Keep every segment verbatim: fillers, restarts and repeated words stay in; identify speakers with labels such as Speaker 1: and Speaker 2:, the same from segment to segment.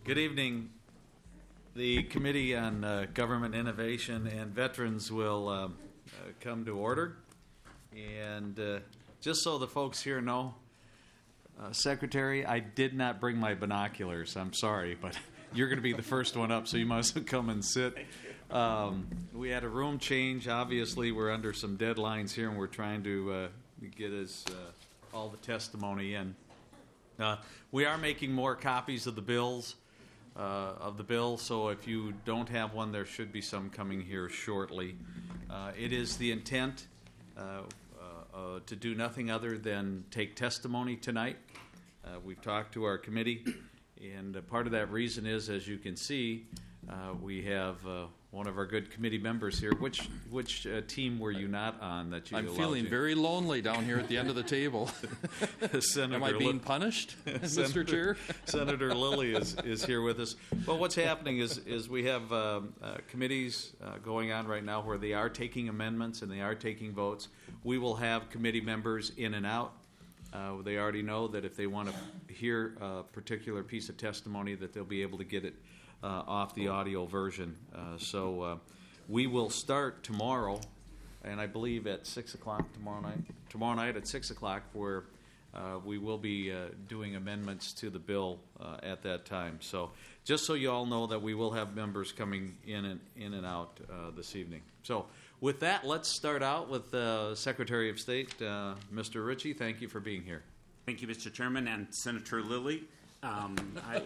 Speaker 1: Good evening. The Committee on uh, Government Innovation and Veterans will uh, uh, come to order. And uh, just so the folks here know, uh, Secretary, I did not bring my binoculars. I'm sorry, but you're going to be the first one up, so you must come and sit. Um, we had a room change. Obviously, we're under some deadlines here, and we're trying to uh, get us uh, all the testimony in. Uh, we are making more copies of the bills, uh, of the bill, so if you don't have one, there should be some coming here shortly. Uh, it is the intent uh, uh, uh, to do nothing other than take testimony tonight. Uh, we've talked to our committee, and uh, part of that reason is, as you can see, uh, we have uh, one of our good committee members here. Which which uh, team were you not on that you
Speaker 2: I'm
Speaker 1: allowed
Speaker 2: feeling
Speaker 1: to?
Speaker 2: very lonely down here at the end of the table.
Speaker 1: Senator
Speaker 2: Am I being
Speaker 1: Li-
Speaker 2: punished,
Speaker 1: Senator,
Speaker 2: Mister Chair?
Speaker 1: Senator Lilly is, is here with us. Well, what's happening is is we have um, uh, committees uh, going on right now where they are taking amendments and they are taking votes. We will have committee members in and out. Uh, they already know that if they want to hear a particular piece of testimony, that they'll be able to get it uh, off the audio version. Uh, so uh, we will start tomorrow, and I believe at six o'clock tomorrow night. Tomorrow night at six o'clock, where uh, we will be uh, doing amendments to the bill uh, at that time. So just so you all know that we will have members coming in and in and out uh, this evening. So. With that, let's start out with uh, Secretary of State, uh, Mister Ritchie. Thank you for being here.
Speaker 3: Thank you, Mister Chairman, and Senator Lilly. Um, I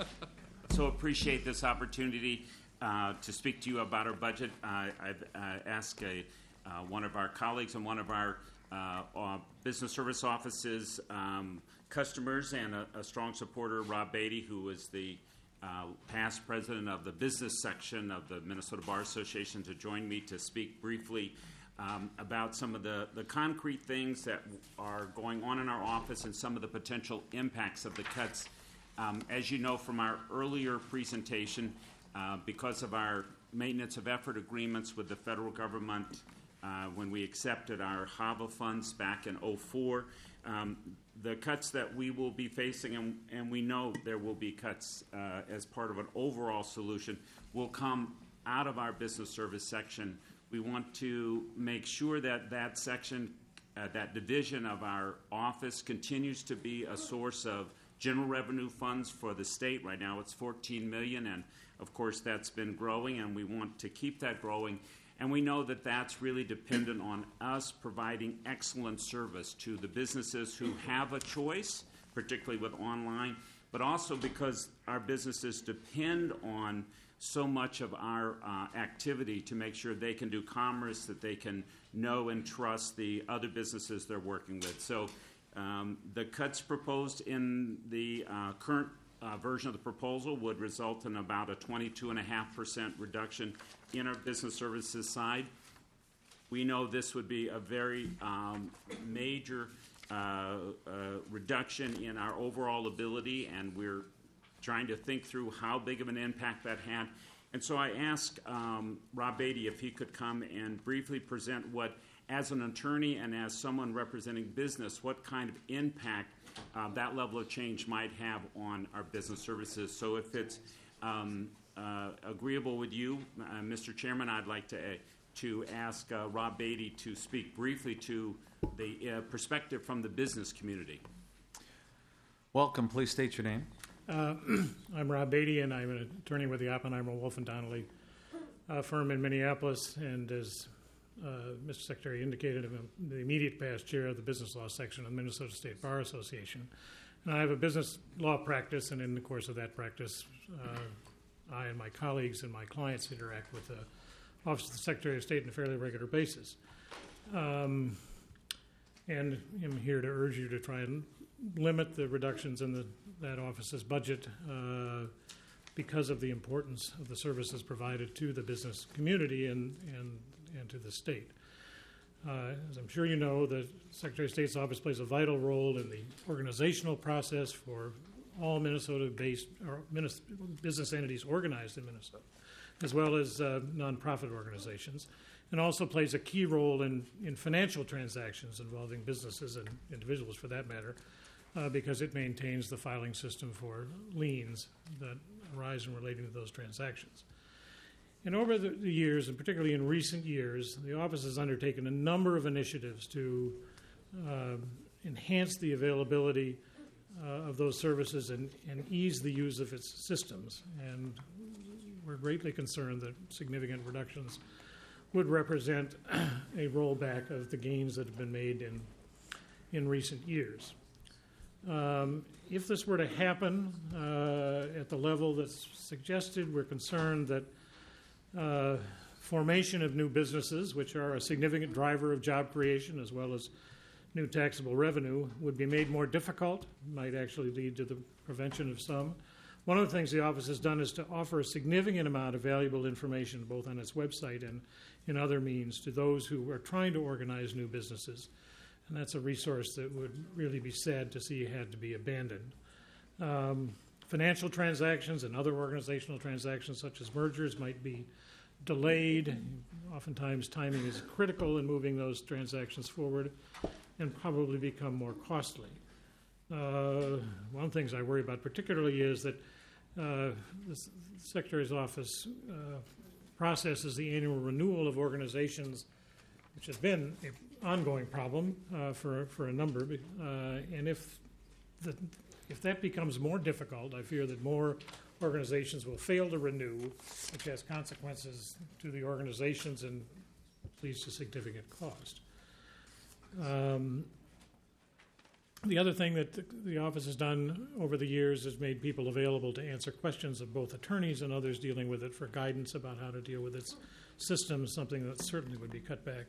Speaker 3: so appreciate this opportunity uh, to speak to you about our budget. Uh, I've uh, asked a, uh, one of our colleagues and one of our uh, uh, business service offices um, customers and a, a strong supporter, Rob Beatty, who was the Uh, past president of the business section of the Minnesota Bar Association, to join me to speak briefly um, about some of the, the concrete things that are going on in our office and some of the potential impacts of the cuts. Um, as you know from our earlier presentation, uh, because of our maintenance of effort agreements with the federal government uh, when we accepted our H A V A funds back in oh four, um, the cuts that we will be facing, and, and we know there will be cuts uh, as part of an overall solution, will come out of our business service section. We want to make sure that that section, uh, that division of our office continues to be a source of general revenue funds for the state. Right now it's fourteen million dollars, and of course that's been growing, and we want to keep that growing. And we know that that's really dependent on us providing excellent service to the businesses who have a choice, particularly with online, but also because our businesses depend on so much of our uh, activity to make sure they can do commerce, that they can know and trust the other businesses they're working with. So um, the cuts proposed in the uh, current Uh, version of the proposal would result in about a twenty-two point five percent reduction in our business services side. We know this would be a very um, major uh, uh, reduction in our overall ability, and we're trying to think through how big of an impact that had. And so I asked um, Rob Beatty if he could come and briefly present what, as an attorney and as someone representing business, what kind of impact Uh, that level of change might have on our business services. So if it's um, uh, agreeable with you, uh, Mister Chairman, I'd like to uh, to ask uh, Rob Beatty to speak briefly to the uh, perspective from the business community.
Speaker 1: Welcome. Please state your name.
Speaker 4: Uh, I'm Rob Beatty, and I'm an attorney with the Oppenheimer, Wolf and Donnelly uh, firm in Minneapolis. And as uh, Mister Secretary indicated, I'm the immediate past chair of the business law section of the Minnesota State Bar Association. And I have a business law practice, and in the course of that practice, uh, I and my colleagues and my clients interact with the Office of the Secretary of State on a fairly regular basis. Um, and I'm here to urge you to try and limit the reductions in the, that office's budget uh, because of the importance of the services provided to the business community and, and, and to the state. Uh, as I'm sure you know, the Secretary of State's office plays a vital role in the organizational process for all Minnesota-based or Minnesota business entities organized in Minnesota, as well as uh, nonprofit organizations, and also plays a key role in, in financial transactions involving businesses and individuals, for that matter, uh, because it maintains the filing system for liens that arise in relating to those transactions. And over the, the years, and particularly in recent years, the office has undertaken a number of initiatives to uh, enhance the availability uh, of those services and, and ease the use of its systems. And we're greatly concerned that significant reductions would represent a rollback of the gains that have been made in, in recent years. Um, if this were to happen uh, at the level that's suggested, we're concerned that uh, formation of new businesses, which are a significant driver of job creation as well as new taxable revenue, would be made more difficult, might actually lead to the prevention of some. One of the things the office has done is to offer a significant amount of valuable information, both on its website and in other means, to those who are trying to organize new businesses. And that's a resource that would really be sad to see had to be abandoned. Um, financial transactions and other organizational transactions, such as mergers, might be delayed. Oftentimes, timing is critical in moving those transactions forward and probably become more costly. Uh, one of the things I worry about particularly is that uh, the Secretary's office uh, processes the annual renewal of organizations, which has been an ongoing problem uh, for for a number. Uh, and if the, if that becomes more difficult, I fear that more organizations will fail to renew, which has consequences to the organizations and leads to significant cost. Um, The other thing that the, the office has done over the years is made people available to answer questions of both attorneys and others dealing with it for guidance about how to deal with its system, something that certainly would be cut back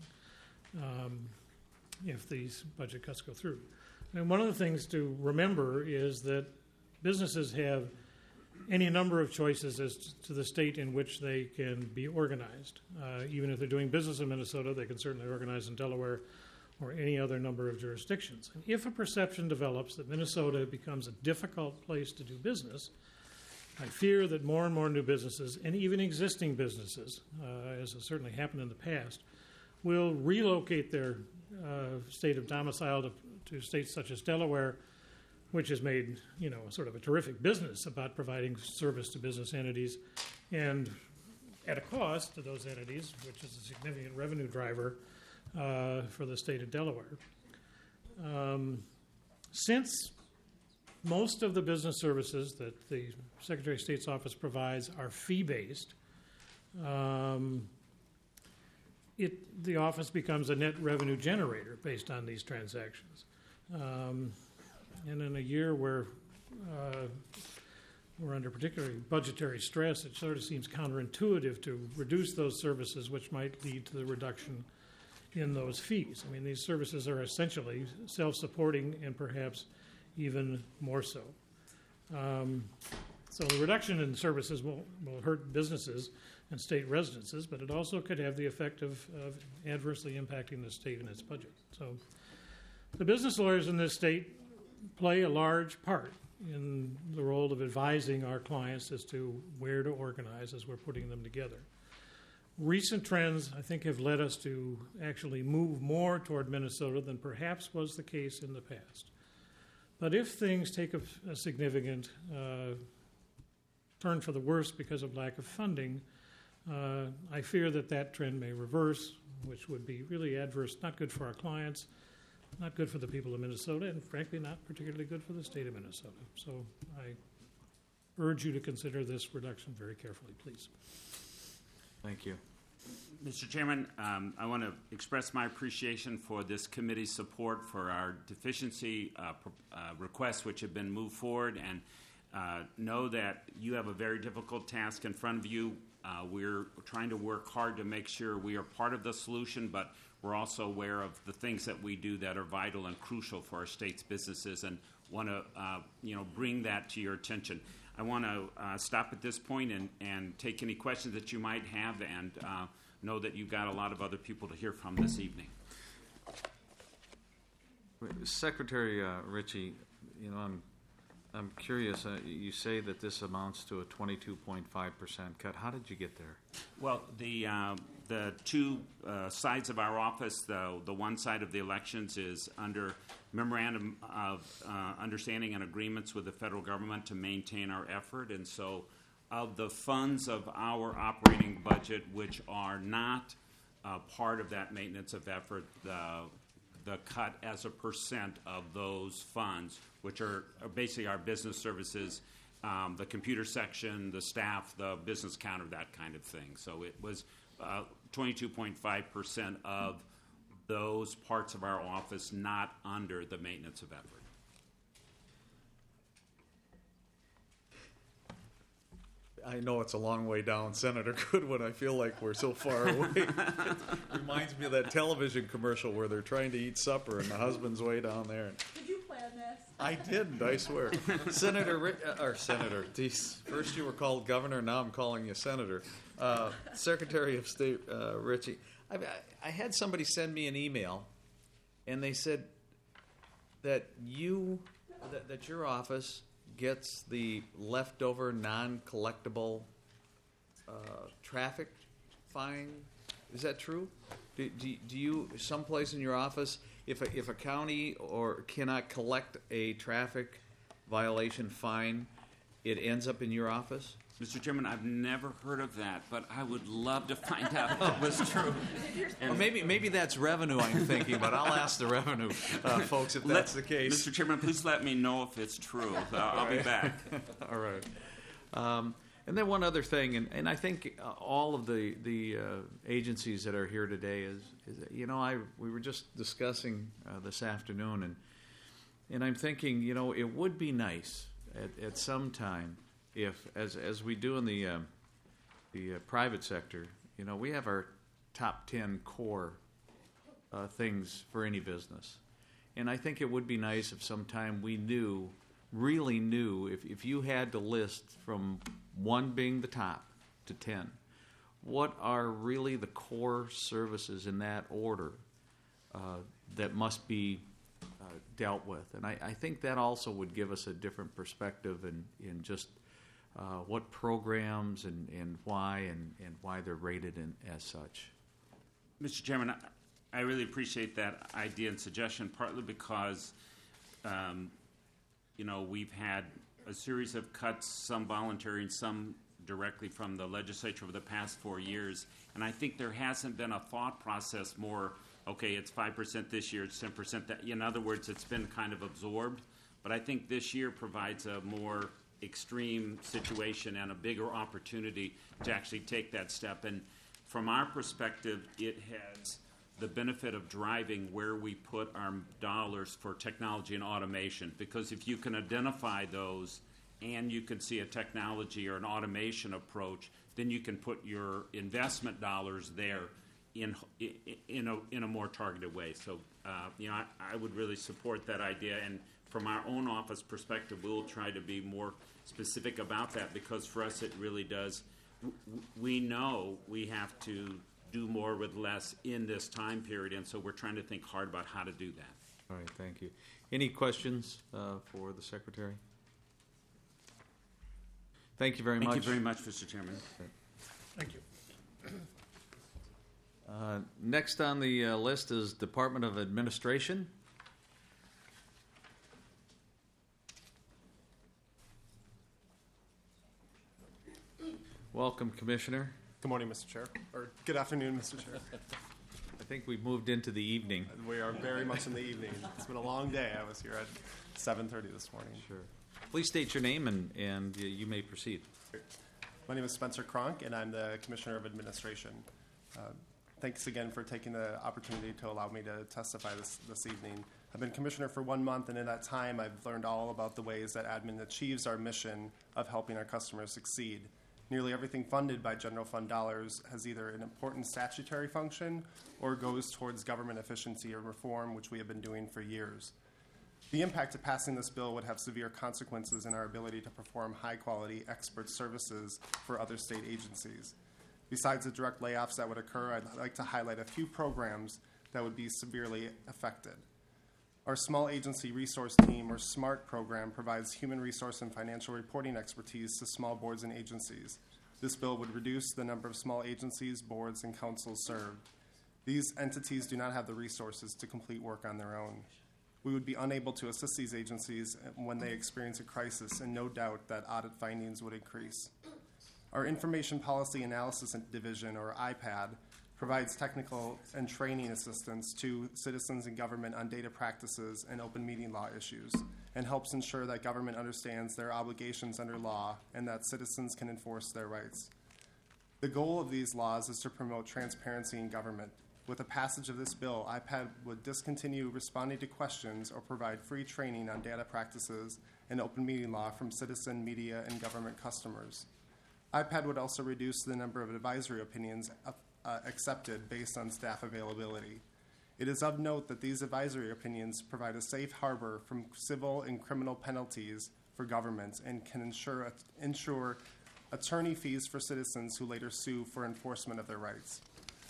Speaker 4: um, if these budget cuts go through. And one of the things to remember is that businesses have any number of choices as to the state in which they can be organized. Uh, even if they're doing business in Minnesota, they can certainly organize in Delaware or any other number of jurisdictions. And if a perception develops that Minnesota becomes a difficult place to do business, I fear that more and more new businesses, and even existing businesses, uh, as has certainly happened in the past, will relocate their uh, state of domicile to, to states such as Delaware, which has made, you know, sort of a terrific business about providing service to business entities, and at a cost to those entities, which is a significant revenue driver Uh, for the state of Delaware. Um, since most of the business services that the Secretary of State's office provides are fee-based, um, it, the office becomes a net revenue generator based on these transactions. Um, and in a year where uh, we're under particularly budgetary stress, it sort of seems counterintuitive to reduce those services, which might lead to the reduction in those fees. I mean, these services are essentially self-supporting and perhaps even more so. Um, so the reduction in services will, will hurt businesses and state residences, but it also could have the effect of, of adversely impacting the state and its budget. So the business lawyers in this state play a large part in the role of advising our clients as to where to organize as we're putting them together. Recent trends, I think, have led us to actually move more toward Minnesota than perhaps was the case in the past. But if things take a, a significant uh, turn for the worse because of lack of funding, uh, I fear that that trend may reverse, which would be really adverse, not good for our clients, not good for the people of Minnesota, and frankly not particularly good for the state of Minnesota. So I urge you to consider this reduction very carefully, please.
Speaker 1: Thank you.
Speaker 3: Mister Chairman, um, I want to express my appreciation for this committee's support for our deficiency uh, uh, requests which have been moved forward, and uh, know that you have a very difficult task in front of you. Uh, we're trying to work hard to make sure we are part of the solution, but we're also aware of the things that we do that are vital and crucial for our state's businesses, and want to uh, you know, bring that to your attention. I want to uh, stop at this point and, and take any questions that you might have, and uh, know that you've got a lot of other people to hear from this evening.
Speaker 1: Secretary uh, Ritchie, you know, I'm I'm curious, uh, you say that this amounts to a twenty-two point five percent cut. How did you get there?
Speaker 3: Well, the uh, the two uh, sides of our office, the the one side of the elections is under memorandum of uh, understanding and agreements with the federal government to maintain our effort, and so of the funds of our operating budget, which are not uh, part of that maintenance of effort, the the cut as a percent of those funds, which are, are basically our business services, um, the computer section, the staff, the business counter, that kind of thing. So it was uh, twenty-two point five percent of those parts of our office not under the maintenance of effort.
Speaker 1: I know it's a long way down, Senator Goodwin. I feel like we're so far away. It reminds me of that television commercial where they're trying to eat supper and the husband's way down there.
Speaker 5: Did you plan this?
Speaker 1: I didn't, I swear. Senator, Ri- uh, or Senator, geez, first you were called governor, now I'm calling you Senator. Uh, Secretary of State uh, Ritchie, I, I, I had somebody send me an email, and they said that you, that, that your office gets the leftover non-collectible uh, traffic fine. Is that true? Do, do, do you, someplace in your office, if a, if a county or cannot collect a traffic violation fine, it ends up in your office?
Speaker 3: Mister Chairman, I've never heard of that, but I would love to find out if it was true.
Speaker 1: Or maybe maybe that's revenue I'm thinking, but I'll ask the revenue uh, folks if that's
Speaker 3: Let-
Speaker 1: the case.
Speaker 3: Mister Chairman, please let me know if it's true. Uh, I'll be back.
Speaker 1: All right. Um, and then one other thing, and, and I think uh, all of the the uh, agencies that are here today is, is you know, I we were just discussing uh, this afternoon, and and I'm thinking, you know, it would be nice at, at some time if, as as we do in the uh, the uh, private sector, you know, we have our top ten core uh, things for any business, and I think it would be nice if sometime we knew, really knew, if if you had to list from one being the top to ten, what are really the core services in that order uh, that must be uh, dealt with, and I, I think that also would give us a different perspective in in just Uh, what programs and, and why and, and why they're rated in, as such.
Speaker 3: Mister Chairman, I, I really appreciate that idea and suggestion, partly because, um, you know, we've had a series of cuts, some voluntary and some directly from the legislature over the past four years. And I think there hasn't been a thought process more, okay, it's five percent this year, it's ten percent that. In other words, it's been kind of absorbed. But I think this year provides a more extreme situation and a bigger opportunity to actually take that step. And from our perspective, it has the benefit of driving where we put our dollars for technology and automation. Because if you can identify those and you can see a technology or an automation approach, then you can put your investment dollars there in in a, in a more targeted way. So, uh, you know, I, I would really support that idea. And from our own office perspective, we'll try to be more specific about that, because for us it really does, w- we know we have to do more with less in this time period, and so we're trying to think hard about how to do that.
Speaker 1: All right, thank you. Any questions uh, for the Secretary? Thank you very
Speaker 3: Thank
Speaker 1: much.
Speaker 3: you very much, Mister Chairman.
Speaker 4: Thank you.
Speaker 1: Uh, next on the uh, list is Department of Administration. Welcome, Commissioner.
Speaker 6: Good morning, Mister Chair. Or good afternoon, Mister Chair.
Speaker 1: I think we've moved into the evening.
Speaker 6: We are very much in the evening. It's been a long day. I was here at seven thirty this morning.
Speaker 1: Sure. Please state your name and, and uh, you may proceed.
Speaker 6: My name is Spencer Cronk, and I'm the Commissioner of Administration. Uh, thanks again for taking the opportunity to allow me to testify this, this evening. I've been Commissioner for one month, and in that time, I've learned all about the ways that admin achieves our mission of helping our customers succeed. Nearly everything funded by general fund dollars has either an important statutory function or goes towards government efficiency or reform, which we have been doing for years. The impact of passing this bill would have severe consequences in our ability to perform high-quality expert services for other state agencies. Besides the direct layoffs that would occur, I'd like to highlight a few programs that would be severely affected. Our Small Agency Resource Team, or SMART program, provides human resource and financial reporting expertise to small boards and agencies. This bill would reduce the number of small agencies, boards, and councils served. These entities do not have the resources to complete work on their own. We would be unable to assist these agencies when they experience a crisis, and no doubt that audit findings would increase. Our Information Policy Analysis Division, or I P A D, provides technical and training assistance to citizens and government on data practices and open meeting law issues, and helps ensure that government understands their obligations under law and that citizens can enforce their rights. The goal of these laws is to promote transparency in government. With the passage of this bill, I P A D would discontinue responding to questions or provide free training on data practices and open meeting law from citizen, media, and government customers. I P A D would also reduce the number of advisory opinions uh, accepted based on staff availability. It is of note that these advisory opinions provide a safe harbor from civil and criminal penalties for governments and can ensure, ensure attorney fees for citizens who later sue for enforcement of their rights.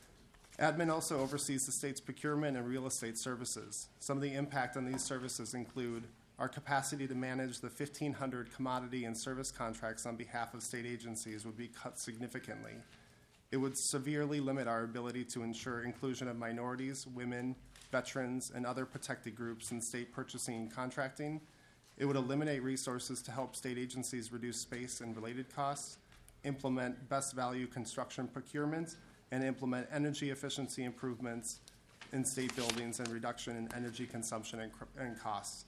Speaker 6: Admin also oversees the state's procurement and real estate services. Some of the impact on these services include our capacity to manage the fifteen hundred commodity and service contracts on behalf of state agencies would be cut significantly. It would severely limit our ability to ensure inclusion of minorities, women, veterans, and other protected groups in state purchasing and contracting. It would eliminate resources to help state agencies reduce space and related costs, implement best value construction procurement, and implement energy efficiency improvements in state buildings and reduction in energy consumption and, and costs.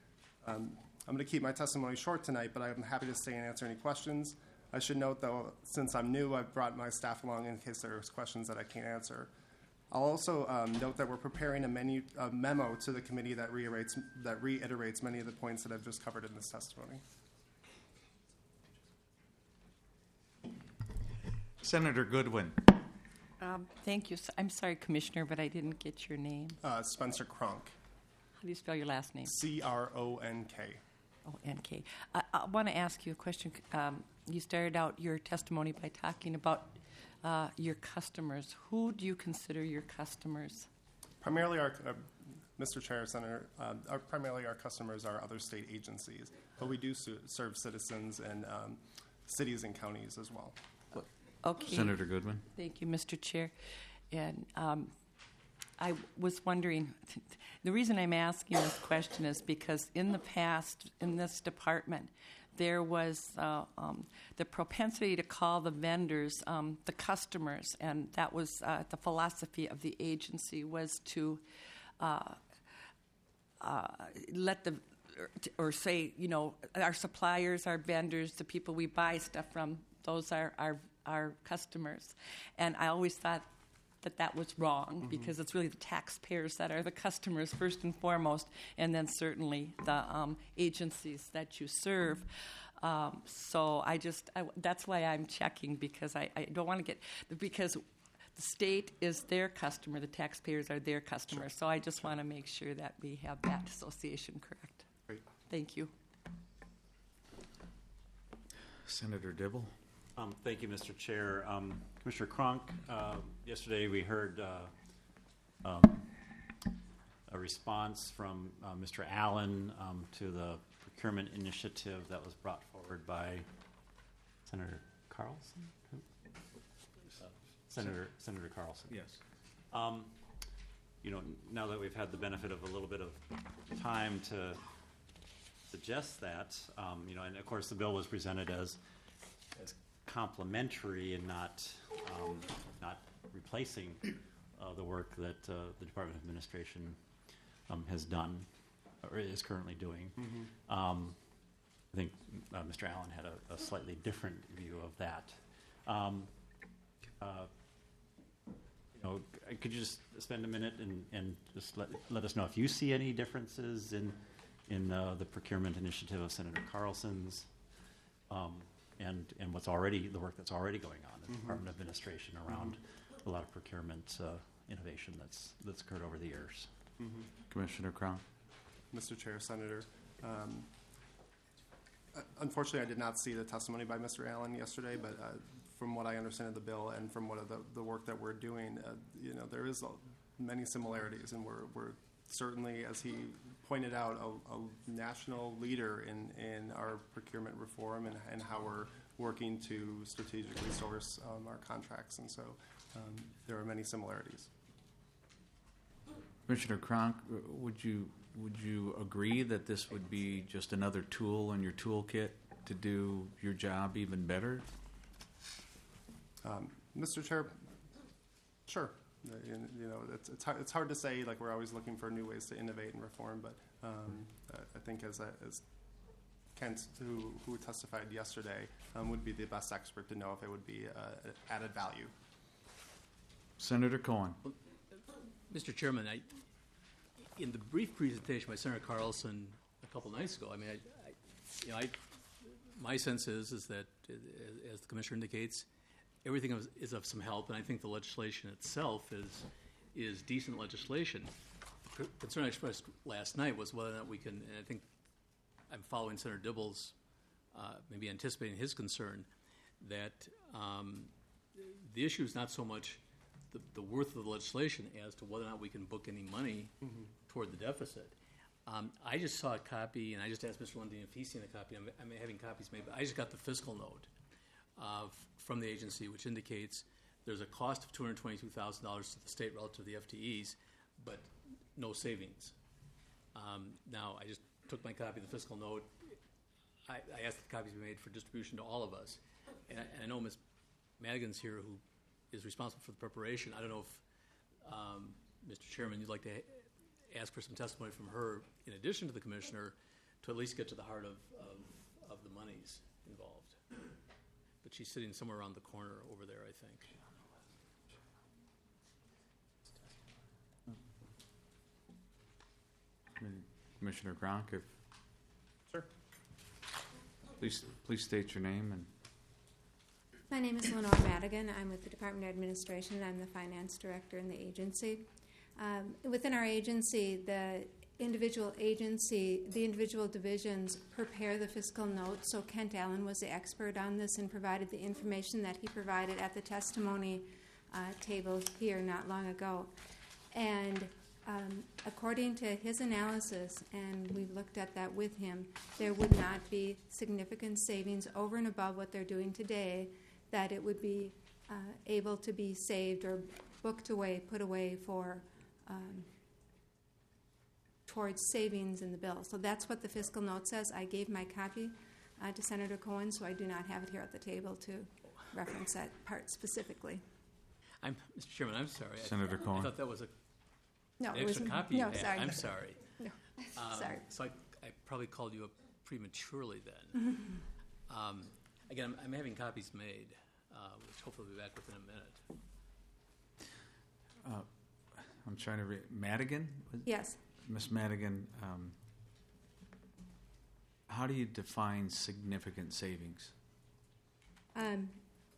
Speaker 6: Um, I'm going to keep my testimony short tonight, but I'm happy to stay and answer any questions. I should note, though, since I'm new, I've brought my staff along in case there's questions that I can't answer. I'll also um, note that we're preparing a, menu, a memo to the committee that reiterates, that reiterates many of the points that I've just covered in this testimony.
Speaker 1: Senator Goodwin.
Speaker 5: Um, thank you. I'm sorry, Commissioner, but I didn't get your name.
Speaker 6: Uh, Spencer Cronk.
Speaker 5: How do you spell your last name?
Speaker 6: C R O N K.
Speaker 5: Oh, N K. I, I want to ask you a question. Um, you started out your testimony by talking about uh, your customers. Who do you consider your customers?
Speaker 6: Primarily, our uh, Mister Chair, Senator, uh, our, primarily our customers are other state agencies, but we do su- serve citizens and um, cities and counties as well.
Speaker 5: Okay.
Speaker 1: Senator Goodwin.
Speaker 5: Thank you, Mister Chair. And um, I was wondering, the reason I'm asking this question is because in the past, in this department, there was uh, um, the propensity to call the vendors um, the customers, and that was uh, the philosophy of the agency was to uh, uh, let the, or say, you know, our suppliers, our vendors, the people we buy stuff from, those are our, our customers. And I always thought that that was wrong, mm-hmm. because it's really the taxpayers that are the customers first and foremost, and then certainly the um, agencies that you serve. Um, so I just, I, that's why I'm checking, because I, I don't want to get, because the state is their customer, the taxpayers are their customers. Sure. So I just sure. want to make sure that we have that association correct.
Speaker 6: Great.
Speaker 5: Thank you.
Speaker 1: Senator Dibble.
Speaker 7: Um, thank you, Mister Chair. Um, Commissioner Cronk, uh, yesterday we heard uh, um, a response from uh, Mister Allen um, to the procurement initiative that was brought forward by Senator Carlson? Uh, Senator Senator Carlson.
Speaker 1: Yes.
Speaker 7: Um, you know, now that we've had the benefit of a little bit of time to suggest that, um, you know, and of course the bill was presented as as complementary and not um, not replacing uh, the work that uh, the Department of Administration um, has done or is currently doing. Mm-hmm. Um, I think uh, Mister Allen had a, a slightly different view of that. Um, uh, you know, could you just spend a minute and, and just let, let us know if you see any differences in in uh, the procurement initiative of Senator Carlson's, um, and and what's already the work that's already going on in the mm-hmm. Department of Administration around mm-hmm. a lot of procurement uh, innovation that's that's occurred over the years.
Speaker 6: Mm-hmm.
Speaker 1: Commissioner Cronk.
Speaker 6: Mister Chair, Senator, um, unfortunately, I did not see the testimony by Mister Allen yesterday, but uh, from what I understand of the bill and from what of the, the work that we're doing, uh, you know, there is uh, many similarities, and we're we're certainly, as he pointed out, a, a national leader in, in our procurement reform and, and how we're working to strategically source um, our contracts. And so um, there are many similarities.
Speaker 1: Commissioner Kronk, would you would you agree that this would be just another tool in your toolkit to do your job even better?
Speaker 6: Um, Mister Chair, sure. Uh, You you know, it's it's hard, it's hard to say. Like, we're always looking for new ways to innovate and reform. But um, I I think as a, as Kent, who who testified yesterday, um, would be the best expert to know if it would be uh, added value.
Speaker 1: Senator Cohen.
Speaker 8: Mister Chairman, I, in the brief presentation by Senator Carlson a couple nights ago, I mean, I, I, you know, I, my sense is is that, uh, as the Commissioner indicates, everything is, is of some help, and I think the legislation itself is is decent legislation. The concern I expressed last night was whether or not we can, and I think I'm following Senator Dibble's, uh, maybe anticipating his concern, that um, the issue is not so much the, the worth of the legislation as to whether or not we can book any money mm-hmm. toward the deficit. Um, I just saw a copy, and I just asked Mister Lundin if he's seen a copy. I'm, I'm having copies made, but I just got the fiscal note uh, f- from the agency, which indicates there's a cost of two hundred twenty-two thousand dollars to the state relative to the F T Es, but no savings. Um, now, I just took my copy of the fiscal note. I, I asked the copies be made for distribution to all of us. And I, and I know Miz Madigan's here, who is responsible for the preparation. I don't know if, um, Mister Chairman, you'd like to ha- ask for some testimony from her, in addition to the Commissioner, to at least get to the heart of, of, of the monies involved. But she's sitting somewhere around the corner over there, I think.
Speaker 1: Commissioner Kronk, if
Speaker 6: Sure.
Speaker 1: please please state your name and.
Speaker 9: My name is Lenore Madigan. I'm with the Department of Administration, and I'm the finance director in the agency. Um, within our agency, the individual agency, the individual divisions prepare the fiscal notes. So Kent Allen was the expert on this and provided the information that he provided at the testimony uh, table here not long ago. And um, according to his analysis, and we've looked at that with him, there would not be significant savings over and above what they're doing today, that it would be uh, able to be saved or booked away, put away for um, towards savings in the bill. So that's what the fiscal note says. I gave my copy uh, to Senator Cohen, so I do not have it here at the table to reference that part specifically.
Speaker 8: I'm, Mister Chairman, I'm sorry.
Speaker 1: Senator
Speaker 8: I,
Speaker 1: Cohen.
Speaker 8: I thought that was a
Speaker 9: No,
Speaker 8: an
Speaker 9: it
Speaker 8: extra
Speaker 9: was
Speaker 8: copy
Speaker 9: no.
Speaker 8: you had.
Speaker 9: Sorry,
Speaker 8: I'm sorry.
Speaker 9: No,
Speaker 8: Um,
Speaker 9: sorry.
Speaker 8: So I, I probably called you up prematurely then. um, again, I'm, I'm having copies made, uh, which hopefully will be back within a minute.
Speaker 1: Uh, I'm trying to read. Madigan?
Speaker 9: Yes.
Speaker 1: Miss Madigan, um, how do you define significant savings?
Speaker 9: Um,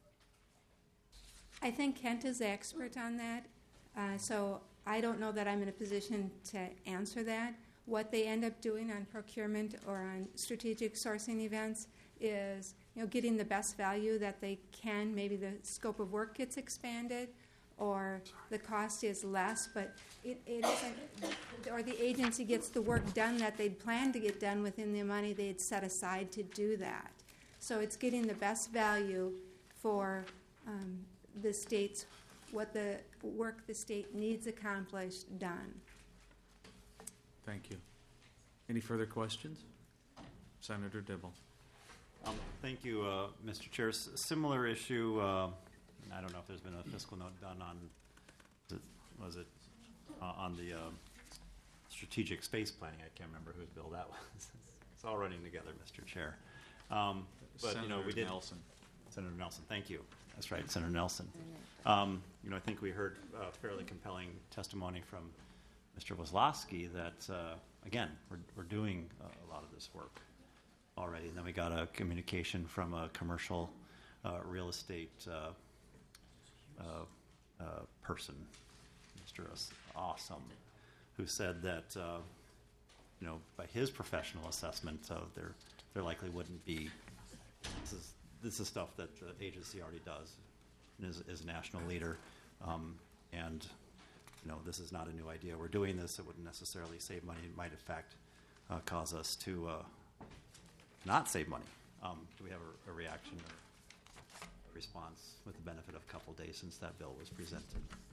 Speaker 9: I think Kent is the expert on that, uh, so I don't know that I'm in a position to answer that. What they end up doing on procurement or on strategic sourcing events is, you know, getting the best value that they can. Maybe the scope of work gets expanded, or the cost is less, but it, it isn't, or the agency gets the work done that they'd planned to get done within the money they'd set aside to do that. So it's getting the best value for um, the state's, what the work the state needs accomplished done.
Speaker 1: Thank you. Any further questions? Senator Dibble.
Speaker 7: Um, thank you, uh, Mister Chair. S- similar issue. Uh, I don't know if there's been a fiscal note done on. Was it, was it uh, on the uh, strategic space planning? I can't remember whose bill that was. It's all running together, Mister Chair. Um, but
Speaker 1: Senator
Speaker 7: you know, we did.
Speaker 1: Nelson.
Speaker 7: Senator Nelson. Thank you. That's right, Senator Nelson. Um, you know, I think we heard uh, fairly compelling testimony from Mister Wozlowski that, uh, again, we're, we're doing uh, a lot of this work already. And then we got a communication from a commercial uh, real estate uh, uh, uh, person, Mister Awesome, who said that, uh, you know, by his professional assessment, uh, there there likely wouldn't be. This is this is stuff that the agency already does, and is, is a national leader, um, and you know, this is not a new idea. We're doing this. It wouldn't necessarily save money. It might, in fact, uh, cause us to uh, not save money. Um, do we have a, a reaction or a response with the benefit of a couple days since that bill was presented?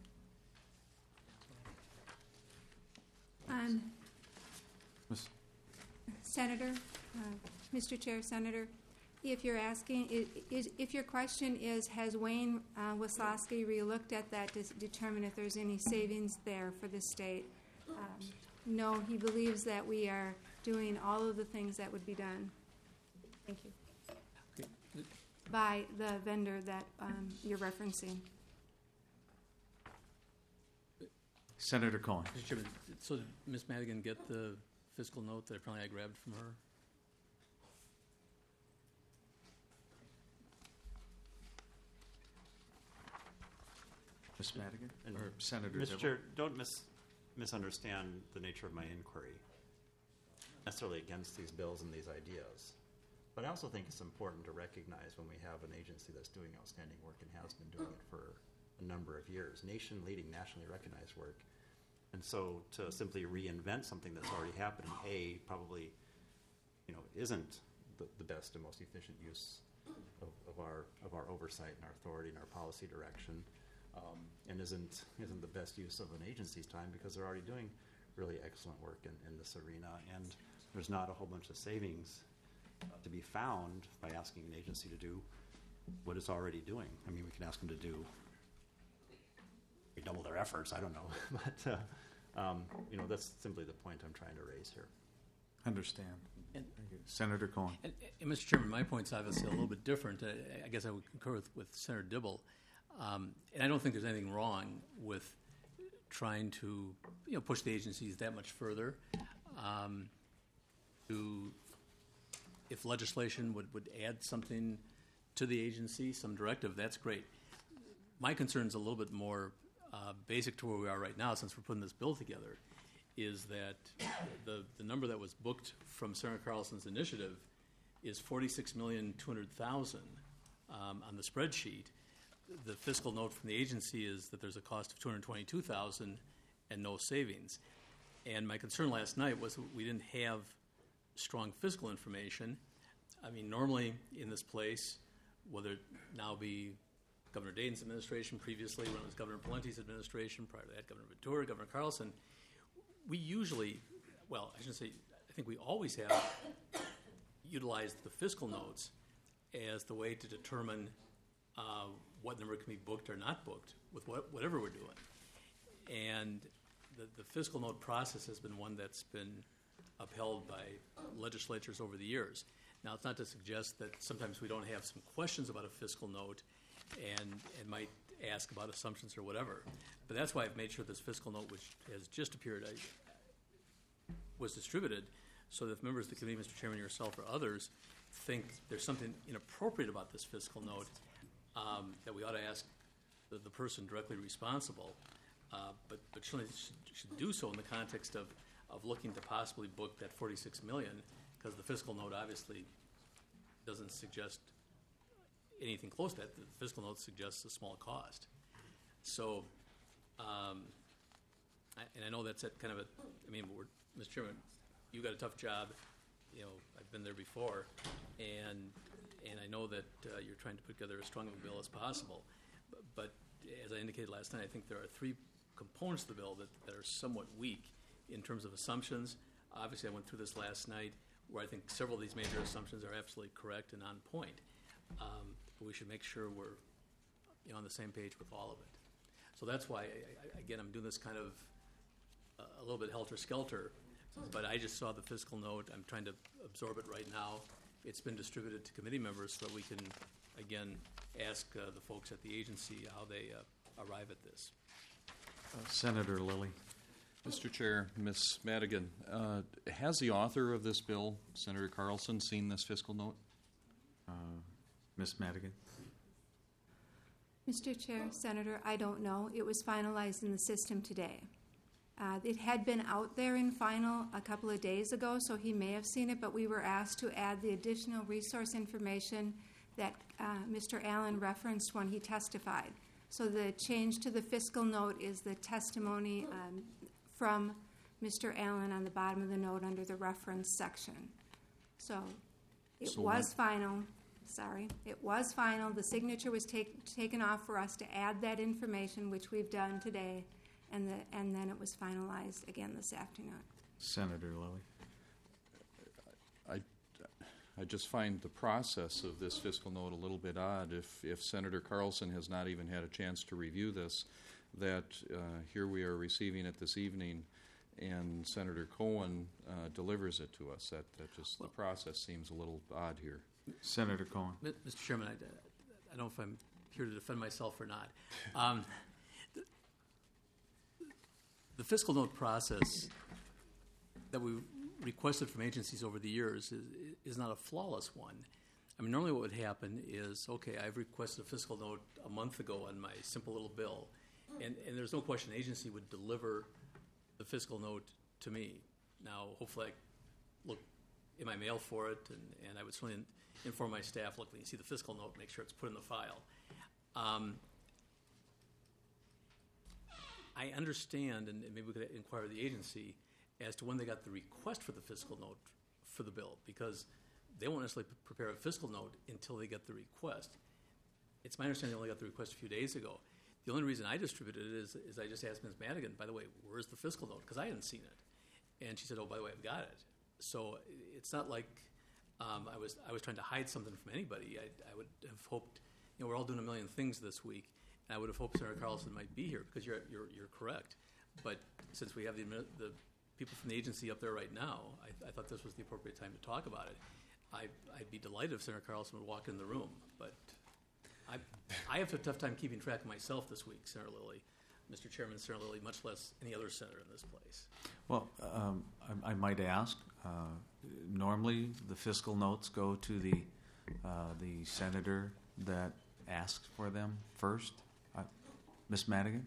Speaker 9: Um,
Speaker 1: Miz-
Speaker 9: Senator, uh, Mister Chair, Senator, if you're asking, i- is, if your question is, has Wayne uh, Waslowski relooked at that to s- determine if there's any savings there for the state? Um, no, he believes that we are doing all of the things that would be done. Thank you.
Speaker 8: Okay.
Speaker 9: By the vendor that um, you're referencing.
Speaker 1: Senator Cohen.
Speaker 8: Mister Chairman, so did Miz Madigan get the fiscal note that apparently I grabbed from her?
Speaker 1: Miz Madigan?
Speaker 7: And
Speaker 1: Or Senator
Speaker 7: Mister
Speaker 1: Dibble?
Speaker 7: Chair, don't mis- misunderstand the nature of my inquiry. Necessarily against these bills and these ideas. But I also think it's important to recognize when we have an agency that's doing outstanding work and has been doing it for a number of years, nation-leading, nationally recognized work. And so to simply reinvent something that's already happening, A, probably, you know, isn't the, the best and most efficient use of, of our of our oversight and our authority and our policy direction, um, and isn't isn't the best use of an agency's time because they're already doing really excellent work in, in this arena, and there's not a whole bunch of savings uh, to be found by asking an agency to do what it's already doing. I mean, we can ask them to do double their efforts. I don't know, but uh, um, you know, that's simply the point I'm trying to raise here.
Speaker 1: Understand.
Speaker 8: And,
Speaker 1: Thank you. Senator Cohen.
Speaker 8: and, and Mister Chairman, my point's obviously a little bit different. I, I guess I would concur with, with Senator Dibble. Um, and I don't think there's anything wrong with trying to, you know, push the agencies that much further. Um, to, if legislation would, would add something to the agency, some directive, that's great. My concern is a little bit more uh, basic to where we are right now, since we're putting this bill together, is that the, the number that was booked from Senator Carlson's initiative is forty-six million two hundred thousand um, on the spreadsheet. The fiscal note from the agency is that there's a cost of two hundred twenty-two thousand and no savings. And my concern last night was we didn't have strong fiscal information. I mean, normally in this place, whether it now be Governor Dayton's administration, previously when it was Governor Palente's administration, prior to that Governor Ventura, Governor Carlson, we usually, well, I shouldn't say, I think we always have utilized the fiscal notes as the way to determine uh, what number can be booked or not booked with what, whatever we're doing. And the, the fiscal note process has been one that's been upheld by legislatures over the years. Now, it's not to suggest that sometimes we don't have some questions about a fiscal note and, and might ask about assumptions or whatever. But that's why I've made sure this fiscal note, which has just appeared, I, was distributed, so that if members of the committee, Mister Chairman, yourself or others, think there's something inappropriate about this fiscal note, um, that we ought to ask the, the person directly responsible, uh, but, but surely should, should do so in the context of, of looking to possibly book that forty-six million dollars, because the fiscal note obviously doesn't suggest anything close to that. The fiscal note suggests a small cost. So, um, I, and I know that's at kind of a, I mean, we're, Mister Chairman, you got a tough job. You know, I've been there before, and and I know that uh, you're trying to put together as strong of a bill as possible. But, but as I indicated last night, I think there are three components of the bill that, that are somewhat weak in terms of assumptions. Obviously, I went through this last night, where I think several of these major assumptions are absolutely correct and on point. Um, but we should make sure we're, you know, on the same page with all of it. So that's why, I, I, again, I'm doing this kind of uh, a little bit helter-skelter. But I just saw the fiscal note. I'm trying to absorb it right now. It's been distributed to committee members so that we can, again, ask uh, the folks at the agency how they uh, arrive at this.
Speaker 1: Uh, Senator Lilly.
Speaker 2: Mister Chair, Miz Madigan, uh, has the author of this bill, Senator Carlson, seen this fiscal note?
Speaker 1: Uh, Miz Madigan.
Speaker 9: Mister Chair, Senator, I don't know. It was finalized in the system today. Uh, it had been out there in final a couple of days ago, so he may have seen it, but we were asked to add the additional resource information that uh, Mister Allen referenced when he testified. So the change to the fiscal note is the testimony um, from Mister Allen on the bottom of the note under the reference section. So it
Speaker 2: So
Speaker 9: was
Speaker 2: when-
Speaker 9: final. Sorry, it was final. The signature was take, taken off for us to add that information, which we've done today, and the, and then it was finalized again this afternoon.
Speaker 1: Senator Lilly.
Speaker 2: I, I just find the process of this fiscal note a little bit odd. If, if Senator Carlson has not even had a chance to review this, that uh, here we are receiving it this evening, and Senator Cohen uh, delivers it to us. That, that just, the process seems a little odd here.
Speaker 1: Senator Cohen.
Speaker 8: Mi- Mister Chairman, I, I don't know if I'm here to defend myself or not. Um, the, the fiscal note process that we requested from agencies over the years is, is not a flawless one. I mean, normally what would happen is, okay, I've requested a fiscal note a month ago on my simple little bill, and, and there's no question the agency would deliver the fiscal note to me. Now, hopefully I look in my mail for it, and, and I would certainly inform my staff, look, when you see the fiscal note, make sure it's put in the file. Um, I understand, and maybe we could inquire the agency as to when they got the request for the fiscal note for the bill, because they won't necessarily p- prepare a fiscal note until they get the request. It's my understanding they only got the request a few days ago. The only reason I distributed it is, is I just asked Miz Madigan, by the way, where's the fiscal note? Because I hadn't seen it. And she said, oh, by the way, I've got it. So it's not like um, I was I was trying to hide something from anybody. I, I would have hoped, you know, we're all doing a million things this week, and I would have hoped Senator Carlson might be here, because you're you're, you're correct. But since we have the, the people from the agency up there right now, I, I thought this was the appropriate time to talk about it. I, I'd be delighted if Senator Carlson would walk in the room, but I I have a tough time keeping track of myself this week, Senator Lilly, Mister Chairman, Senator Lilly, much less any other senator in this place.
Speaker 1: Well, um, I, I might ask, uh, normally the fiscal notes go to the, uh, the senator that asks for them first. Uh, Miz Madigan?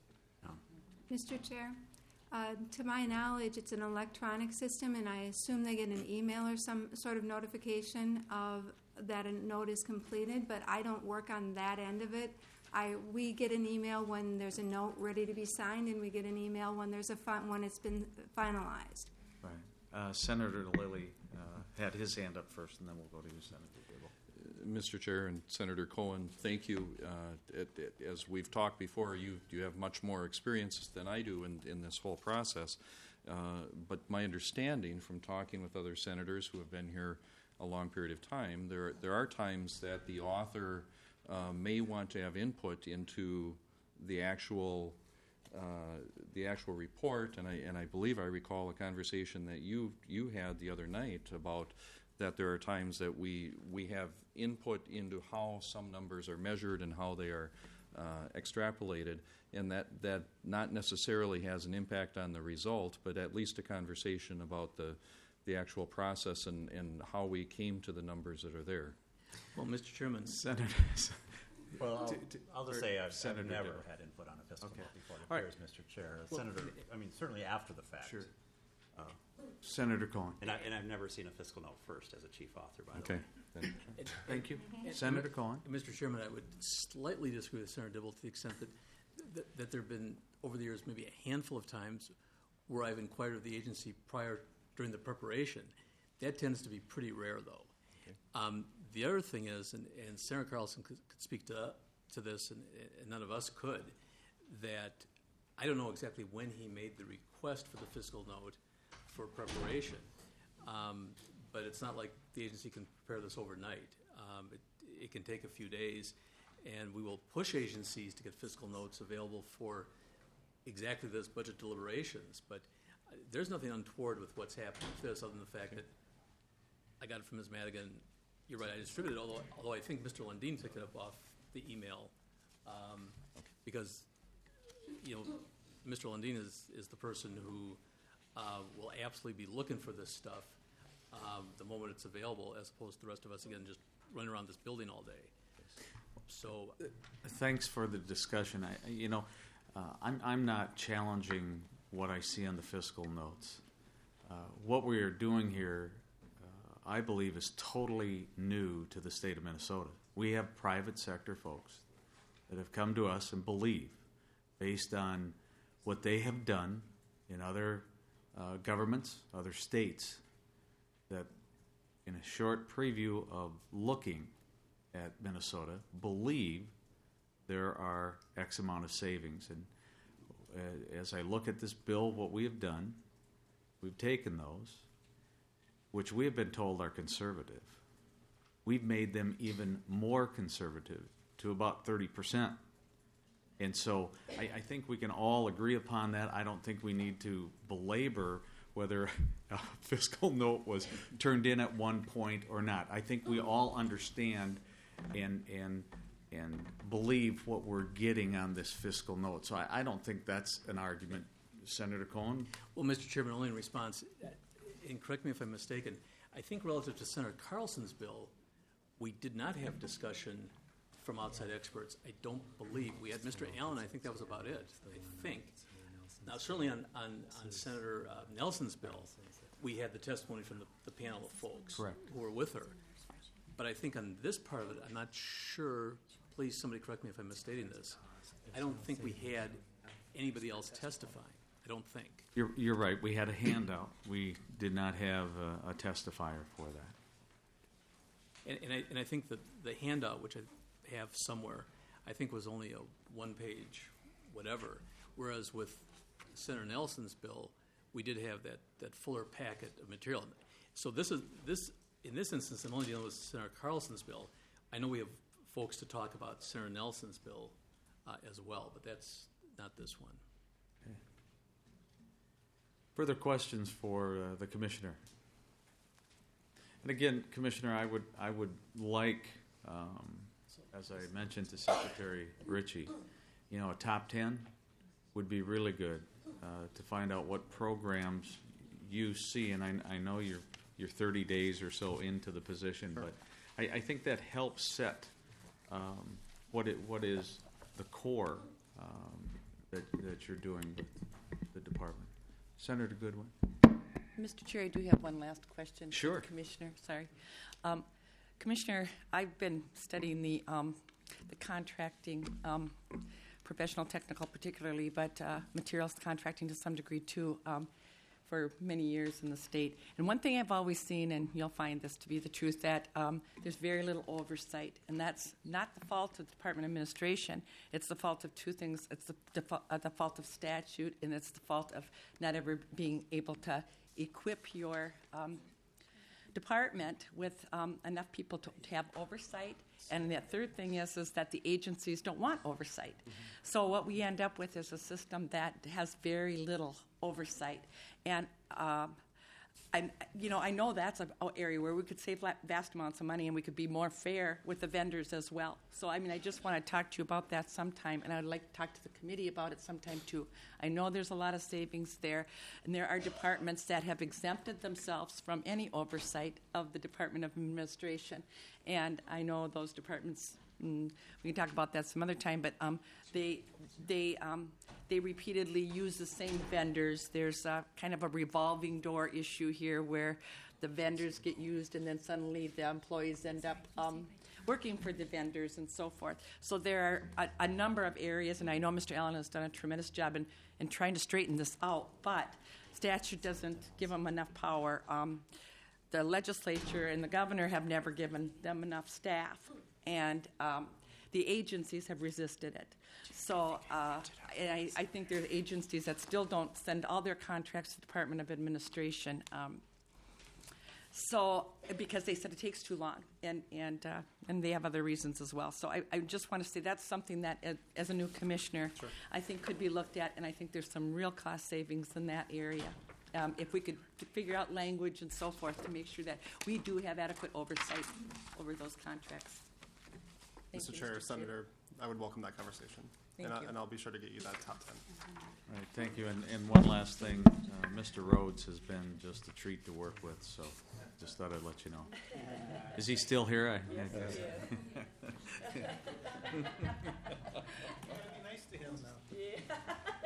Speaker 9: Mister Chair, uh, to my knowledge, it's an electronic system, and I assume they get an email or some sort of notification of that a note is completed, but I don't work on that end of it. I, we get an email when there's a note ready to be signed, and we get an email when there's a fi- when it's been finalized.
Speaker 1: Right. Uh, Senator Lilly uh, had his hand up first, and then we'll go to you, Senator Gable.
Speaker 2: Mister Chair and Senator Cohen, thank you. Uh, it, it, as we've talked before, you you have much more experience than I do in, in this whole process. Uh, but my understanding from talking with other senators who have been here a long period of time, there there are times that the author uh, may want to have input into the actual uh, the actual report, and I and I believe I recall a conversation that you you had the other night about that there are times that we we have input into how some numbers are measured and how they are uh, extrapolated, and that that not necessarily has an impact on the result, but at least a conversation about the the actual process and, and how we came to the numbers that are there.
Speaker 8: Well, Mister Chairman,
Speaker 1: Senator.
Speaker 7: Well, I'll,
Speaker 1: To- to-
Speaker 7: I'll just
Speaker 1: or
Speaker 7: say I've, I've
Speaker 1: Senator
Speaker 7: never
Speaker 1: Dibble.
Speaker 7: had input on a fiscal
Speaker 1: Okay.
Speaker 7: note before it
Speaker 1: All right.
Speaker 7: appears, Mister Chair. A
Speaker 1: Well,
Speaker 7: Senator, I mean, certainly after the fact.
Speaker 1: Sure. Senator Cohen.
Speaker 7: And, I, and I've never seen a fiscal note first as a chief author, by the
Speaker 2: Okay.
Speaker 7: way.
Speaker 2: Then-
Speaker 1: Thank you.
Speaker 8: And-
Speaker 1: Senator Cohen.
Speaker 8: Mister Chairman, I would slightly disagree with Senator Dibble to the extent that, that, that there have been, over the years, maybe a handful of times where I've inquired of the agency prior, during the preparation. That tends to be pretty rare, though.
Speaker 2: Okay.
Speaker 8: Um, the other thing is, and, and Senator Carlson could, could speak to, to this, and, and none of us could, that I don't know exactly when he made the request for the fiscal note for preparation. Um, but it's not like the agency can prepare this overnight. Um, it, it can take a few days, and we will push agencies to get fiscal notes available for exactly this budget deliberations. But uh, there's nothing untoward with what's happening with this, other than the fact that I got it from Miz Madigan. You're right, I distributed it, although, although I think Mister Lundin picked it up off the email, um, because, you know, Mister Lundin is, is the person who uh, will absolutely be looking for this stuff um, the moment it's available, as opposed to the rest of us, again, just running around this building all day. So,
Speaker 1: Thanks for the discussion. I, you know, uh, I'm, I'm not challenging what I see on the fiscal notes. Uh, what we are doing here, uh, I believe, is totally new to the state of Minnesota. We have private sector folks that have come to us and believe, based on what they have done in other uh, governments, other states, that in a short preview of looking at Minnesota, believe there are X amount of savings. And uh, as I look at this bill, what we have done, we've taken those, which we have been told are conservative. We've made them even more conservative to about thirty percent. And so I, I think we can all agree upon that. I don't think we need to belabor whether a fiscal note was turned in at one point or not. I think we all understand and and and believe what we're getting on this fiscal note. So I, I don't think that's an argument. Senator Cohen?
Speaker 8: Well, Mister Chairman, only in response, and correct me if I'm mistaken, I think relative to Senator Carlson's bill, we did not have discussion from outside experts. I don't believe. We had Mister Allen, I think that was about it, I think. Now, certainly on, on, on Senator uh, Nelson's bill, we had the testimony from the, the panel of folks
Speaker 1: Correct.
Speaker 8: who were with her. But I think on this part of it, I'm not sure, please somebody correct me if I'm misstating this, I don't think we had anybody else testifying. I don't think.
Speaker 1: You're, you're right. We had a handout. We did not have a, a testifier for that.
Speaker 8: And, and, I, and I think that the handout, which I have somewhere, I think was only a one-page whatever, whereas with Senator Nelson's bill, we did have that, that fuller packet of material. So this is this in this instance, I'm only dealing with Senator Carlson's bill. I know we have folks to talk about Senator Nelson's bill uh, as well, but that's not this one.
Speaker 1: Okay. Further questions for uh, the commissioner? And again, Commissioner, I would I would like, um, as I mentioned to Secretary Ritchie, you know, a top ten would be really good uh, to find out what programs you see. And I, I know you're you're thirty days or so into the position, but I, I think that helps set um, what it what is the core um, that that you're doing with the department. Senator Goodwin.
Speaker 5: Mister Chair, I do have one last question.
Speaker 1: Sure.
Speaker 5: Commissioner, sorry. Um, Commissioner, I've been studying the um, the contracting, um, professional technical particularly, but uh, materials contracting to some degree too, um, for many years in the state. And one thing I've always seen, and you'll find this to be the truth, that um, there's very little oversight, and that's not the fault of the Department of Administration. It's the fault of two things. It's the, defa- uh, the fault of statute, and it's the fault of not ever being able to equip your um, department with um, enough people to, to have oversight. And the third thing is is that the agencies don't want oversight. Mm-hmm. So what we end up with is a system that has very little oversight. And um, I, you know, I know that's an area where we could save vast amounts of money, and we could be more fair with the vendors as well. So, I mean, I just want to talk to you about that sometime, and I'd like to talk to the committee about it sometime too. I know there's a lot of savings there, and there are departments that have exempted themselves from any oversight of the Department of Administration, and I know those departments. Mm, we can talk about that some other time, but um, they they um, they repeatedly use the same vendors. There's a, kind of a revolving door issue here where the vendors get used, and then suddenly the employees end up um, working for the vendors and so forth. So there are a, a number of areas, and I know Mister Allen has done a tremendous job in, in trying to straighten this out, but statute doesn't give them enough power. Um, the legislature and the governor have never given them enough staff, and um, the agencies have resisted it. So uh, and I, I think there are agencies that still don't send all their contracts to the Department of Administration. Um, so because they said it takes too long, and and uh, and they have other reasons as well. So I, I just want to say that's something that, as, as a new commissioner,
Speaker 6: Sure.
Speaker 5: I think could be looked at, and I think there's some real cost savings in that area. Um, if we could f- figure out language and so forth to make sure that we do have adequate oversight over those contracts. Thank
Speaker 6: Mister
Speaker 5: you,
Speaker 6: Chair,
Speaker 5: Mister Chair.
Speaker 6: Senator, I would welcome that conversation.
Speaker 5: Thank
Speaker 6: and, I,
Speaker 5: you.
Speaker 6: and I'll be sure to get you that top ten.
Speaker 1: All right, thank you. And, and one last thing, uh, Mister Rhodes has been just a treat to work with, so just thought I'd let you know. Is he still here? I, I guess.
Speaker 4: Nice to him now.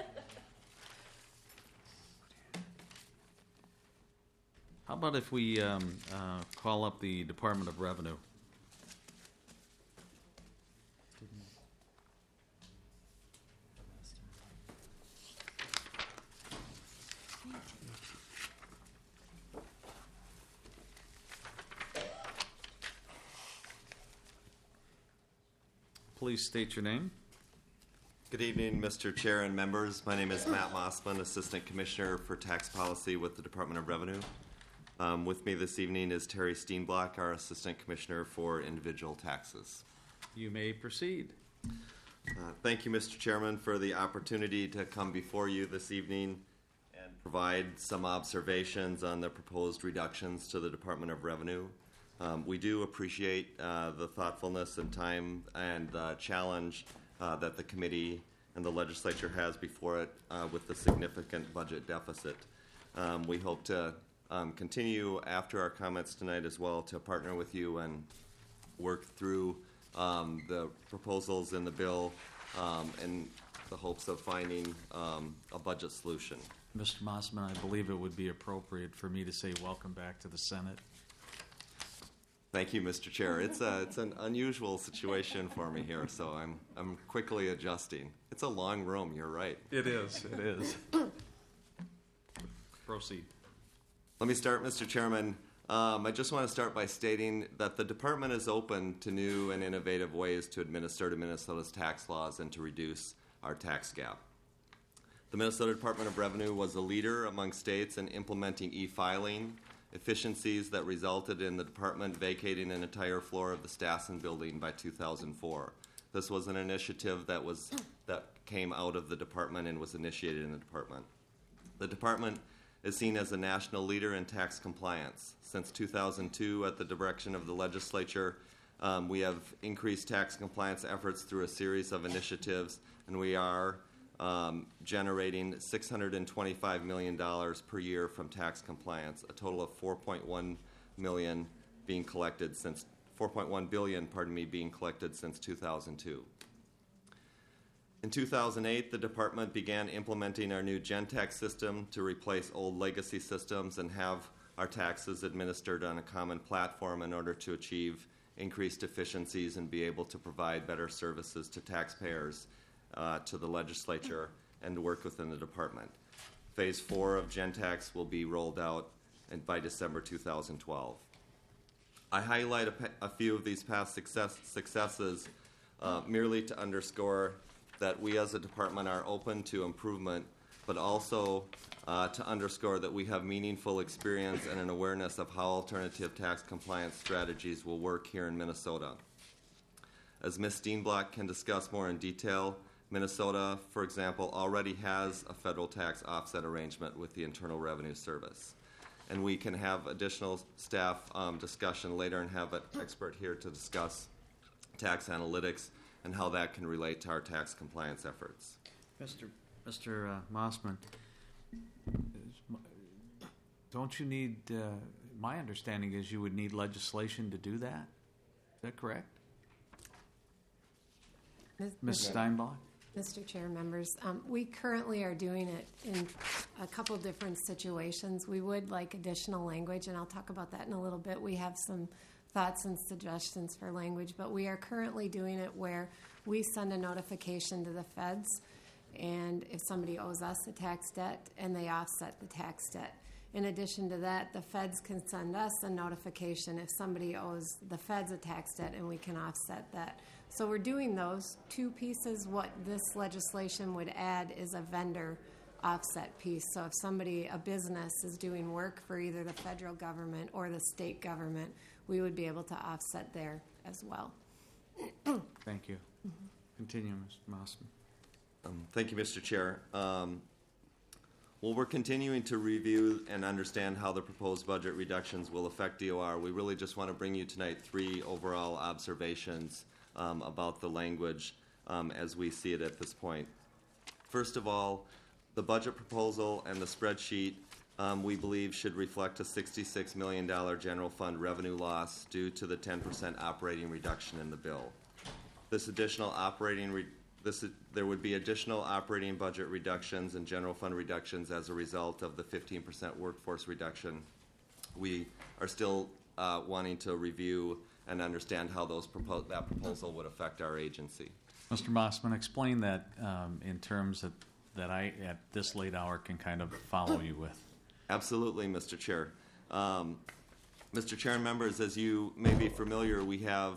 Speaker 1: How about if we um, uh, call up the Department of Revenue? please state your name.
Speaker 10: Good evening, Mister Chair and members. My name is Matt Mossman, Assistant Commissioner for Tax Policy with the Department of Revenue. Um, with me this evening is Terry Steenblock, our Assistant Commissioner for Individual Taxes.
Speaker 1: You may proceed.
Speaker 10: Uh, thank you, Mister Chairman, for the opportunity to come before you this evening and provide some observations on the proposed reductions to the Department of Revenue. Um, we do appreciate uh, the thoughtfulness and time and uh, challenge uh, that the committee and the legislature has before it uh, with the significant budget deficit. Um, we hope to um, continue after our comments tonight as well to partner with you and work through um, the proposals in the bill um, in the hopes of finding um, a budget solution.
Speaker 1: Mister Mossman, I believe it would be appropriate for me to say welcome back to the Senate.
Speaker 10: Thank you, Mister Chair. It's a it's an unusual situation for me here, so I'm I'm quickly adjusting. It's a long room. You're right.
Speaker 1: It is. It is. Proceed.
Speaker 10: Let me start, Mister Chairman. Um, I just want to start by stating that the department is open to new and innovative ways to administer to Minnesota's tax laws and to reduce our tax gap. The Minnesota Department of Revenue was a leader among states in implementing e-filing, efficiencies that resulted in the department vacating an entire floor of the Stassen building by two thousand four. This was an initiative that was that came out of the department and was initiated in the department. The department is seen as a national leader in tax compliance. Since two thousand two, at the direction of the legislature, um, we have increased tax compliance efforts through a series of initiatives, and we are Um, generating six hundred twenty-five million dollars per year from tax compliance, a total of four point one million being collected since four point one billion, pardon me, being collected since two thousand two. In two thousand eight, the department began implementing our new GenTax system to replace old legacy systems and have our taxes administered on a common platform in order to achieve increased efficiencies and be able to provide better services to taxpayers, Uh, to the legislature, and to work within the department. Phase four of GenTax will be rolled out and by December two thousand twelve. I highlight a, pe- a few of these past success, successes uh, merely to underscore that we as a department are open to improvement, but also uh, to underscore that we have meaningful experience and an awareness of how alternative tax compliance strategies will work here in Minnesota. As Miz Steenblock can discuss more in detail, Minnesota, for example, already has a federal tax offset arrangement with the Internal Revenue Service. And we can have additional staff um, discussion later and have an expert here to discuss tax analytics and how that can relate to our tax compliance efforts.
Speaker 1: Mister Mister Uh, Mossman, don't you need, uh, my understanding is you would need legislation to do that? Is that correct? Miz Steinbach?
Speaker 11: Mister Chair, members, um, we currently are doing it in a couple different situations. We would like additional language, and I'll talk about that in a little bit. We have some thoughts and suggestions for language, but we are currently doing it where we send a notification to the feds, and if somebody owes us a tax debt, and they offset the tax debt. In addition to that, the feds can send us a notification if somebody owes the feds a tax debt, and we can offset that. So we're doing those two pieces. What this legislation would add is a vendor offset piece. So if somebody, a business, is doing work for either the federal government or the state government, we would be able to offset there as well.
Speaker 1: Thank you. Mm-hmm. Continue, Mister Mossman.
Speaker 10: Um, thank you, Mister Chair. Um, well, we're continuing to review and understand how the proposed budget reductions will affect D O R. We really just want to bring you tonight three overall observations Um, about the language um, as we see it at this point. First of all, the budget proposal and the spreadsheet um, we believe should reflect a sixty-six million dollars general fund revenue loss due to the ten percent operating reduction in the bill. This additional operating re- this there would be additional operating budget reductions and general fund reductions as a result of the fifteen percent workforce reduction. We are still uh, wanting to review and understand how those propo- that proposal would affect our agency.
Speaker 1: Mister Mossman, explain that um, in terms that, that I, at this late hour, can kind of follow you with.
Speaker 10: Absolutely, Mister Chair. Um, Mister Chair and members, as you may be familiar, we have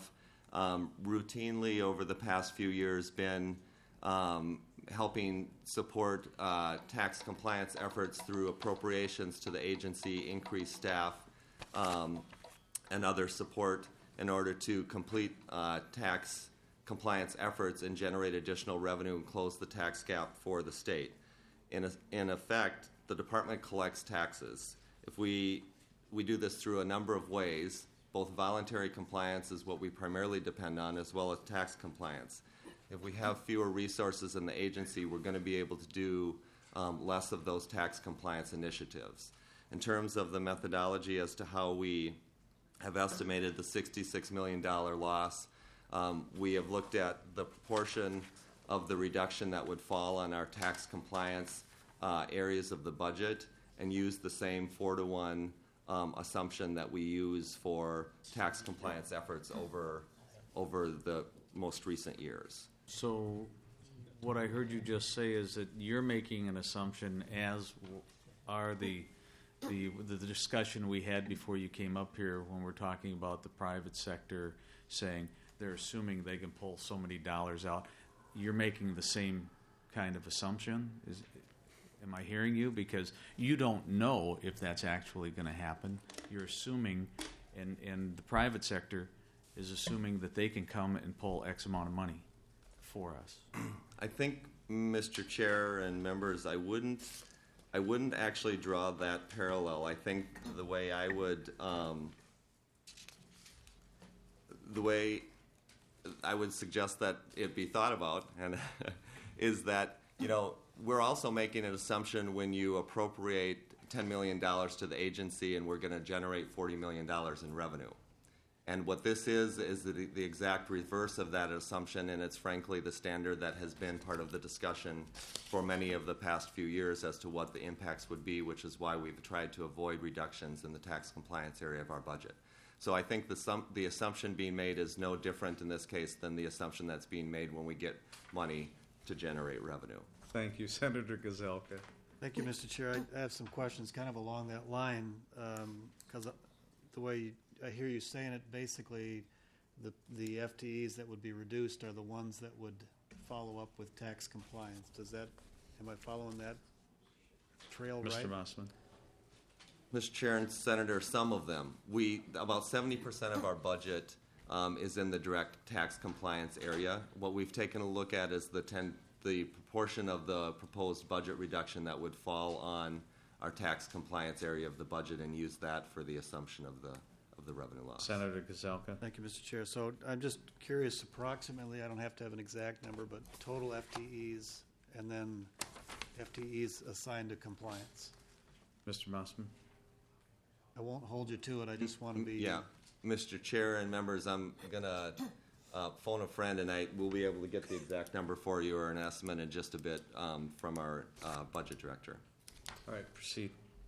Speaker 10: um, routinely over the past few years been um, helping support uh, tax compliance efforts through appropriations to the agency, increased staff, um, and other support in order to complete uh, tax compliance efforts and generate additional revenue and close the tax gap for the state. In, a, in effect, the department collects taxes. If we, we do this through a number of ways, both voluntary compliance is what we primarily depend on, as well as tax compliance. If we have fewer resources in the agency, we're going to be able to do um, less of those tax compliance initiatives. In terms of the methodology as to how we have estimated the sixty-six million dollars loss, um, we have looked at the proportion of the reduction that would fall on our tax compliance uh, areas of the budget and used the same four to one um, assumption that we use for tax compliance efforts over, over the most recent years.
Speaker 1: So what I heard you just say is that you're making an assumption, as w- are the, the the discussion we had before you came up here when we're talking about the private sector saying they're assuming they can pull so many dollars out. You're making the same kind of assumption? Is, am I hearing you? Because you don't know if that's actually going to happen. You're assuming, and, and the private sector is assuming that they can come and pull X amount of money for us.
Speaker 10: I think, Mister Chair and members, I wouldn't, I wouldn't actually draw that parallel. I think the way I would, um, the way I would suggest that it be thought about, and is that, you know, we're also making an assumption when you appropriate ten million dollars to the agency, and we're going to generate forty million dollars in revenue. And what this is, is the, the exact reverse of that assumption, and it's frankly the standard that has been part of the discussion for many of the past few years as to what the impacts would be, which is why we've tried to avoid reductions in the tax compliance area of our budget. So I think the, sum, the assumption being made is no different in this case than the assumption that's being made when we get money to generate revenue.
Speaker 1: Thank you. Senator Gazelka.
Speaker 12: Thank you, Mister Chair. I, I have some questions kind of along that line, because um, the way you, I hear you saying it, basically the, the F T Es that would be reduced are the ones that would follow up with tax compliance. Does that, am I following that trail
Speaker 1: Mister
Speaker 12: right?
Speaker 1: Mossman.
Speaker 10: Mister Chair and Senator, some of them. We, about seventy percent of our budget um, is in the direct tax compliance area. What we've taken a look at is the ten, the proportion of the proposed budget reduction that would fall on our tax compliance area of the budget, and use that for the assumption of the of the revenue loss.
Speaker 1: Senator Gazelka.
Speaker 12: Thank you, Mister Chair. So I'm just curious, approximately, I don't have to have an exact number, but total F T Es and then F T Es assigned to compliance.
Speaker 1: Mister Mossman.
Speaker 12: I won't hold you to it. I just want to be.
Speaker 10: Yeah, Mister Chair and members, I'm gonna uh, phone a friend, and I will be able to get the exact number for you, or an estimate in just a bit um, from our uh, budget director.
Speaker 1: All right, proceed.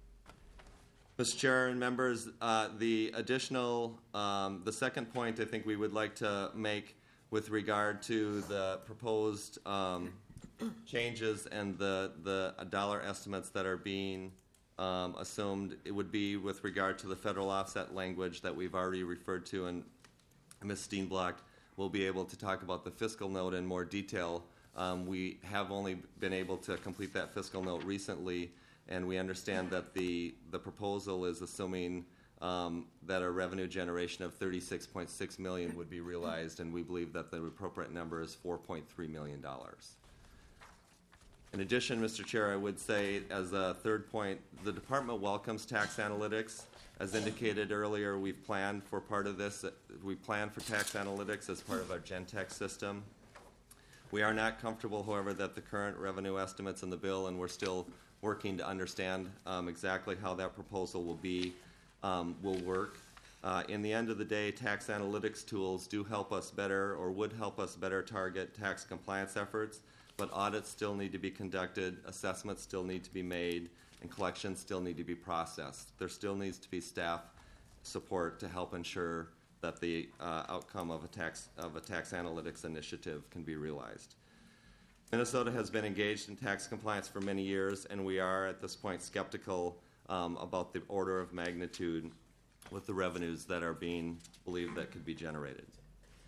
Speaker 10: Mister Chair and members, uh, the additional, um, the second point I think we would like to make with regard to the proposed um, changes and the the dollar estimates that are being Um, assumed, it would be with regard to the federal offset language that we've already referred to, and Miz Steenblock will be able to talk about the fiscal note in more detail. Um, we have only been able to complete that fiscal note recently, and we understand that the, the proposal is assuming um, that a revenue generation of thirty-six point six million dollars would be realized, and we believe that the appropriate number is four point three million dollars. In addition, Mister Chair, I would say as a third point, the department welcomes tax analytics. As indicated earlier, we've planned for part of this. We plan for tax analytics as part of our Gentex system. We are not comfortable, however, that the current revenue estimates in the bill, and we're still working to understand um, exactly how that proposal will be, um, will work. Uh, in the end of the day, tax analytics tools do help us better, or would help us better target tax compliance efforts. But audits still need to be conducted, assessments still need to be made, and collections still need to be processed. There still needs to be staff support to help ensure that the uh, outcome of a tax of a tax analytics initiative can be realized. Minnesota has been engaged in tax compliance for many years, and we are at this point skeptical um, about the order of magnitude with the revenues that are being believed that could be generated.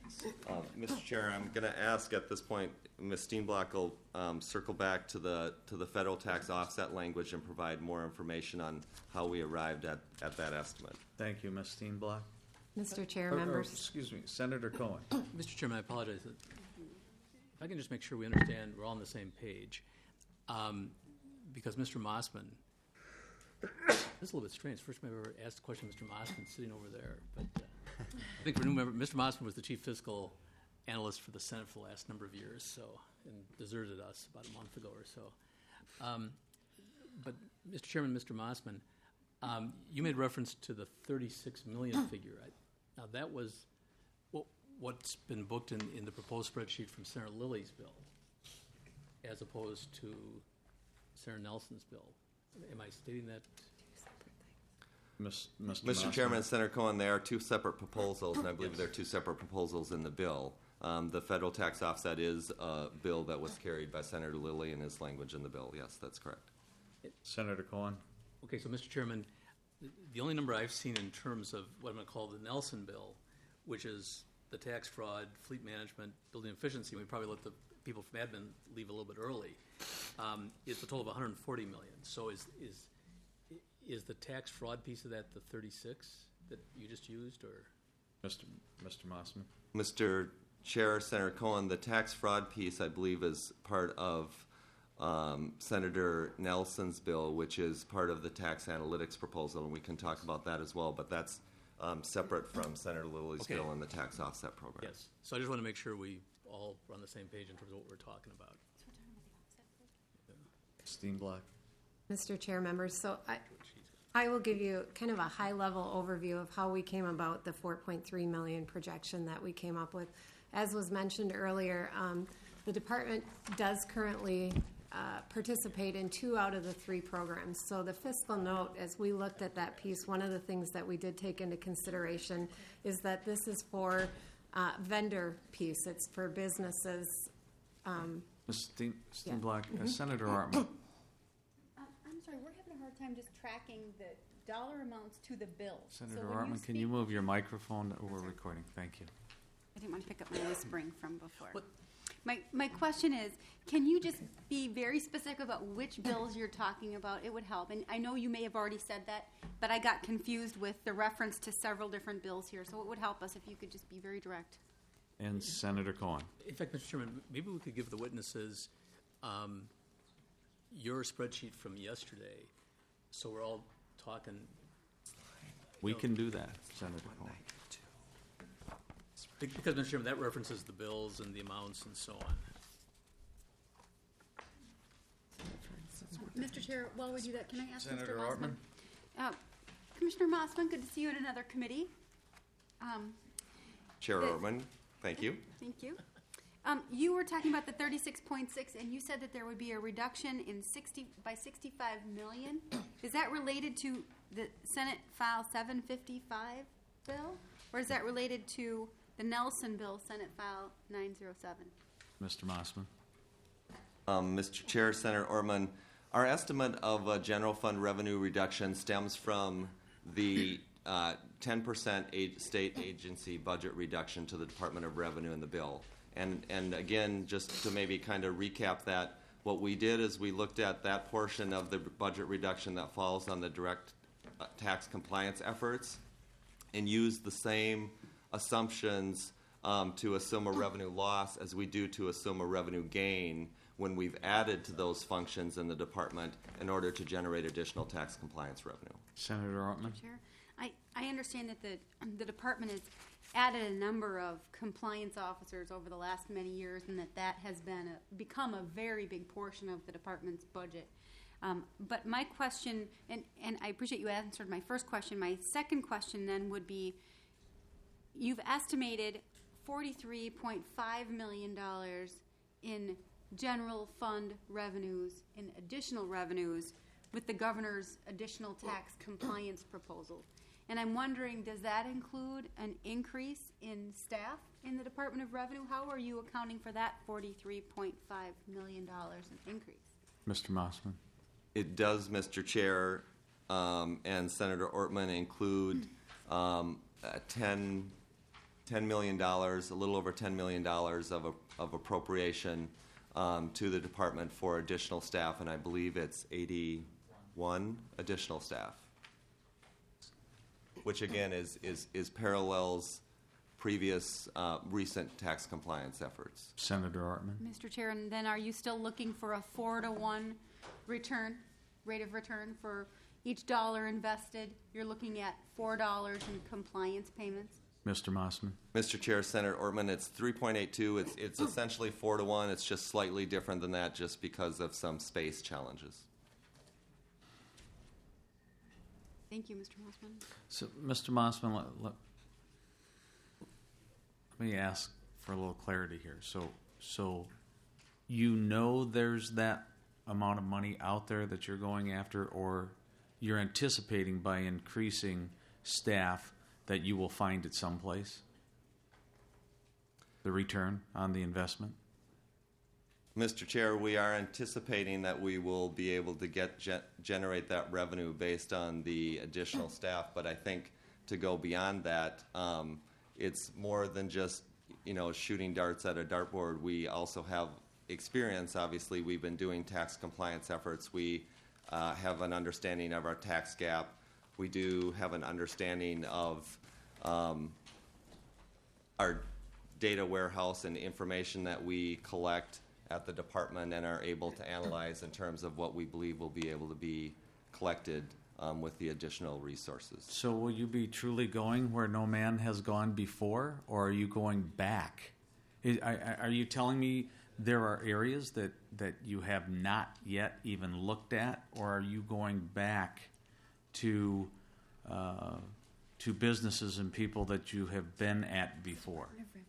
Speaker 10: Uh, Mister Chair, I'm going to ask at this point, Miz Steenblock will um, circle back to the to the federal tax offset language and provide more information on how we arrived at, at that estimate.
Speaker 1: Thank you, Miz Steenblock.
Speaker 11: Mister Chair,
Speaker 1: Or- or,
Speaker 11: members.
Speaker 1: excuse me, Senator Cohen.
Speaker 8: Mister Chairman, I apologize. If I can just make sure we understand we're all on the same page. Um, because Mister Mossman, this is a little bit strange. First time I've ever asked a question of Mister Mossman sitting over there. But uh, I think for new member, Mister Mossman was the chief fiscal analyst for the Senate for the last number of years, so and deserted us about a month ago or so. Um, but Mister Chairman, Mister Mossman, um, you made reference to the thirty-six million figure. I, now that was what, what's been booked in, in the proposed spreadsheet from Senator Lilly's bill, as opposed to Senator Nelson's bill. Am I stating that?
Speaker 1: Miz Mister
Speaker 10: Mister
Speaker 1: Mossman.
Speaker 10: Chairman and Senator Cohen, there are two separate proposals, and I believe there are two separate proposals in the bill. Um, the federal tax offset is a bill that was carried by Senator Lilly in his language in the bill. Yes, that's correct.
Speaker 1: Senator Cohen.
Speaker 8: Okay, so Mister Chairman, the- the only number I've seen in terms of what I'm going to call the Nelson bill, which is the tax fraud, fleet management, building efficiency, we probably let the people from admin leave a little bit early, um, is the total of one hundred forty million. So is is is the tax fraud piece of that the thirty-six that you just used, or?
Speaker 1: Mister Mister Mossman.
Speaker 10: Mister Chair, Senator Cohen, the tax fraud piece, I believe, is part of um, Senator Nelson's bill, which is part of the tax analytics proposal, and we can talk about that as well. But that's um, separate from Senator Lilly's
Speaker 8: Okay.
Speaker 10: bill and the tax offset program.
Speaker 8: Yes. So I just want to make sure we all are on the same page in terms of what we're talking about.
Speaker 1: Steenblock.
Speaker 11: Mister Chair, members, so I, I will give you kind of a high-level overview of how we came about the four point three million projection that we came up with. As was mentioned earlier, um, the department does currently uh, participate in two out of the three programs. So the fiscal note, as we looked at that piece, one of the things that we did take into consideration is that this is for uh, vendor piece. It's for businesses. Um,
Speaker 1: Miz Steen
Speaker 11: Yeah.
Speaker 1: Steenblock. Uh,
Speaker 11: Mhm.
Speaker 1: Senator Artman.
Speaker 13: Um, I'm sorry, we're having a hard time just tracking the dollar amounts to the bills.
Speaker 1: Senator
Speaker 13: So when
Speaker 1: Artman, can you
Speaker 13: speak-
Speaker 1: move your microphone? We're recording. Thank you.
Speaker 13: I didn't want to pick up my whispering from before. My, my question is, can you just be very specific about which bills you're talking about? It would help. And I know you may have already said that, but I got confused with the reference to several different bills here. So it would help us if you could just be very direct.
Speaker 1: And Senator Cohen.
Speaker 8: In fact, Mister Chairman, maybe we could give the witnesses um, your spreadsheet from yesterday, so we're all talking.
Speaker 1: We
Speaker 8: you know,
Speaker 1: can do that, Senator Cohen.
Speaker 8: be- Because, Mister Chairman, that references the bills and the amounts and so on.
Speaker 13: Mister Chair, while we do that, can I ask Mister
Speaker 1: Senator
Speaker 13: Mossman?
Speaker 1: Artman.
Speaker 13: Uh, Commissioner Mossman, good to see you at another committee. Um,
Speaker 10: Chair
Speaker 13: The-
Speaker 10: Ortman, thank you.
Speaker 13: Thank you. Um, you were talking about the thirty-six point six, and you said that there would be a reduction in sixty by sixty-five million. Is that related to the Senate File seven fifty-five bill, or is that related to the Nelson bill, Senate File nine oh seven?
Speaker 1: Mister Mossman.
Speaker 10: Um, Mister Chair, Senator Ortman, our estimate of a general fund revenue reduction stems from the uh, ten percent a- state agency budget reduction to the Department of Revenue in the bill. And, and again, just to maybe kind of recap that, what we did is we looked at that portion of the budget reduction that falls on the direct uh, tax compliance efforts and used the same assumptions um, to assume a revenue loss as we do to assume a revenue gain when we've added to those functions in the department in order to generate additional tax compliance revenue.
Speaker 1: Senator Artman.
Speaker 13: Chair, I, I understand that the, the department has added a number of compliance officers over the last many years, and that that has been a, become a very big portion of the department's budget. Um, but my question, and, and I appreciate you answered my first question, my second question then would be, you've estimated forty-three point five million dollars in general fund revenues, in additional revenues, with the governor's additional tax compliance proposal. And I'm wondering, does that include an increase in staff in the Department of Revenue? How are you accounting for that forty-three point five million dollars in increase?
Speaker 1: Mister Mossman.
Speaker 10: It does, Mister Chair, um, and Senator Ortman, include um, a ten ten million dollars, a little over ten million dollars of, a, of appropriation um, to the department for additional staff, and I believe it's eighty-one additional staff, which again is, is, is parallels previous uh, recent tax compliance efforts.
Speaker 1: Senator Ortman.
Speaker 13: Mister Chair, and then are you still looking for a four to one return, rate of return for each dollar invested? You're looking at four dollars in compliance payments?
Speaker 1: Mister Mossman.
Speaker 10: Mister Chair, Senator Ortman, it's three point eight two. It's, it's essentially four to one. It's just slightly different than that just because of some space challenges.
Speaker 13: Thank you, Mister Mossman.
Speaker 1: So, Mister Mossman, let, let, let me ask for a little clarity here. So, so you know there's that amount of money out there that you're going after, or you're anticipating by increasing staff that you will find it someplace? The return on the investment?
Speaker 10: Mister Chair, we are anticipating that we will be able to get ge- generate that revenue based on the additional staff, but I think to go beyond that, um, it's more than just, you know, shooting darts at a dartboard. We also have experience. Obviously, we've been doing tax compliance efforts. We uh, have an understanding of our tax gap. We do have an understanding of um, our data warehouse and information that we collect at the department and are able to analyze in terms of what we believe will be able to be collected um, with the additional resources.
Speaker 1: So will you be truly going where no man has gone before, or are you going back? Is, are, are you telling me there are areas that, that you have not yet even looked at, or are you going back to uh, to businesses and people that you have been at before?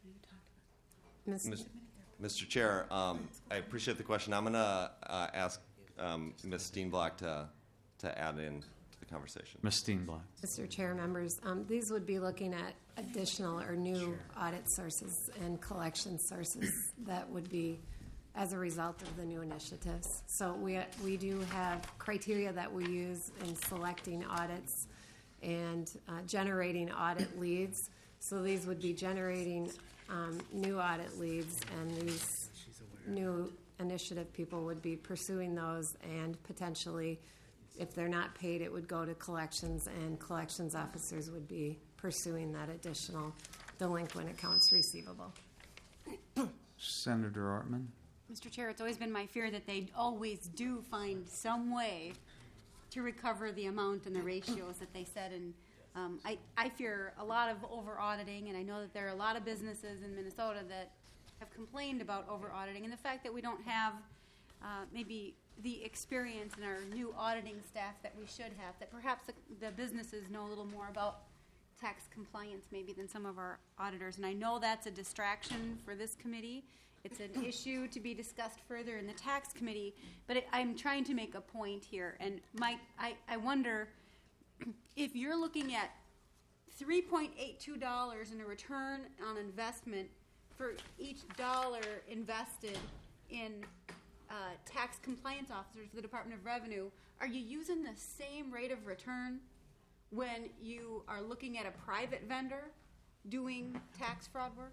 Speaker 11: Miz
Speaker 10: Mister Chair, um, I appreciate the question. I'm going to uh, ask um, Miz Steenblock to, to add in to the conversation.
Speaker 1: Miz Steenblock.
Speaker 11: Mister Chair, members, um, these would be looking at additional or new audit sources and collection sources that would be as a result of the new initiatives. So we, we do have criteria that we use in selecting audits and uh, generating audit leads. So these would be generating um, new audit leads, and these new initiative people would be pursuing those, and potentially, if they're not paid, it would go to collections, and collections officers would be pursuing that additional delinquent accounts receivable.
Speaker 1: Senator Ortman.
Speaker 13: Mister Chair, it's always been my fear that they always do find some way to recover the amount and the ratios that they set. And um, I, I fear a lot of over auditing, and I know that there are a lot of businesses in Minnesota that have complained about over auditing, and the fact that we don't have uh, maybe the experience in our new auditing staff that we should have, that perhaps the, the businesses know a little more about tax compliance maybe than some of our auditors. And I know that's a distraction for this committee. It's an issue to be discussed further in the tax committee, but it, I'm trying to make a point here. And Mike, I, I wonder if you're looking at three point eight two dollars in a return on investment for each dollar invested in uh, tax compliance officers for the Department of Revenue, are you using the same rate of return when you are looking at a private vendor doing tax fraud work?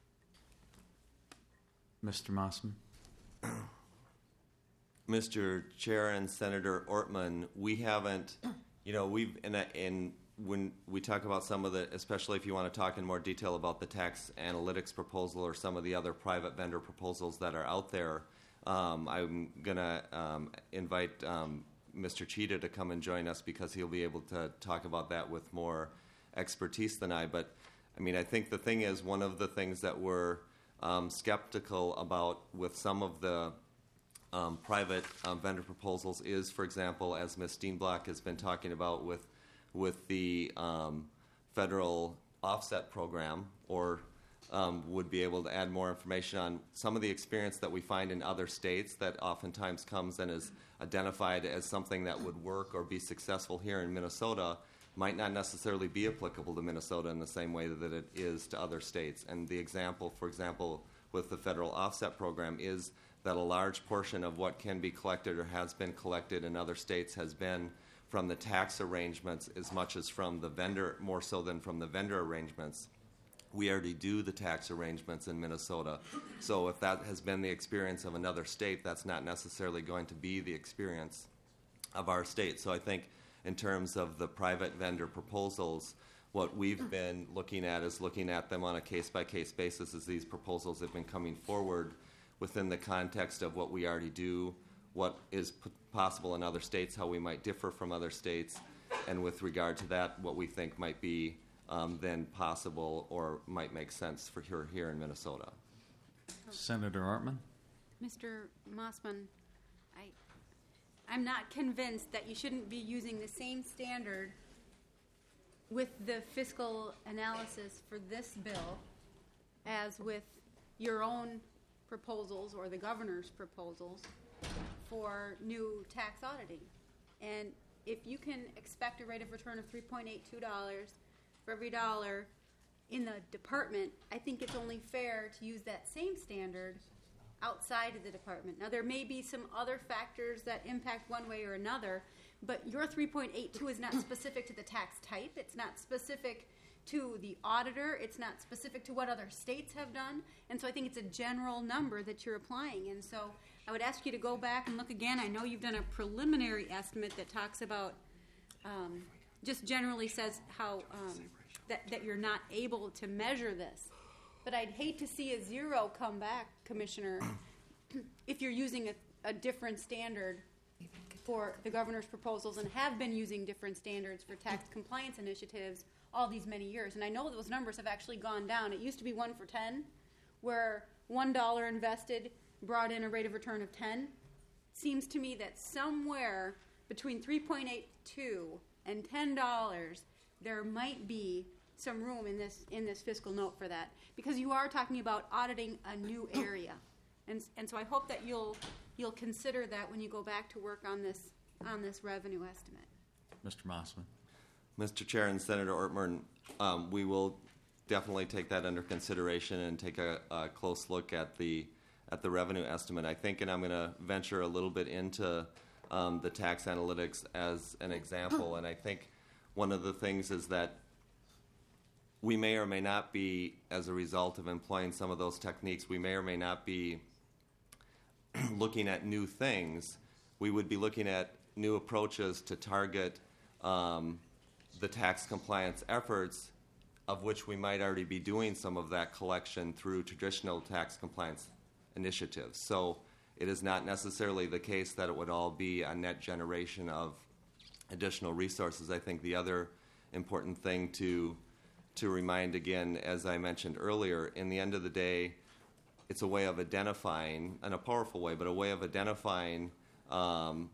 Speaker 1: Mister Mossman.
Speaker 10: Mister Chair and Senator Ortman, we haven't, you know, we've, in, a, in when we talk about some of the, especially if you want to talk in more detail about the tax analytics proposal or some of the other private vendor proposals that are out there, um, I'm going to um, invite um, Mister Cheetah to come and join us because he'll be able to talk about that with more expertise than I. But, I mean, I think the thing is, one of the things that we're um, skeptical about with some of the um, private um, vendor proposals is, for example, as Miz Steenblock has been talking about with with the um, federal offset program, or um, would be able to add more information on some of the experience that we find in other states that oftentimes comes and is identified as something that would work or be successful here in Minnesota, might not necessarily be applicable to Minnesota in the same way that it is to other states. And the example, for example, with the federal offset program is that a large portion of what can be collected or has been collected in other states has been from the tax arrangements as much as from the vendor, more so than from the vendor arrangements. we already do the tax arrangements in Minnesota. So if that has been the experience of another state, that's not necessarily going to be the experience of our state. So I think in terms of the private vendor proposals, what we've been looking at is looking at them on a case-by-case basis as these proposals have been coming forward within the context of what we already do, what is p- possible in other states, how we might differ from other states, and with regard to that, what we think might be um, then possible or might make sense for here, here in Minnesota.
Speaker 1: Senator Ortman?
Speaker 13: Mister Mossman, I, I'm not convinced that you shouldn't be using the same standard with the fiscal analysis for this bill as with your own proposals or the governor's proposals for new tax auditing. And if you can expect a rate of return of three point eight two dollars for every dollar in the department, I think it's only fair to use that same standard outside of the department. Now, there may be some other factors that impact one way or another, but your three point eight two is not specific to the tax type. It's not specific to the auditor. It's not specific to what other states have done. And so I think it's a general number that you're applying. And so I would ask you to go back and look again. I know you've done a preliminary estimate that talks about, um, just generally says how um, that, that you're not able to measure this. But I'd hate to see a zero come back, Commissioner, if you're using a, a different standard for the governor's proposals and have been using different standards for tax compliance initiatives all these many years. And I know those numbers have actually gone down. It used to be one for ten, where one dollar invested brought in a rate of return of ten. Seems to me that somewhere between three point eight two and ten dollars, there might be some room in this in this fiscal note for that, because you are talking about auditing a new area, and and so I hope that you'll you'll consider that when you go back to work on this on this revenue estimate.
Speaker 1: Mister Mossman.
Speaker 10: Mister Chair and Senator Ortman, um, we will definitely take that under consideration and take a, a close look at the at the revenue estimate. I think, and I'm going to venture a little bit into um, the tax analytics as an example, and I think one of the things is that we may or may not be, as a result of employing some of those techniques, we may or may not be looking at new things. We would be looking at new approaches to target um, the tax compliance efforts, of which we might already be doing some of that collection through traditional tax compliance initiatives. So it is not necessarily the case that it would all be a net generation of additional resources. I think the other important thing to to remind again, as I mentioned earlier, in the end of the day, it's a way of identifying, in a powerful way, but a way of identifying um,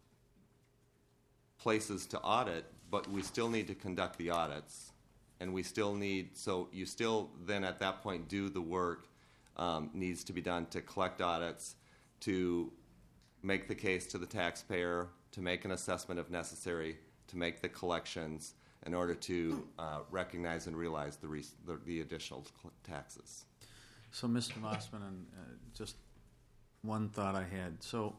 Speaker 10: places to audit, but we still need to conduct the audits. And we still need, so you still then at that point do the work um, needs to be done to collect audits, to make the case to the taxpayer, to make an assessment if necessary, to make the collections in order to uh, recognize and realize the, re- the, the additional cl- taxes.
Speaker 1: So, Mister Mossman, and uh, just one thought I had. So,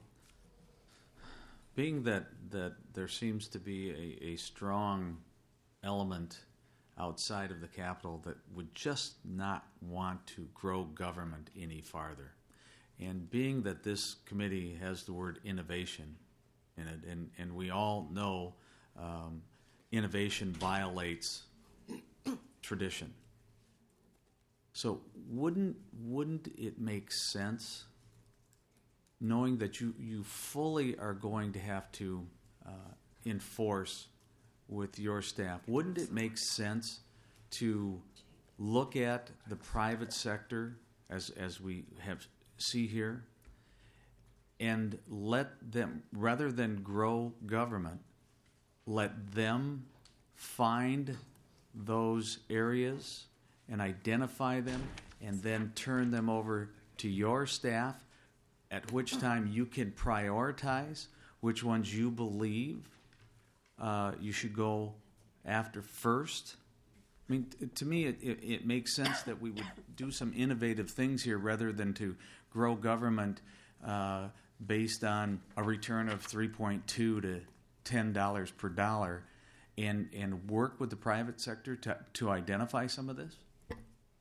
Speaker 1: being that, that there seems to be a, a strong element outside of the Capitol that would just not want to grow government any farther, and being that this committee has the word innovation in it, and, and we all know um, innovation violates tradition. So wouldn't wouldn't it make sense, knowing that you, you fully are going to have to uh, enforce with your staff, wouldn't it make sense to look at the private sector as as we have see here and let them, rather than grow government, let them find those areas and identify them and then turn them over to your staff, at which time you can prioritize which ones you believe uh, you should go after first? I mean, t- to me, it, it, it makes sense that we would do some innovative things here rather than to grow government uh, based on a return of three point two to ten dollars per dollar, and and work with the private sector to to identify some of this.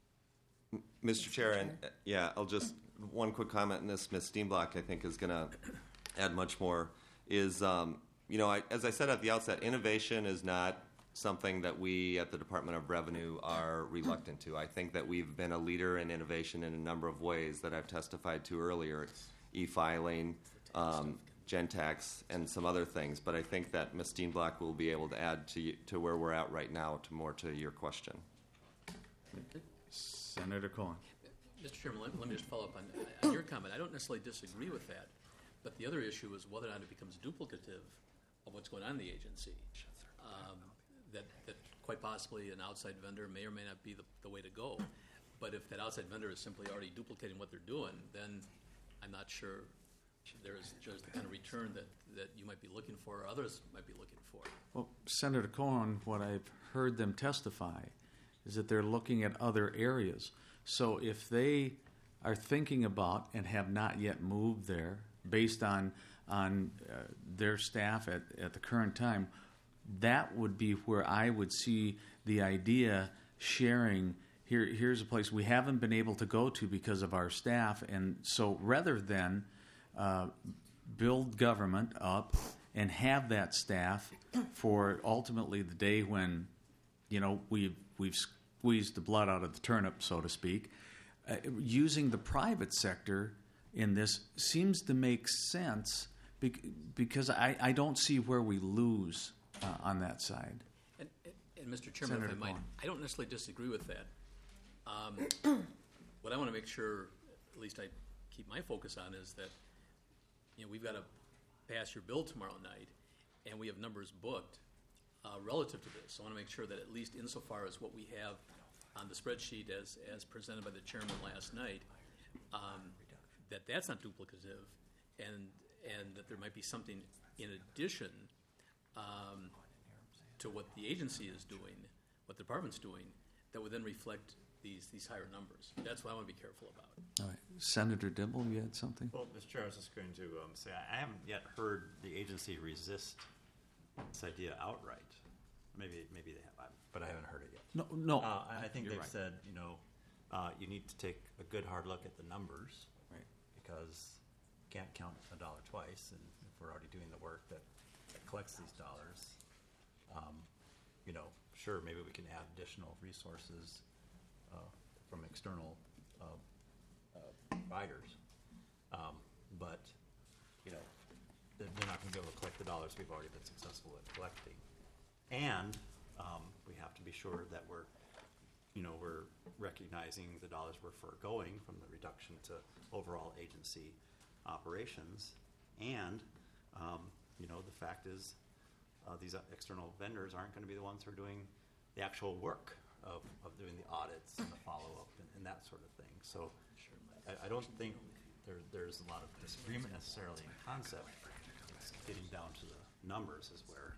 Speaker 10: Mister Chair, and uh, yeah, I'll just, one quick comment on this. Miz Steenblock, I think, is going to add much more, is, um, you know, I, as I said at the outset, innovation is not something that we at the Department of Revenue are reluctant to. I think that we've been a leader in innovation in a number of ways that I've testified to earlier, e-filing, um, Gentax, and some other things. But I think that Miz Steenblock will be able to add to, to where we're at right now, to more to your question.
Speaker 1: Senator Cohen.
Speaker 8: Mister Chairman, let, let me just follow up on, on your comment. I don't necessarily disagree with that, but the other issue is whether or not it becomes duplicative of what's going on in the agency. Um, that, that quite possibly an outside vendor may or may not be the, the way to go. But if that outside vendor is simply already duplicating what they're doing, then I'm not sure there's, there's the kind of return that, that you might be looking for or others might be looking for.
Speaker 1: Well, Senator Cohen, what I've heard them testify is that they're looking at other areas. So if they are thinking about and have not yet moved there based on on uh, their staff at, at the current time, that would be where I would see the idea sharing. Here, here's a place we haven't been able to go to because of our staff, and so rather than uh, build government up and have that staff for ultimately the day when, you know, we've we've squeezed the blood out of the turnip, so to speak, uh, using the private sector in this seems to make sense because I, I don't see where we lose uh, on that side.
Speaker 8: And, and Mister Chairman,
Speaker 1: Senator
Speaker 8: if I might,
Speaker 1: Cohen.
Speaker 8: I don't necessarily disagree with that. Um, what I want to make sure, at least I keep my focus on, is that you know we've got to pass your bill tomorrow night, and we have numbers booked uh, relative to this. So I want to make sure that at least insofar as what we have on the spreadsheet as as presented by the chairman last night, um, that that's not duplicative, and and that there might be something in addition um, to what the agency is doing, what the department's doing, that would then reflect these these higher numbers. That's what I want to be careful about.
Speaker 1: All right. Senator Dibble, you had something?
Speaker 7: Well, Mister Chair, I was just going to um, say I haven't yet heard the agency resist this idea outright. Maybe maybe they have, but I haven't heard it yet.
Speaker 1: No, no.
Speaker 7: Uh, I I think
Speaker 1: You're
Speaker 7: they've
Speaker 1: right.
Speaker 7: said, you know, uh, you need to take a good hard look at the numbers,
Speaker 1: Right.
Speaker 7: because you can't count a dollar twice, and if we're already doing the work that, that collects these dollars, um, you know, sure, maybe we can add additional resources uh, from external uh, uh, providers, um, but you know, they're they're not going to be able to collect the dollars we've already been successful at collecting, and um, we have to be sure that we're, you know, we're recognizing the dollars we're foregoing from the reduction to overall agency operations, and um, you know, the fact is, uh, these external vendors aren't going to be the ones who are doing the actual work of, of doing the audits and the follow-up and, and that sort of thing. So I, I don't think there, there's a lot of disagreement necessarily in concept. It's getting down to the numbers is where,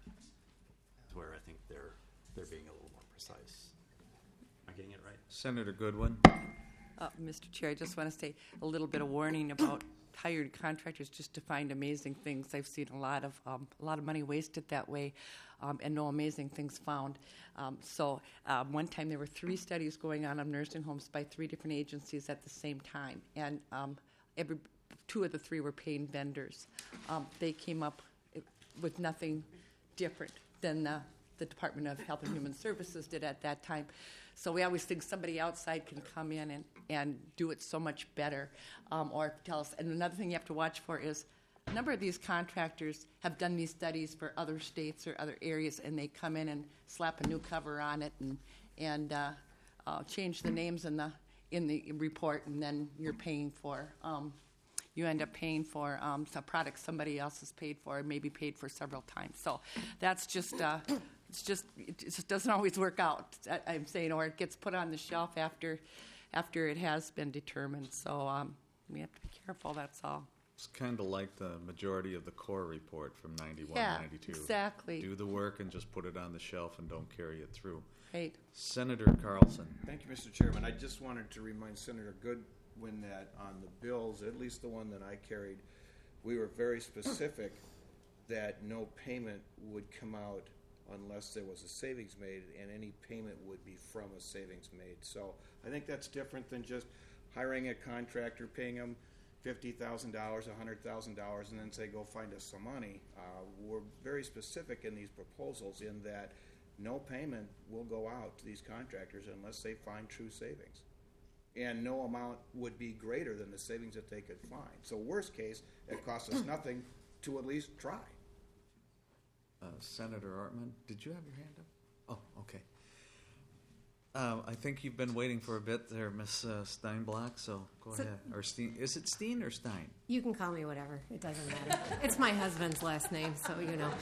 Speaker 7: is where I think they're they're being a little more precise. Am I getting it right?
Speaker 1: Senator Goodwin.
Speaker 5: Uh, Mister Chair, I just want to say a little bit of warning about hired contractors just to find amazing things. I've seen a lot of um, a lot of money wasted that way, um, and no amazing things found. Um, so um, one time there were three studies going on of nursing homes by three different agencies at the same time, and um, every two of the three were paying vendors. Um, they came up with nothing different than the, the Department of Health and Human Services did at that time. So we always think somebody outside can come in and, and do it so much better, um, or tell us. And another thing you have to watch for is a number of these contractors have done these studies for other states or other areas, and they come in and slap a new cover on it and and uh, uh, change the names in the in the report, and then you're paying for. Um, you end up paying for um, a product somebody else has paid for, and maybe paid for several times. So that's just. Uh, It's just it just doesn't always work out. I'm saying, or it gets put on the shelf after, after it has been determined. So um, we have to be careful. That's all.
Speaker 1: It's kind of like the majority of the core report from ninety-one,
Speaker 5: Yeah,
Speaker 1: ninety-two.
Speaker 5: exactly.
Speaker 1: Do the work and just put it on the shelf and don't carry it through.
Speaker 5: Right.
Speaker 1: Senator Carlson.
Speaker 14: Thank you, Mister Chairman. I just wanted to remind Senator Goodwin that on the bills, at least the one that I carried, we were very specific that no payment would come out unless there was a savings made, and any payment would be from a savings made. So I think that's different than just hiring a contractor, paying them fifty thousand dollars, one hundred thousand dollars, and then say, go find us some money. Uh, we're very specific in these proposals in that no payment will go out to these contractors unless they find true savings. And no amount would be greater than the savings that they could find. So worst case, it costs us nothing to at least try.
Speaker 1: Uh, Senator Ortman, did you have your hand up? Oh, okay. Uh, I think you've been waiting for a bit there, Miss uh, Steinblock, so go
Speaker 11: So-
Speaker 1: ahead. Or Steen, is it Steen or Stein?
Speaker 11: You can call me whatever. It doesn't matter. It's my husband's last name, so you know.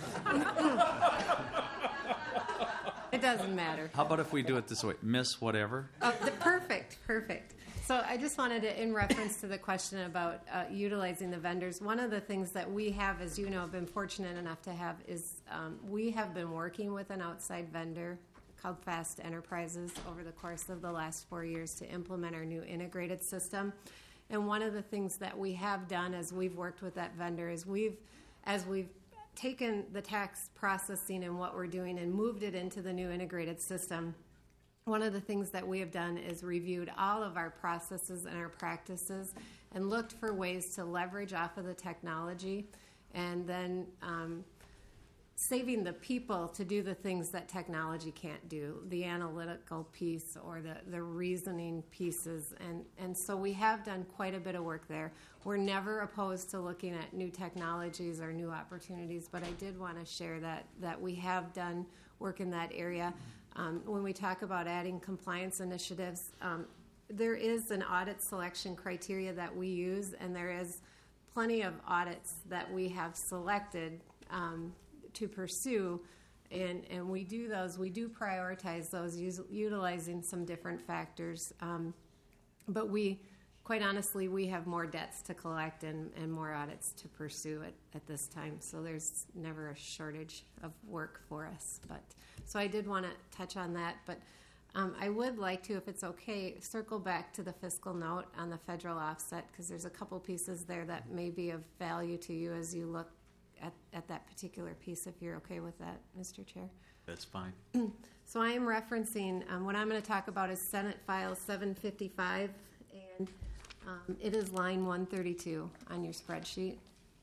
Speaker 11: It doesn't matter.
Speaker 1: How about if we do it this way, Miss whatever?
Speaker 11: Oh, the, perfect, perfect. So I just wanted to, in reference to the question about uh, utilizing the vendors, one of the things that we have, as you know, been fortunate enough to have is um, we have been working with an outside vendor called Fast Enterprises over the course of the last four years to implement our new integrated system. And one of the things that we have done as we've worked with that vendor is we've, as we've taken the tax processing and what we're doing and moved it into the new integrated system, one of the things that we have done is reviewed all of our processes and our practices and looked for ways to leverage off of the technology and then um, saving the people to do the things that technology can't do, the analytical piece or the, the reasoning pieces. And, and so we have done quite a bit of work there. We're never opposed to looking at new technologies or new opportunities, but I did want to share that, that we have done work in that area. Um, when we talk about adding compliance initiatives, um, there is an audit selection criteria that we use, and there is plenty of audits that we have selected um, to pursue, and, and we do those. We do prioritize those us, utilizing some different factors, um, but we, quite honestly, we have more debts to collect and, and more audits to pursue at, at this time, so there's never a shortage of work for us. But so I did want to touch on that, but um, I would like to, if it's okay, circle back to the fiscal note on the federal offset, because there's a couple pieces there that may be of value to you as you look at, at that particular piece, if you're okay with that, Mister Chair.
Speaker 1: That's fine.
Speaker 11: So I am referencing, um, what I'm going to talk about is Senate File seven fifty-five, and um, it is line one thirty-two on your spreadsheet.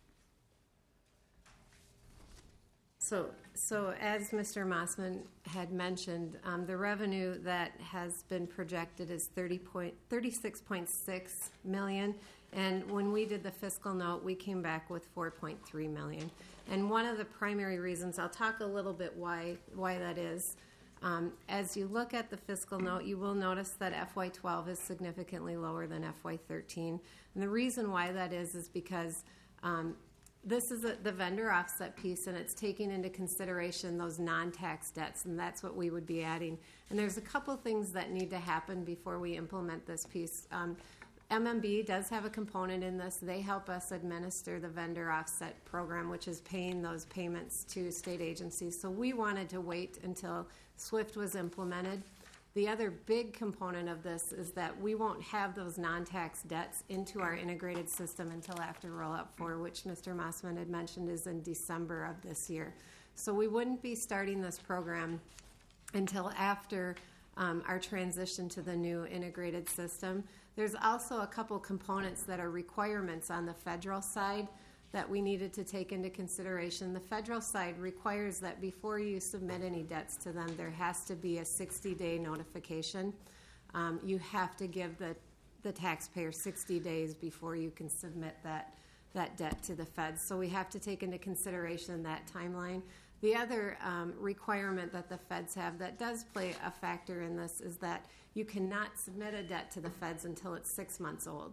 Speaker 11: So, so as Mister Mossman had mentioned, um, the revenue that has been projected is thirty-six point six million dollars. And when we did the fiscal note, we came back with four point three million dollars. And one of the primary reasons, I'll talk a little bit why why that is. Um, as you look at the fiscal note, you will notice that F Y twelve is significantly lower than F Y thirteen. And the reason why that is is because um, this is a, the vendor offset piece, and it's taking into consideration those non-tax debts, and that's what we would be adding. And there's a couple things that need to happen before we implement this piece. Um, M M B does have a component in this. They help us administer the vendor offset program, which is paying those payments to state agencies. So we wanted to wait until SWIFT was implemented. The other big component of this is that we won't have those non-tax debts into our integrated system until after rollout four, which Mister Mossman had mentioned is in December of this year. So we wouldn't be starting this program until after um, our transition to the new integrated system. There's also a couple components that are requirements on the federal side that we needed to take into consideration. The federal side requires that before you submit any debts to them, there has to be a sixty-day notification. Um, you have to give the, the taxpayer sixty days before you can submit that, that debt to the feds. So we have to take into consideration that timeline. The other um, requirement that the feds have that does play a factor in this is that you cannot submit a debt to the feds until it's six months old.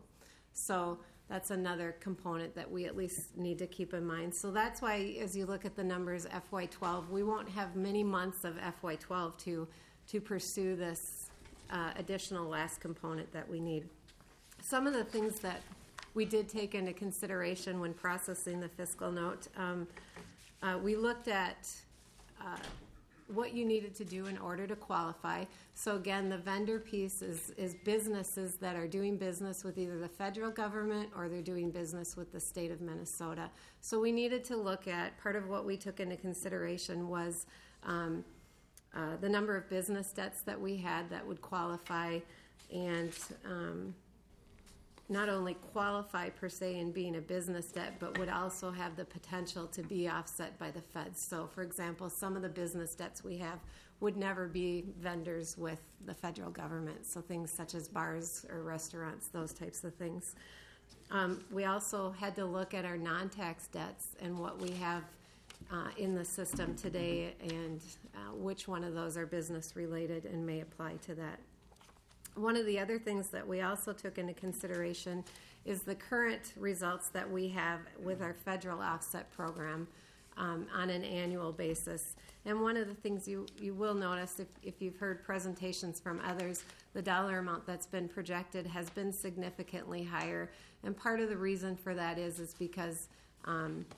Speaker 11: So that's another component that we at least need to keep in mind. So that's why, as you look at the numbers F Y twelve, we won't have many months of F Y twelve to, to pursue this uh, additional last component that we need. Some of the things that we did take into consideration when processing the fiscal note, um, uh, we looked at uh, what you needed to do in order to qualify. So again, the vendor piece is, is businesses that are doing business with either the federal government or they're doing business with the state of Minnesota. So we needed to look at, part of what we took into consideration was um, uh, the number of business debts that we had that would qualify, and um, not only qualify per se in being a business debt, but would also have the potential to be offset by the feds. So, for example, some of the business debts we have would never be vendors with the federal government. So things such as bars or restaurants, those types of things. Um, we also had to look at our non-tax debts and what we have uh, in the system today, and uh, which one of those are business related and may apply to that. One of the other things that we also took into consideration is the current results that we have with our federal offset program um, on an annual basis. And one of the things you, you will notice if, if you've heard presentations from others, the dollar amount that's been projected has been significantly higher. And part of the reason for that is, is because um,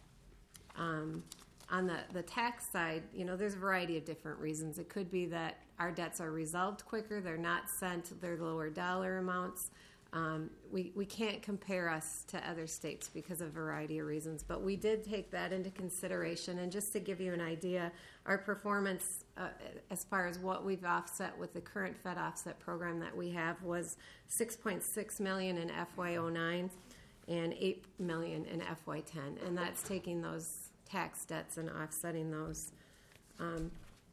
Speaker 11: um, on the, the tax side, you know, there's a variety of different reasons. It could be that our debts are resolved quicker, they're not sent, they're lower dollar amounts. Um, we, we can't compare us to other states because of a variety of reasons, but we did take that into consideration. And just to give you an idea, our performance uh, as far as what we've offset with the current Fed offset program that we have was six point six million dollars in F Y oh nine and eight million dollars in F Y ten, and that's taking those tax debts and offsetting those. Um,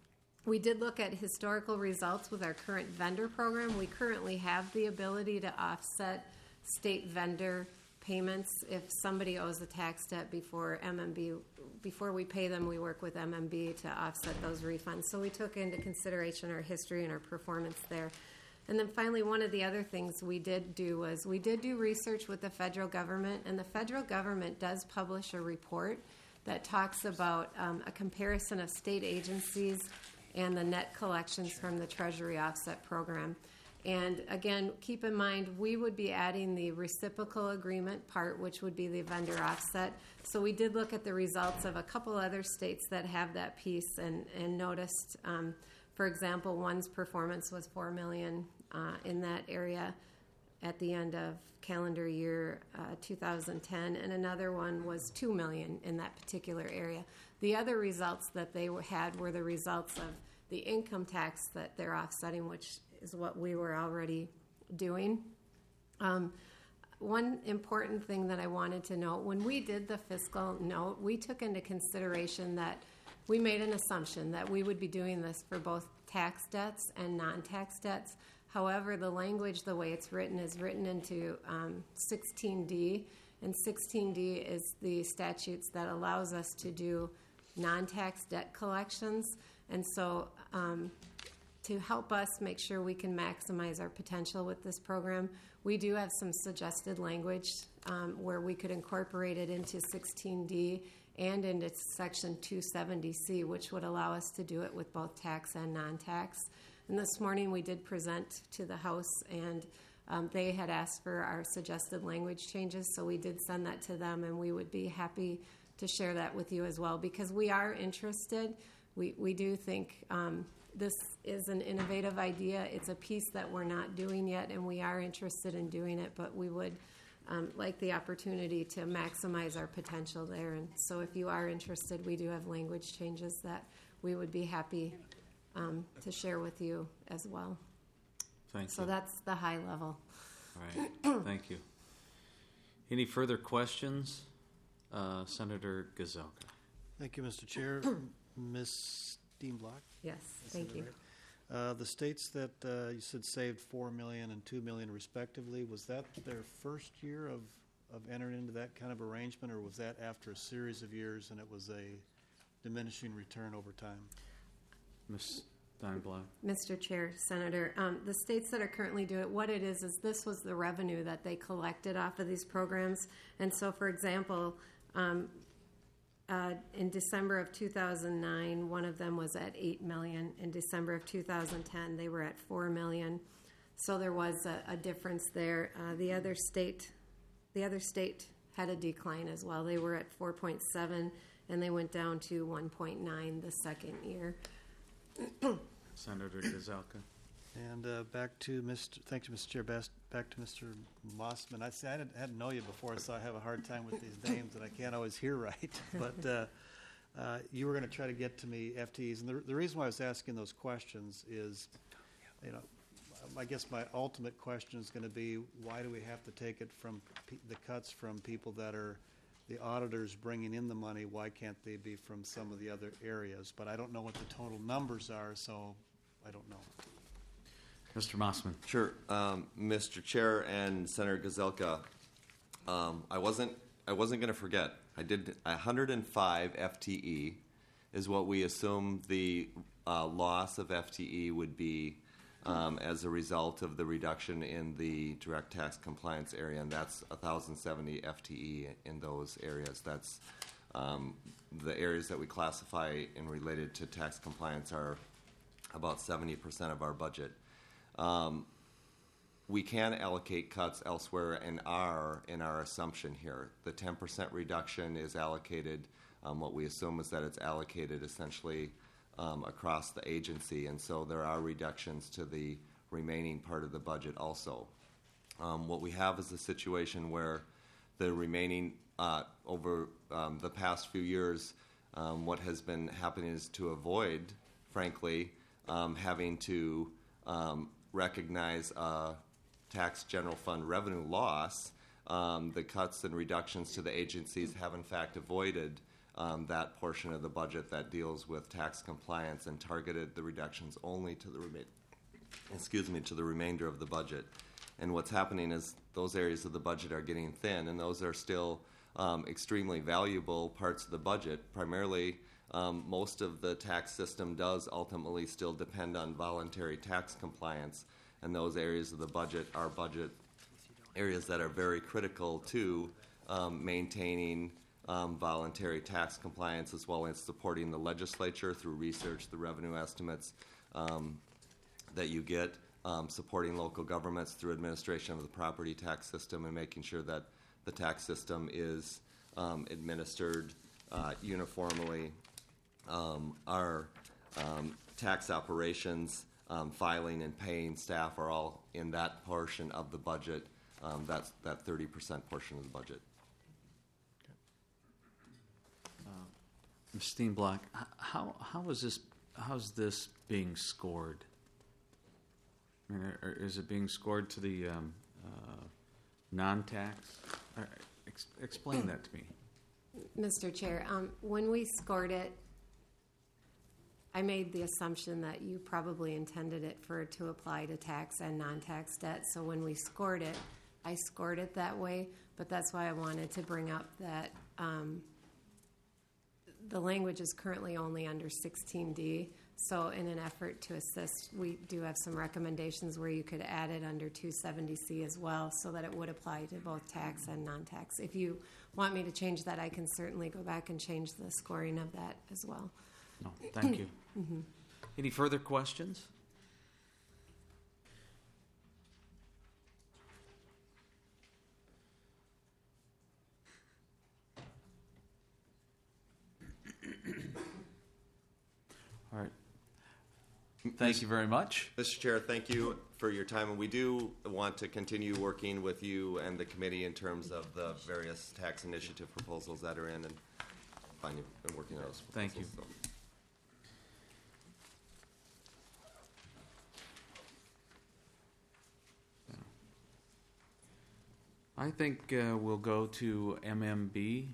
Speaker 11: We did look at historical results with our current vendor program. We currently have the ability to offset state vendor payments if somebody owes a tax debt before M M B. Before we pay them, we work with M M B to offset those refunds. So we took into consideration our history and our performance there. And then finally, one of the other things we did do was we did do research with the federal government, and the federal government does publish a report that talks about um, a comparison of state agencies and the net collections from the Treasury Offset Program. And again, keep in mind, we would be adding the reciprocal agreement part, which would be the vendor offset. So we did look at the results of a couple other states that have that piece and, and noticed, um, for example, one's performance was four million dollars uh, in that area at the end of calendar year uh, two thousand ten, and another one was two million dollars in that particular area. The other results that they had were the results of the income tax that they're offsetting, which is what we were already doing. Um, one important thing that I wanted to note, when we did the fiscal note, we took into consideration that we made an assumption that we would be doing this for both tax debts and non-tax debts. However, the language, the way it's written, is written into um, sixteen D, and sixteen D is the statutes that allows us to do non-tax debt collections. And so um, to help us make sure we can maximize our potential with this program, we do have some suggested language um, where we could incorporate it into sixteen D and into Section two seventy C, which would allow us to do it with both tax and non-tax. And this morning we did present to the House, and um, they had asked for our suggested language changes, so we did send that to them, and we would be happy to share that with you as well, because we are interested. We, we do think um, this is an innovative idea. It's a piece that we're not doing yet, and we are interested in doing it, but we would um, like the opportunity to maximize our potential there. And so if you are interested, we do have language changes that we would be happy um, to share with you as well.
Speaker 1: Thank
Speaker 11: so
Speaker 1: you.
Speaker 11: So that's the high level.
Speaker 1: All right. Thank you. Any further questions? Uh, Senator Gazelka.
Speaker 12: Thank you, Mister Chair. Miz Steenblock?
Speaker 11: Yes, thank you.
Speaker 12: Right? Uh, the states that uh, you said saved four million dollars and two million dollars respectively, was that their first year of, of entering into that kind of arrangement, or was that after a series of years and it was a diminishing return over time?
Speaker 1: Miz Steinblock.
Speaker 11: Mister Chair, Senator, um, the states that are currently doing it, what it is, is this was the revenue that they collected off of these programs. And so, for example, um, Uh, in December of two thousand nine, one of them was at eight million dollars. In December of two thousand ten, they were at four million dollars. So there was a, a difference there. Uh, the other state, the other state had a decline as well. They were at four point seven, and they went down to one point nine the second year.
Speaker 1: Senator Gazelka.
Speaker 12: And uh, back to Mister Thank you, Mister Chair. Back, back to Mister Mossman. I say I didn't, hadn't known you before, so I have a hard time with these names, and I can't always hear right. But uh, uh, you were going to try to get to me F T Es, and the, the reason why I was asking those questions is, you know, I guess my ultimate question is going to be, why do we have to take it from pe- the cuts from people that are the auditors bringing in the money? Why can't they be from some of the other areas? But I don't know what the total numbers are, so I don't know.
Speaker 1: Mister Mossman.
Speaker 10: Sure. Um, Mister Chair and Senator Gazelka, um, I wasn't I wasn't going to forget. I did one hundred five F T E is what we assume the uh, loss of F T E would be um, as a result of the reduction in the direct tax compliance area, and that's one thousand seventy F T E in those areas. That's um, the areas that we classify in related to tax compliance are about seventy percent of our budget. Um, we can allocate cuts elsewhere and are in our assumption here. The ten percent reduction is allocated, um, what we assume is that it's allocated essentially um, across the agency, and so there are reductions to the remaining part of the budget also. Um, what we have is a situation where the remaining, uh, over um, the past few years, um, what has been happening is to avoid, frankly, um, having to um, recognize a tax general fund revenue loss. Um, the cuts and reductions to the agencies have in fact avoided um, that portion of the budget that deals with tax compliance and targeted the reductions only to the remain, excuse me, to the remainder of the budget. And what's happening is those areas of the budget are getting thin, and those are still um, extremely valuable parts of the budget. Primarily, um, most of the tax system does ultimately still depend on voluntary tax compliance, and those areas of the budget are budget areas that are very critical to um, maintaining um, voluntary tax compliance, as well as supporting the legislature through research, the revenue estimates um, that you get, um, supporting local governments through administration of the property tax system, and making sure that the tax system is um, administered uh, uniformly. Um, our um, tax operations, um, filing and paying staff are all in that portion of the budget. Um, that's that thirty percent portion of the budget.
Speaker 1: Uh, Miz Steenblock, h- how how is this how's this being scored? I mean, are, is it being scored to the um, uh, non-tax? Uh, ex- explain that to me.
Speaker 11: Mister Chair, um, when we scored it, I made the assumption that you probably intended it for it to apply to tax and non-tax debt. So when we scored it, I scored it that way. But that's why I wanted to bring up that um, the language is currently only under sixteen D. So in an effort to assist, we do have some recommendations where you could add it under two seventy C as well, so that it would apply to both tax and non-tax. If you want me to change that, I can certainly go back and change the scoring of that as well.
Speaker 1: No, thank you.
Speaker 11: Mm-hmm.
Speaker 1: Any further questions? All right. Thank you very much.
Speaker 10: Mister Chair, thank you for your time, and we do want to continue working with you and the committee in terms of the various tax initiative proposals that are in, and finding and working on those proposals.
Speaker 1: Thank you.
Speaker 10: So.
Speaker 1: I think uh, we'll go to M M B.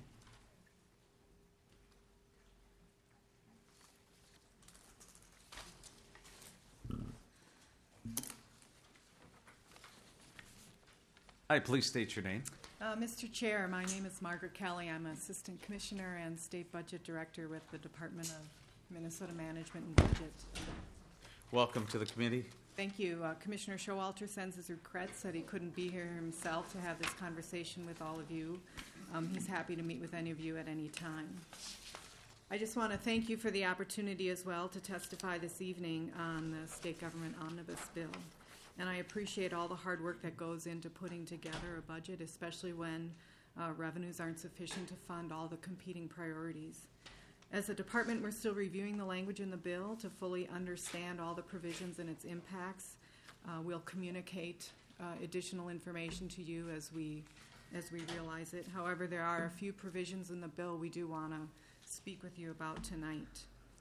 Speaker 1: Hi, please state your name.
Speaker 15: Uh, Mister Chair, my name is Margaret Kelly. I'm Assistant Commissioner and State Budget Director with the Department of Minnesota Management and Budget.
Speaker 1: Welcome to the committee.
Speaker 15: Thank you. Uh, Commissioner Showalter sends his regrets that he couldn't be here himself to have this conversation with all of you. Um, he's happy to meet with any of you at any time. I just want to thank you for the opportunity as well to testify this evening on the State Government Omnibus Bill. And I appreciate all the hard work that goes into putting together a budget, especially when uh, revenues aren't sufficient to fund all the competing priorities. As a department, we're still reviewing the language in the bill to fully understand all the provisions and its impacts. Uh, we'll communicate uh, additional information to you as we as we realize it. However, there are a few provisions in the bill we do want to speak with you about tonight.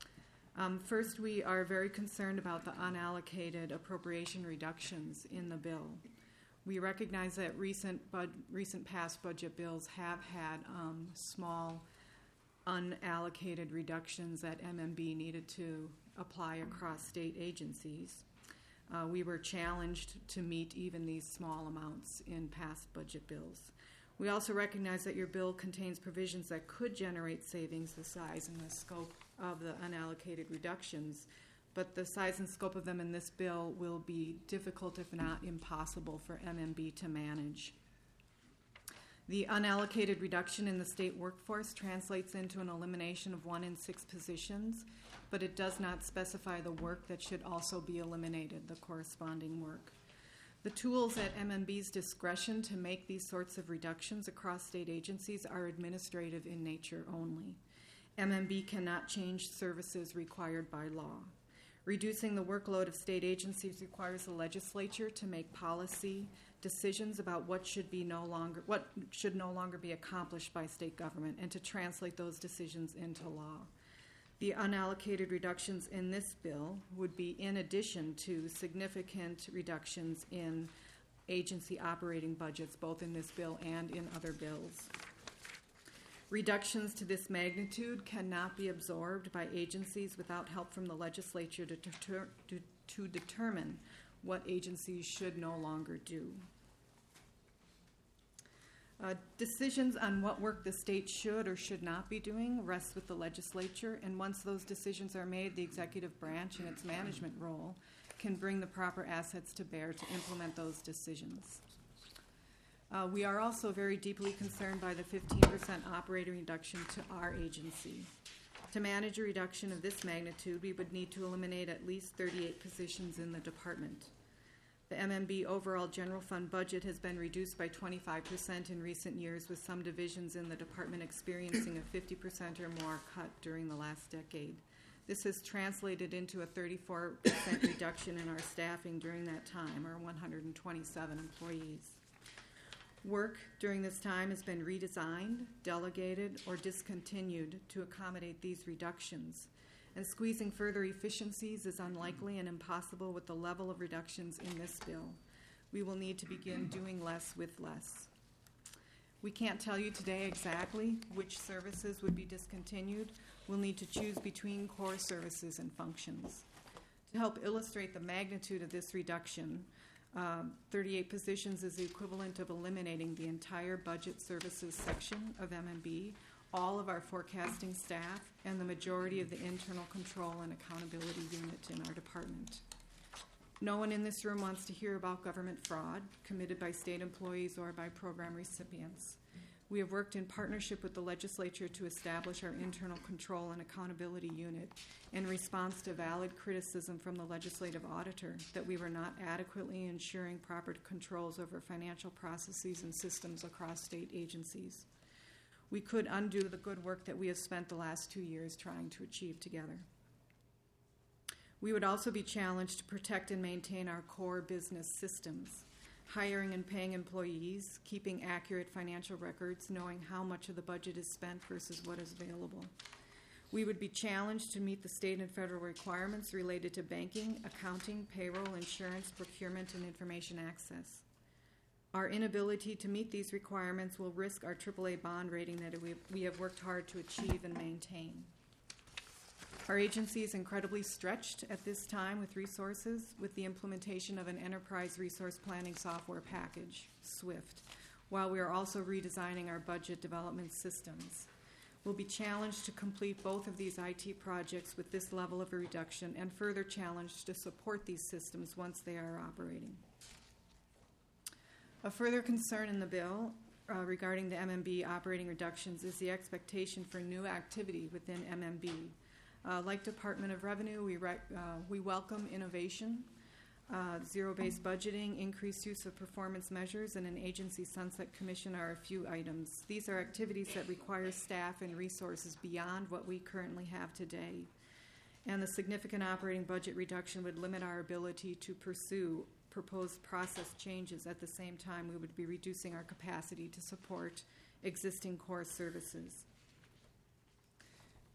Speaker 15: Um, first, we are very concerned about the unallocated appropriation reductions in the bill. We recognize that recent bud- recent past budget bills have had um, small unallocated reductions that M M B needed to apply across state agencies. Uh, we were challenged to meet even these small amounts in past budget bills. We also recognize that your bill contains provisions that could generate savings, the size and the scope of the unallocated reductions, but the size and scope of them in this bill will be difficult, if not impossible, for M M B to manage. The unallocated reduction in the state workforce translates into an elimination of one in six positions, but it does not specify the work that should also be eliminated, the corresponding work. The tools at M M B's discretion to make these sorts of reductions across state agencies are administrative in nature only. M M B cannot change services required by law. Reducing the workload of state agencies requires the legislature to make policy decisions about what should be no longer what should no longer be accomplished by state government and to translate those decisions into law. The unallocated reductions in this bill would be in addition to significant reductions in agency operating budgets, both in this bill and in other bills. Reductions to this magnitude cannot be absorbed by agencies without help from the legislature to, deter, to, to determine what agencies should no longer do. Uh, decisions on what work the state should or should not be doing rest with the legislature, and once those decisions are made, the executive branch in its management role can bring the proper assets to bear to implement those decisions. Uh, we are also very deeply concerned by the fifteen percent operating reduction to our agency. To manage a reduction of this magnitude, we would need to eliminate at least thirty-eight positions in the department. The M M B overall general fund budget has been reduced by twenty-five percent in recent years, with some divisions in the department experiencing a fifty percent or more cut during the last decade. This has translated into a thirty-four percent reduction in our staffing during that time, or one hundred twenty-seven employees. Work during this time has been redesigned, delegated, or discontinued to accommodate these reductions. And squeezing further efficiencies is unlikely and impossible with the level of reductions in this bill. We will need to begin doing less with less. We can't tell you today exactly which services would be discontinued. We'll need to choose between core services and functions. To help illustrate the magnitude of this reduction, um, thirty-eight positions is the equivalent of eliminating the entire budget services section of M M B, all of our forecasting staff, and the majority of the internal control and accountability unit in our department. No one in this room wants to hear about government fraud committed by state employees or by program recipients. We have worked in partnership with the legislature to establish our internal control and accountability unit in response to valid criticism from the legislative auditor that we were not adequately ensuring proper controls over financial processes and systems across state agencies. We could undo the good work that we have spent the last two years trying to achieve together. We would also be challenged to protect and maintain our core business systems, hiring and paying employees, keeping accurate financial records, knowing how much of the budget is spent versus what is available. We would be challenged to meet the state and federal requirements related to banking, accounting, payroll, insurance, procurement, and information access. Our inability to meet these requirements will risk our triple A bond rating that we, we have worked hard to achieve and maintain. Our agency is incredibly stretched at this time with resources with the implementation of an enterprise resource planning software package, SWIFT, while we are also redesigning our budget development systems. We'll be challenged to complete both of these I T projects with this level of a reduction and further challenged to support these systems once they are operating. A further concern in the bill uh, regarding the M M B operating reductions is the expectation for new activity within M M B. Uh, like Department of Revenue, we, rec- uh, we welcome innovation, uh, zero-based budgeting, increased use of performance measures, and an agency sunset commission are a few items. These are activities that require staff and resources beyond what we currently have today. And the significant operating budget reduction would limit our ability to pursue proposed process changes. At the same time, we would be reducing our capacity to support existing core services.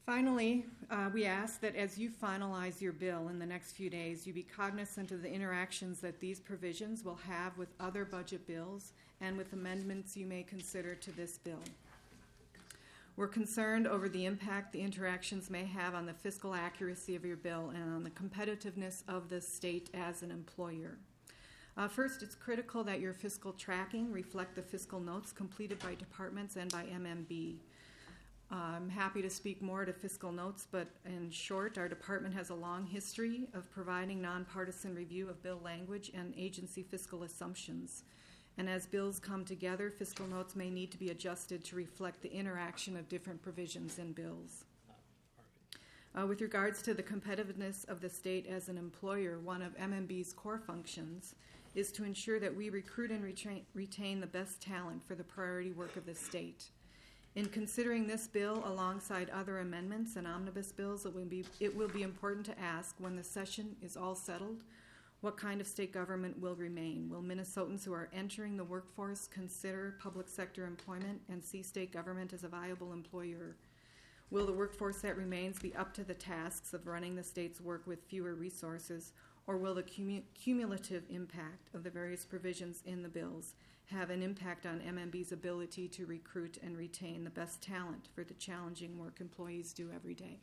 Speaker 15: Finally, uh, we ask that as you finalize your bill in the next few days, you be cognizant of the interactions that these provisions will have with other budget bills and with amendments you may consider to this bill. We're concerned over the impact the interactions may have on the fiscal accuracy of your bill and on the competitiveness of the state as an employer. Uh, first, it's critical that your fiscal tracking reflect the fiscal notes completed by departments and by M M B. I'm happy to speak more to fiscal notes, but in short, our department has a long history of providing nonpartisan review of bill language and agency fiscal assumptions. And as bills come together, fiscal notes may need to be adjusted to reflect the interaction of different provisions in bills. Uh, with regards to the competitiveness of the state as an employer, one of M M B's core functions is to ensure that we recruit and retrain, retain the best talent for the priority work of the state. In considering this bill alongside other amendments and omnibus bills, it will be, it will be important to ask, when the session is all settled, what kind of state government will remain? Will Minnesotans who are entering the workforce consider public sector employment and see state government as a viable employer? Will the workforce that remains be up to the tasks of running the state's work with fewer resources, or will the cumu- cumulative impact of the various provisions in the bills have an impact on M M B's ability to recruit and retain the best talent for the challenging work employees do every day?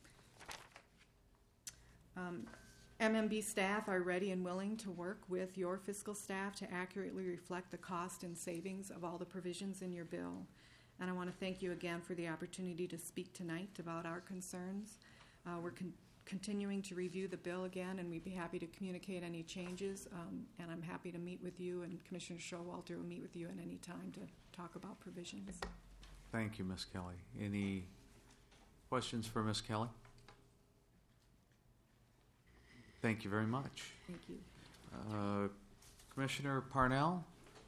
Speaker 15: Um, M M B staff are ready and willing to work with your fiscal staff to accurately reflect the cost and savings of all the provisions in your bill. And I want to thank you again for the opportunity to speak tonight about our concerns. Uh, we're con- continuing to review the bill again, and we'd be happy to communicate any changes. Um, and I'm happy to meet with you, and Commissioner Showalter will meet with you at any time to talk about provisions.
Speaker 1: Thank you, Miz Kelly. Any questions for Miz Kelly? Thank you very much.
Speaker 15: Thank you.
Speaker 1: Uh, Commissioner Parnell?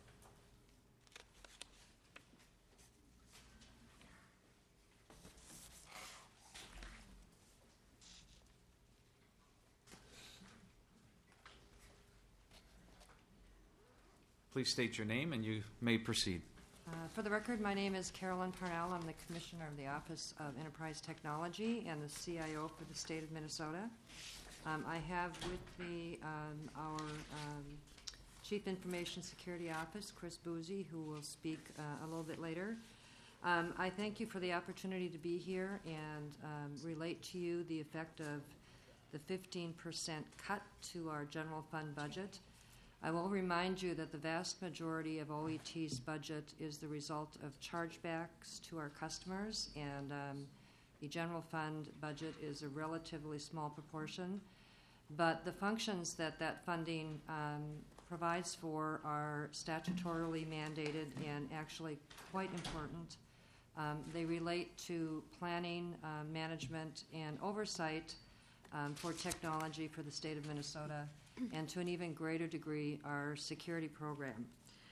Speaker 1: Please state your name and you may proceed.
Speaker 16: Uh, for the record, my name is Carolyn Parnell. I'm the Commissioner of the Office of Enterprise Technology and the C I O for the state of Minnesota. Um, I have with me um, our um, Chief Information Security Office, Chris Boozy, who will speak uh, a little bit later. Um, I thank you for the opportunity to be here and um, relate to you the effect of the fifteen percent cut to our general fund budget. I will remind you that the vast majority of O E T's budget is the result of chargebacks to our customers, and um, the general fund budget is a relatively small proportion. But the functions that that funding um, provides for are statutorily mandated and actually quite important. Um, they relate to planning, uh, management, and oversight um, for technology for the state of Minnesota, and to an even greater degree, our security program.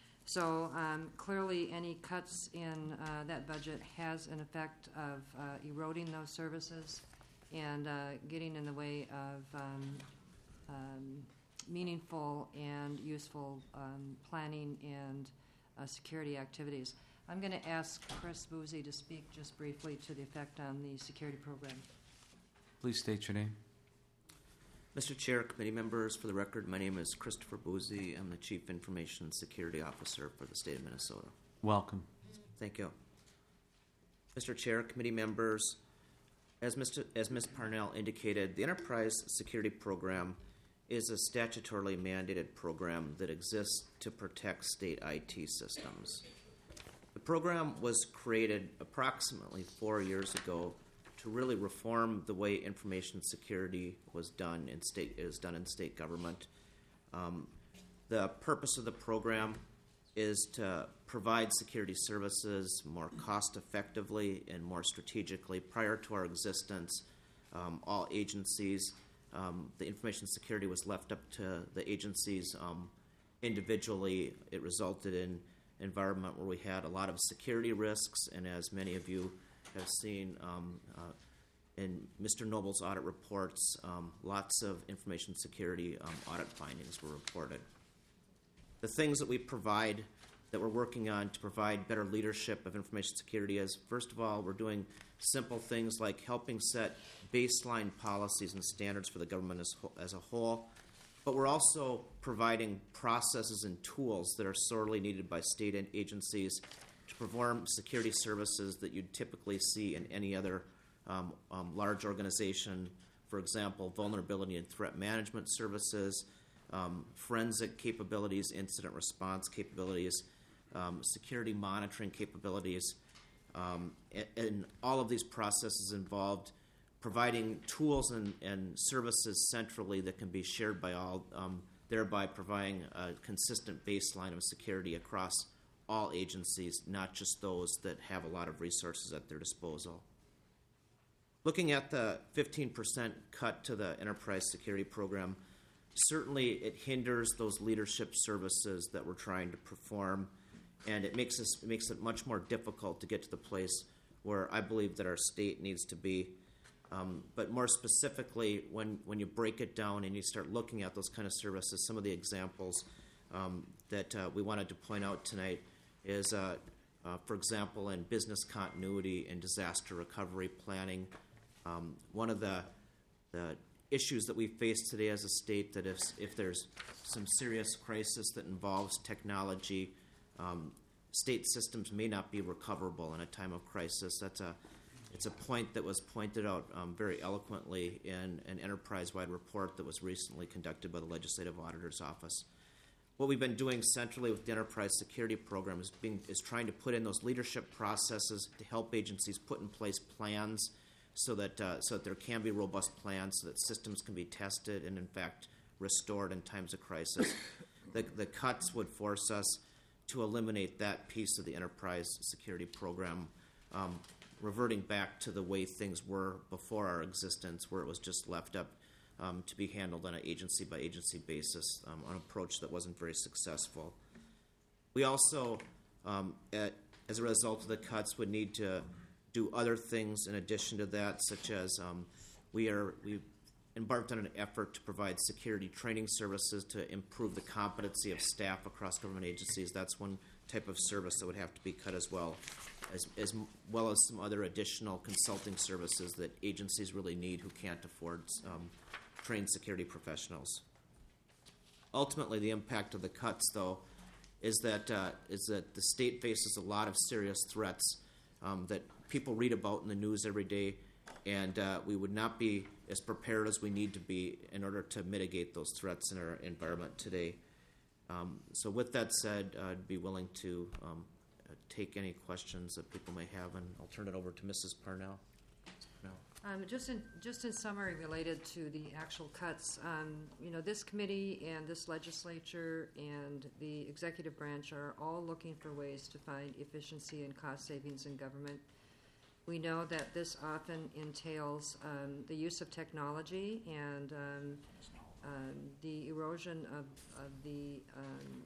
Speaker 16: So um, clearly, any cuts in uh, that budget has an effect of uh, eroding those services and uh, getting in the way of um, um, meaningful and useful um, planning and uh, security activities. I'm going to ask Chris Boozy to speak just briefly to the effect on the security program.
Speaker 1: Please state your name.
Speaker 17: Mister Chair, committee members, for the record, my name is Christopher Boozy. I'm the Chief Information Security Officer for the state of Minnesota.
Speaker 1: Welcome.
Speaker 17: Thank you. Mister Chair, committee members, as Mister as Miz Parnell indicated, the Enterprise Security Program is a statutorily mandated program that exists to protect state I T systems. The program was created approximately four years ago to really reform the way information security was done in state is done in state government. Um, the purpose of the program is to provide security services more cost effectively and more strategically. Prior to our existence, um, all agencies, um, the information security was left up to the agencies um, individually. It resulted in an environment where we had a lot of security risks, and as many of you have seen um, uh, in Mister Noble's audit reports, um, lots of information security um, audit findings were reported. The things that we provide that we're working on to provide better leadership of information security is, first of all, we're doing simple things like helping set baseline policies and standards for the government as, as a whole, but we're also providing processes and tools that are sorely needed by state agencies to perform security services that you'd typically see in any other um, um, large organization. For example, vulnerability and threat management services, um, forensic capabilities, incident response capabilities, um, security monitoring capabilities, um, and, and all of these processes involved providing tools and, and services centrally that can be shared by all, um, thereby providing a consistent baseline of security across all agencies, not just those that have a lot of resources at their disposal. Looking at the fifteen percent cut to the enterprise security program, certainly it hinders those leadership services that we're trying to perform, and it makes us it makes it much more difficult to get to the place where I believe that our state needs to be. Um, but more specifically, when, when you break it down and you start looking at those kind of services, some of the examples um, that uh, we wanted to point out tonight is, uh, uh, for example, in business continuity and disaster recovery planning. Um, one of the, the issues that we face today as a state, that if, if there's some serious crisis that involves technology, um, state systems may not be recoverable in a time of crisis. That's a It's a point that was pointed out um, very eloquently in an enterprise-wide report that was recently conducted by the Legislative Auditor's Office. What we've been doing centrally with the Enterprise Security Program is, being, is trying to put in those leadership processes to help agencies put in place plans so that, uh, so that there can be robust plans, so that systems can be tested and, in fact, restored in times of crisis. the, the cuts would force us to eliminate that piece of the Enterprise Security Program, um, reverting back to the way things were before our existence, where it was just left up um, to be handled on an agency-by-agency basis, um, an approach that wasn't very successful. We also, um, at, as a result of the cuts, would need to do other things in addition to that, such as um, we are we embarked on an effort to provide security training services to improve the competency of staff across government agencies. That's one type of service that would have to be cut as well. As, as well as some other additional consulting services that agencies really need who can't afford um, trained security professionals. Ultimately, the impact of the cuts, though, is that uh, is that the state faces a lot of serious threats um, that people read about in the news every day, and uh, we would not be as prepared as we need to be in order to mitigate those threats in our environment today. Um, so with that said, I'd be willing to um, take any questions that people may have, and I'll turn it over to Missus Parnell. No.
Speaker 16: Um, just in just in summary, related to the actual cuts, um, you know, this committee and this legislature and the executive branch are all looking for ways to find efficiency and cost savings in government. We know that this often entails um, the use of technology and um, um, the erosion of, of the um,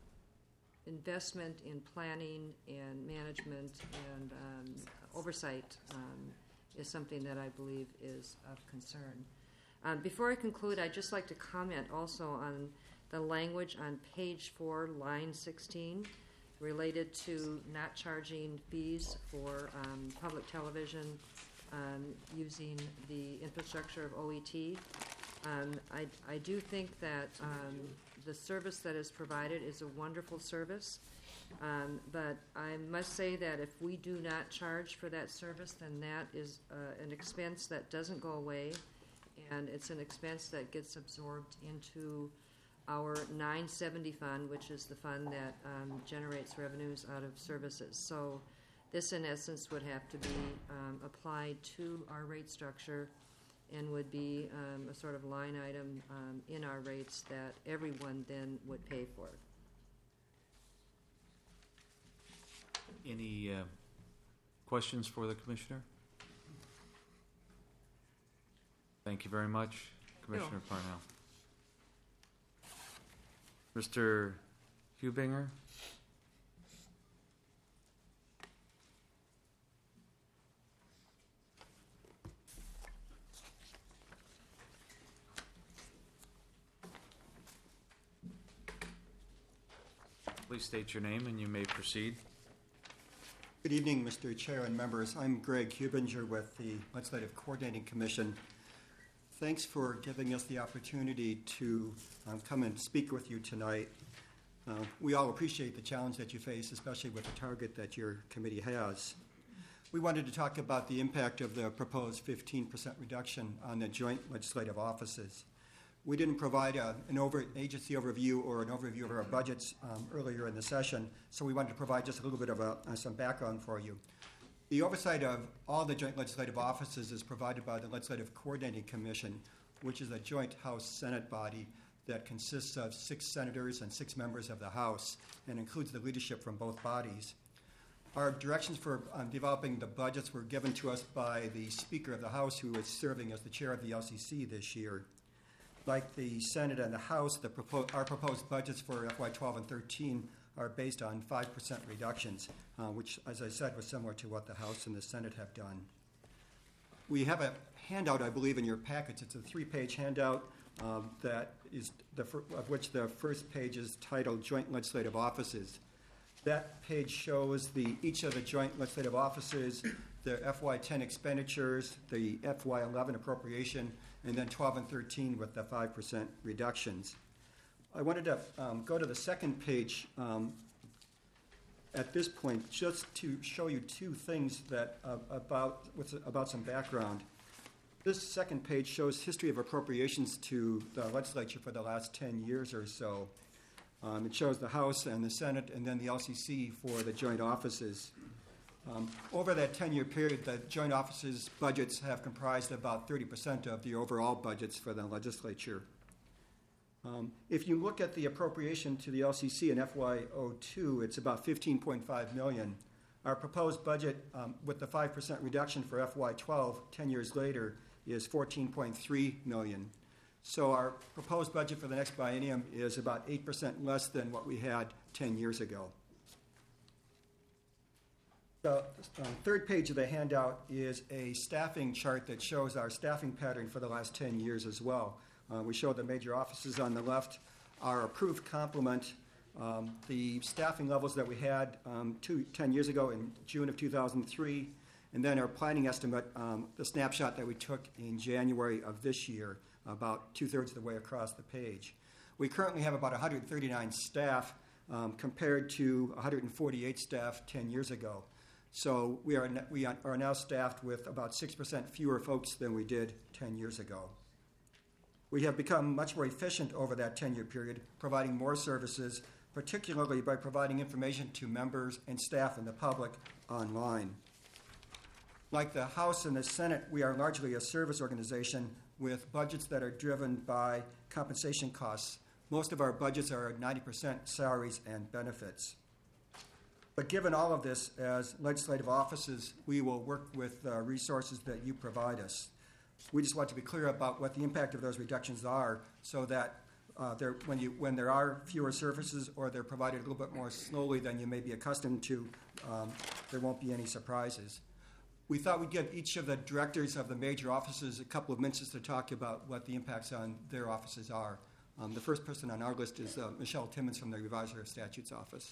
Speaker 16: investment in planning and management and um, oversight um, is something that I believe is of concern. Um, before I conclude, I'd just like to comment also on the language on page four, line sixteen, related to not charging fees for um, public television um, using the infrastructure of O E T. Um, I, I do think that um, the service that is provided is a wonderful service, um, but I must say that if we do not charge for that service, then that is uh, an expense that doesn't go away, and it's an expense that gets absorbed into our nine seventy fund, which is the fund that um, generates revenues out of services. So this, in essence, would have to be um, applied to our rate structure and would be um, a sort of line item um, in our rates that everyone then would pay for.
Speaker 1: Any uh, questions for the Commissioner? Thank you very much, Commissioner Parnell. Mister Hubinger? Please state your name and you may proceed.
Speaker 18: Good evening, Mister Chair and members. I'm Greg Hubinger with the Legislative Coordinating Commission. Thanks for giving us the opportunity to um, come and speak with you tonight. Uh, we all appreciate the challenge that you face, especially with the target that your committee has. We wanted to talk about the impact of the proposed fifteen percent reduction on the joint legislative offices. We didn't provide a, an over, agency overview or an overview of our budgets um, earlier in the session, so we wanted to provide just a little bit of a, uh, some background for you. The oversight of all the joint legislative offices is provided by the Legislative Coordinating Commission, which is a joint House-Senate body that consists of six senators and six members of the House and includes the leadership from both bodies. Our directions for um, developing the budgets were given to us by the Speaker of the House, who is serving as the chair of the L C C this year. Like the Senate and the House, the propo- our proposed budgets for F Y twelve and thirteen are based on five percent reductions, uh, which, as I said, was similar to what the House and the Senate have done. We have a handout, I believe, in your packets. It's a three-page handout um, that is the fir- of which the first page is titled Joint Legislative Offices. That page shows the each of the joint legislative offices, the F Y ten expenditures, the F Y eleven appropriation, and then twelve and thirteen with the five percent reductions. I wanted to um, go to the second page um, at this point just to show you two things that uh, about what's about some background. This second page shows history of appropriations to the legislature for the last ten years or so. Um, it shows the House and the Senate and then the L C C for the joint offices. Um, over that ten-year period, the joint offices' budgets have comprised about thirty percent of the overall budgets for the legislature. Um, if you look at the appropriation to the L C C in F Y oh two, it's about fifteen point five million dollars. Our proposed budget um, with the five percent reduction for F Y twelve, ten years later, is fourteen point three million dollars. So our proposed budget for the next biennium is about eight percent less than what we had ten years ago. The uh, third page of the handout is a staffing chart that shows our staffing pattern for the last ten years as well. Uh, we show the major offices on the left, our approved complement, um, the staffing levels that we had um, two, ten years ago in June of two thousand three, and then our planning estimate, um, the snapshot that we took in January of this year, about two-thirds of the way across the page. We currently have about one hundred thirty-nine staff um, compared to one hundred forty-eight staff ten years ago. So we are, we are now staffed with about six percent fewer folks than we did ten years ago. We have become much more efficient over that ten-year period, providing more services, particularly by providing information to members and staff and the public online. Like the House and the Senate, we are largely a service organization with budgets that are driven by compensation costs. Most of our budgets are ninety percent salaries and benefits. But given all of this, as legislative offices, we will work with uh, resources that you provide us. We just want to be clear about what the impact of those reductions are so that uh, there, when, you, when there are fewer services or they're provided a little bit more slowly than you may be accustomed to, um, there won't be any surprises. We thought we'd give each of the directors of the major offices a couple of minutes to talk about what the impacts on their offices are. Um, the first person on our list is uh, Michelle Timmons from the Reviser of Statutes office.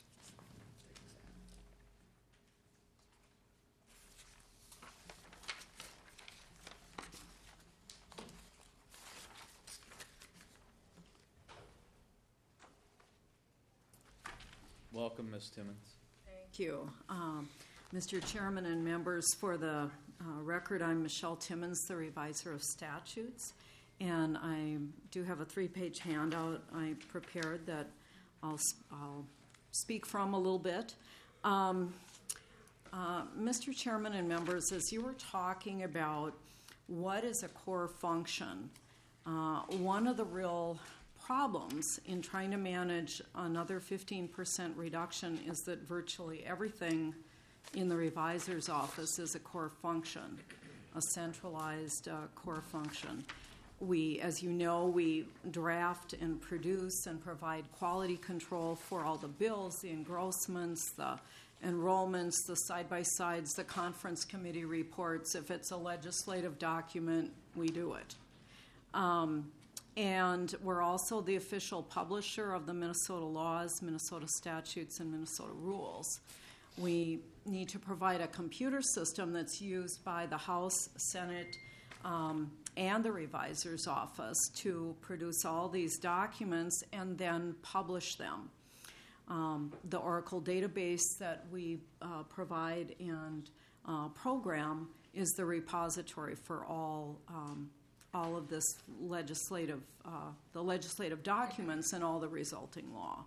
Speaker 1: Welcome, Miz Timmons.
Speaker 19: Thank you. Um, Mister Chairman and members, for the uh, record, I'm Michelle Timmons, the Reviser of Statutes, and I do have a three-page handout I prepared that I'll, I'll speak from a little bit. Um, uh, Mister Chairman and members, as you were talking about what is a core function, uh, one of the real problems in trying to manage another fifteen percent reduction is that virtually everything in the revisor's office is a core function, a centralized uh, core function. We, as you know, we draft and produce and provide quality control for all the bills, the engrossments, the enrollments, the side-by-sides, the conference committee reports. If it's a legislative document, we do it. Um, and we're also the official publisher of the Minnesota laws, Minnesota statutes, and Minnesota rules. We need to provide a computer system that's used by the House, Senate, um, and the revisor's office to produce all these documents and then publish them. Um, the Oracle database that we uh, provide and uh, program is the repository for all um, all of this legislative, uh, the legislative documents and all the resulting law.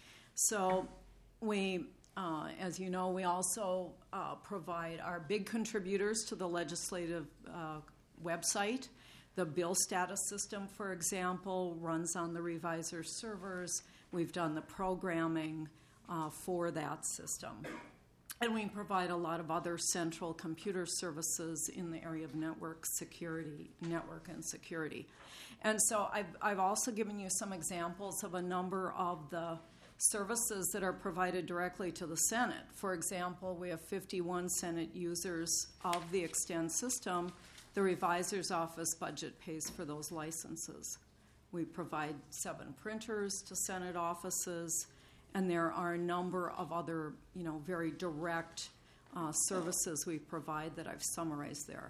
Speaker 19: So we, uh, as you know, we also uh, provide our big contributors to the legislative uh, website. The bill status system, for example, runs on the revisor servers. We've done the programming uh, for that system. And we provide a lot of other central computer services in the area of network security, network and security. And so I've, I've also given you some examples of a number of the services that are provided directly to the Senate. For example, we have fifty-one Senate users of the Extend system. The revisor's office budget pays for those licenses. We provide seven printers to Senate offices, and there are a number of other, you know, very direct uh, services we provide that I've summarized there.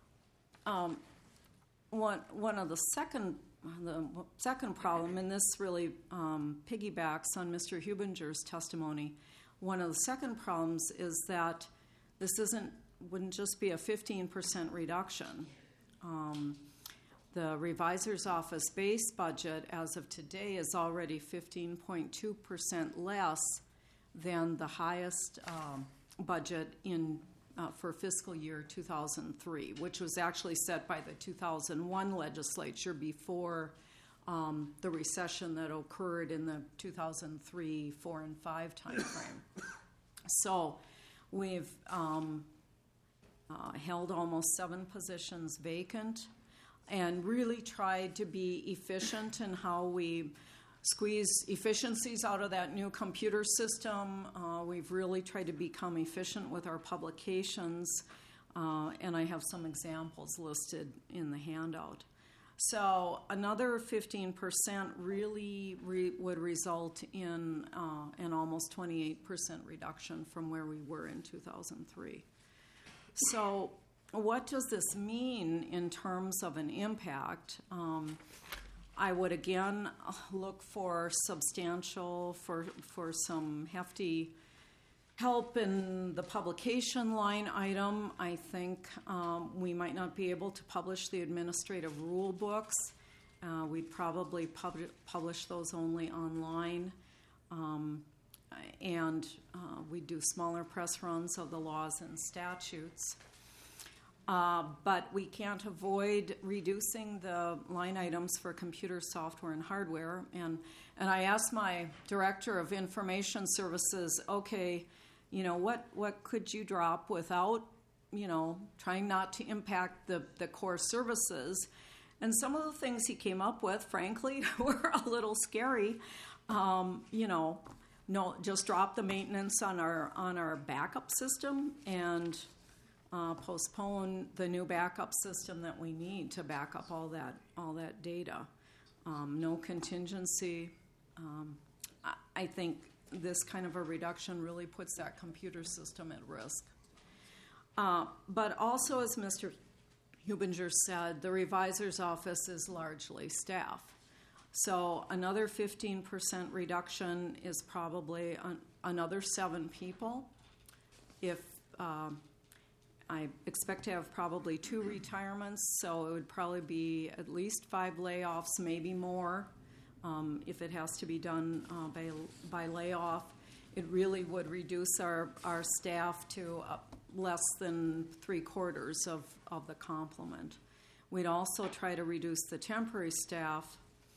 Speaker 19: Um, one one of the second the second problem, and this really um, piggybacks on Mister Hubinger's testimony. One of the second problems is that this isn't wouldn't just be a fifteen percent reduction. Um, The revisor's office base budget as of today is already fifteen point two percent less than the highest um, budget in uh, for fiscal year two thousand three, which was actually set by the two thousand one legislature before um, the recession that occurred in the two thousand three, four, and five timeframe. So we've um, uh, held almost seven positions vacant and really tried to be efficient in how we squeeze efficiencies out of that new computer system. Uh, we've really tried to become efficient with our publications, uh, and I have some examples listed in the handout. So another fifteen percent really re- would result in uh, an almost twenty-eight percent reduction from where we were in two thousand three. So what does this mean in terms of an impact? Um, I would again look for substantial, for for some hefty help in the publication line item. I think um, we might not be able to publish the administrative rule books. Uh, we'd probably pub- publish those only online. Um, and uh, we do smaller press runs of the laws and statutes. Uh, but we can't avoid reducing the line items for computer software and hardware. And, and I asked my director of information services, okay, you know, what, what could you drop without, you know, trying not to impact the, the core services? And some of the things he came up with, frankly, were a little scary. Um, you know, no, just drop the maintenance on our on our backup system and Uh, postpone the new backup system that we need to back up all that all that data. Um, no contingency. Um, I, I think this kind of a reduction really puts that computer system at risk. Uh, but also, as Mister Hubinger said, the revisor's office is largely staff. So another fifteen percent reduction is probably an, another seven people. If um, I expect to have probably two retirements, so it would probably be at least five layoffs, maybe more. Um, if it has to be done uh, by, by layoff, it really would reduce our, our staff to uh, less than three quarters of, of the complement. We'd also try to reduce the temporary staff,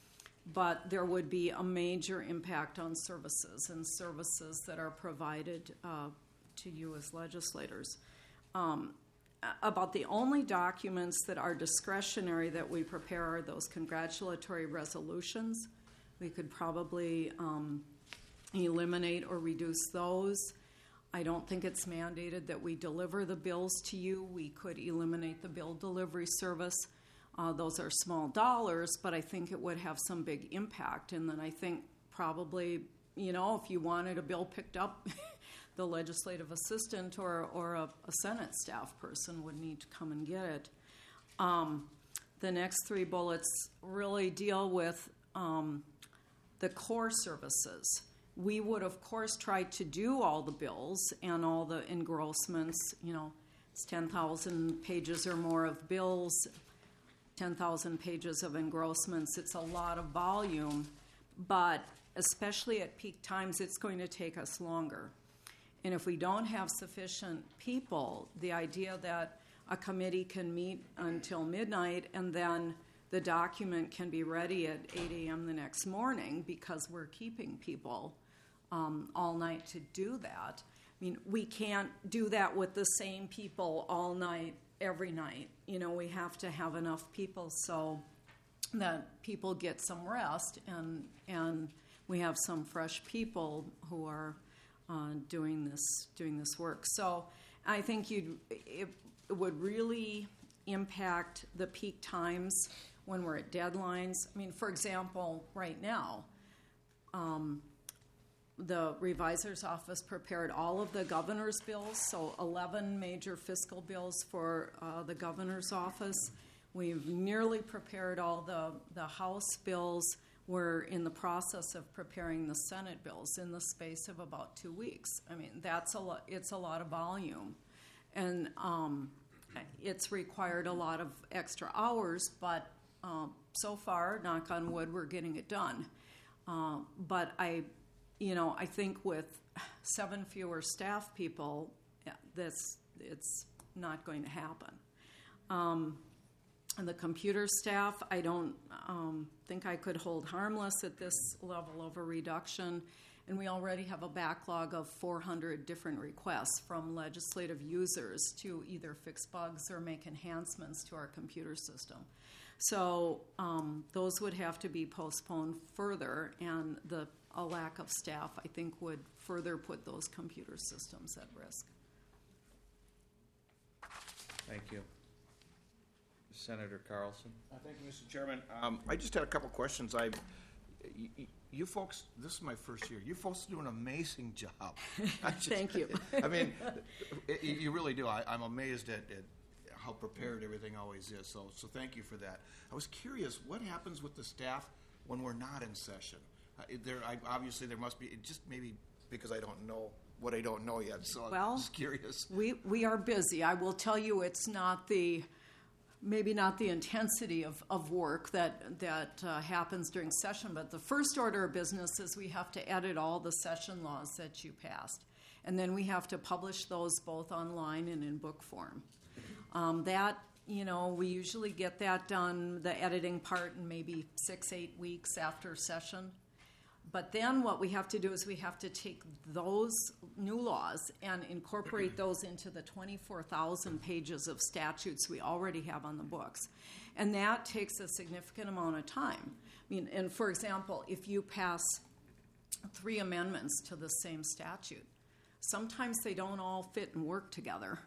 Speaker 19: but there would be a major impact on services and services that are provided uh, to you as legislators. Um, about the only documents that are discretionary that we prepare are those congratulatory resolutions. We could probably um, eliminate or reduce those. I don't think it's mandated that we deliver the bills to you. We could eliminate the bill delivery service. Uh, those are small dollars, but I think it would have some big impact. And then I think probably, you know, if you wanted a bill picked up, the legislative assistant or, or a, a Senate staff person would need to come and get it. Um, the next three bullets really deal with um, the core services. We would, of course, try to do all the bills and all the engrossments. You know, it's ten thousand pages or more of bills, ten thousand pages of engrossments. It's a lot of volume, but especially at peak times, it's going to take us longer. And if we don't have sufficient people, the idea that a committee can meet until midnight and then the document can be ready at eight a.m. the next morning because we're keeping people um, all night to do that. I mean, we can't do that with the same people all night, every night. You know, we have to have enough people so that people get some rest and and we have some fresh people who are Uh, doing this doing this work. So I think you'd, it, it would really impact the peak times when we're at deadlines. I mean, for example, right now, um, the revisor's office prepared all of the governor's bills, so eleven major fiscal bills for uh, the governor's office. We've nearly prepared all the, the House bills. We're in the process of preparing the Senate bills in the space of about two weeks. I mean, that's a lot. It's a lot of volume, and um, it's required a lot of extra hours. But um, so far, knock on wood, we're getting it done. Uh, but I, you know, I think with seven fewer staff people, this it's not going to happen. Um, And the computer staff, I don't um, think I could hold harmless at this level of a reduction. And we already have a backlog of four hundred different requests from legislative users to either fix bugs or make enhancements to our computer system. So um, those would have to be postponed further, and the a lack of staff, I think, would further put those computer systems at risk.
Speaker 1: Thank you. Senator Carlson.
Speaker 14: Uh, Thank you, Mister Chairman. Um, I just had a couple questions. I, you, you folks, this is my first year. You folks do an amazing job. I just-
Speaker 19: Thank you.
Speaker 14: I mean, it, you really do. I, I'm amazed at, at how prepared everything always is. So, so thank you for that. I was curious, what happens with the staff when we're not in session? Uh, there, I, obviously, there must be. It just maybe because I don't know what I don't know yet. So
Speaker 19: Well,
Speaker 14: I'm just curious.
Speaker 19: We we are busy. I will tell you, it's not the maybe not the intensity of, of work that that uh, happens during session, but the first order of business is we have to edit all the session laws that you passed, and then we have to publish those both online and in book form. Um, that you know we usually get that done, the editing part, in maybe six eight weeks after session. But then what we have to do is we have to take those new laws and incorporate those into the twenty-four thousand pages of statutes we already have on the books. And that takes a significant amount of time. I mean, and for example, if you pass three amendments to the same statute, sometimes they don't all fit and work together.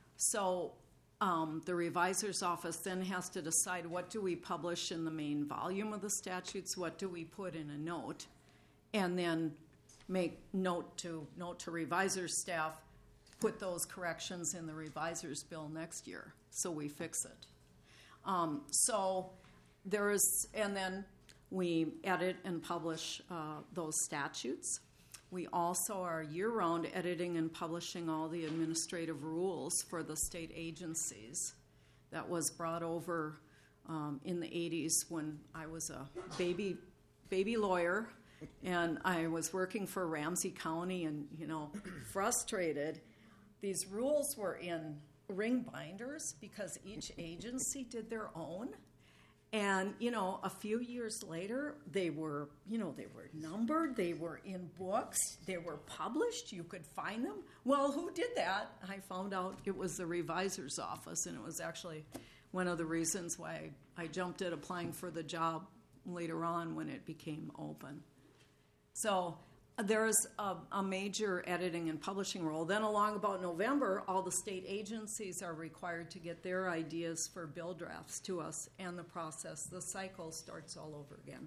Speaker 19: So um, the revisor's office then has to decide, what do we publish in the main volume of the statutes, what do we put in a note, and then make note to note to revisor's staff, put those corrections in the revisor's bill next year, so we fix it. Um, so there is, and then we edit and publish uh, those statutes. We also are year-round editing and publishing all the administrative rules for the state agencies. That was brought over um, in the eighties when I was a baby baby lawyer. And I was working for Ramsey County and, you know, frustrated. These rules were in ring binders because each agency did their own. And, you know, a few years later, they were, you know, they were numbered, they were in books, they were published, you could find them. Well, who did that? I found out it was the revisor's office, and it was actually one of the reasons why I jumped at applying for the job later on when it became open. So There's a, a major editing and publishing role. Then along about November, all the state agencies are required to get their ideas for bill drafts to us, and the process, the cycle starts all over again.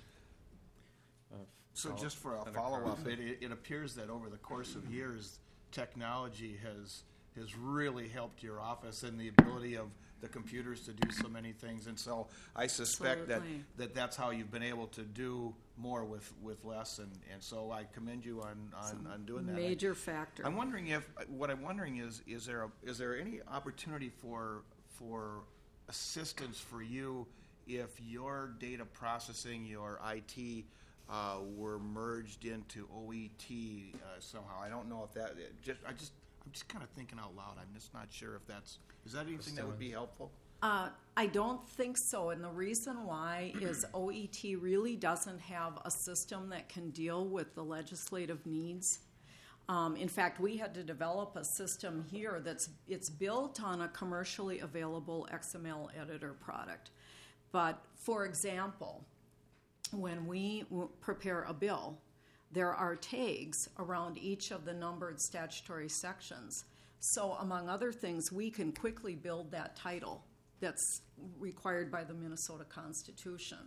Speaker 14: Uh, so just for a follow-up, it, it appears that over the course of years, technology has has really helped your office and the ability of the computers to do so many things. And so I suspect that, that that's how you've been able to do more with, with less. And, and so I commend you on, on, on doing that.
Speaker 19: Major factor.
Speaker 14: I'm wondering if, what I'm wondering is, is there, a, is there any opportunity for, for assistance for you if your data processing, your I T, uh, were merged into O E T uh, somehow? I don't know if that, it just, I just, I'm just kind of thinking out loud. I'm just not sure if that's, is that anything that would be helpful?
Speaker 19: Uh, I don't think so, and the reason why is O E T really doesn't have a system that can deal with the legislative needs. Um, in fact, we had to develop a system here that's it's built on a commercially available X M L editor product. But for example, when we w- prepare a bill, there are tags around each of the numbered statutory sections. So, among other things, we can quickly build that title that's required by the Minnesota Constitution.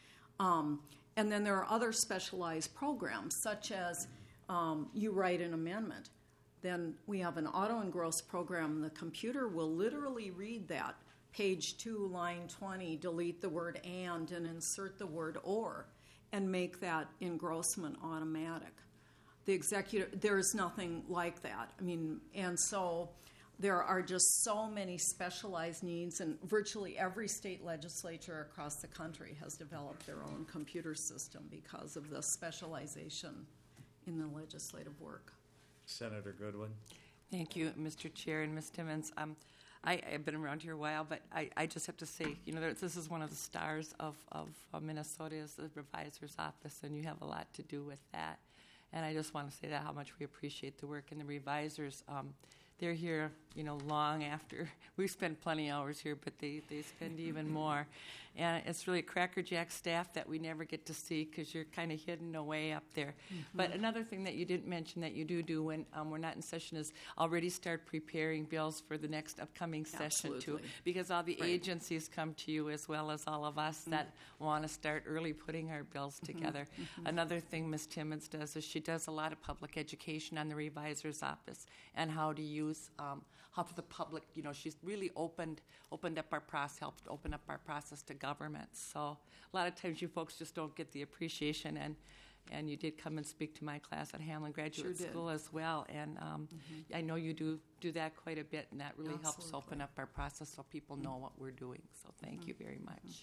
Speaker 19: Um, and then there are other specialized programs, such as um, you write an amendment. Then we have an auto-engross program. The computer will literally read that, page two, line twenty, delete the word and, and insert the word or, and make that engrossment automatic. The executive, there's nothing like that. I mean, and so there are just so many specialized needs, and virtually every state legislature across the country has developed their own computer system because of the specialization in the legislative work.
Speaker 1: Senator Goodwin.
Speaker 5: Thank you, Mister Chair and Miz Timmons. Um, I, I've been around here a while, but I, I just have to say, you know, this is one of the stars of, of uh, Minnesota is the Revisor's Office, and you have a lot to do with that. And I just want to say that how much we appreciate the work. And the revisers, um, they're here, you know, long after. We spend plenty of hours here, but they, they spend even more. And it's really a crackerjack staff that we never get to see because you're kind of hidden away up there. Mm-hmm. But another thing that you didn't mention that you do do when um, we're not in session is already start preparing bills for the next upcoming session,
Speaker 19: Absolutely.
Speaker 5: too. Because all the
Speaker 19: Right.
Speaker 5: agencies come to you as well as all of us mm-hmm. that want to start early putting our bills together.
Speaker 19: Mm-hmm.
Speaker 5: Another thing Miz Timmons does is she does a lot of public education on the Revisor's Office and how to use, um, how for the public, you know, she's really opened opened up our process, helped open up our process to government. So a lot of times you folks just don't get the appreciation, and and you did come and speak to my class at Hamlin Graduate
Speaker 19: Sure did.
Speaker 5: School as well, and um,
Speaker 19: Mhm.
Speaker 5: I know you do do that quite a bit, and that really helps
Speaker 19: Absolutely.
Speaker 5: open up our process so people know what we're doing. So thank you very much.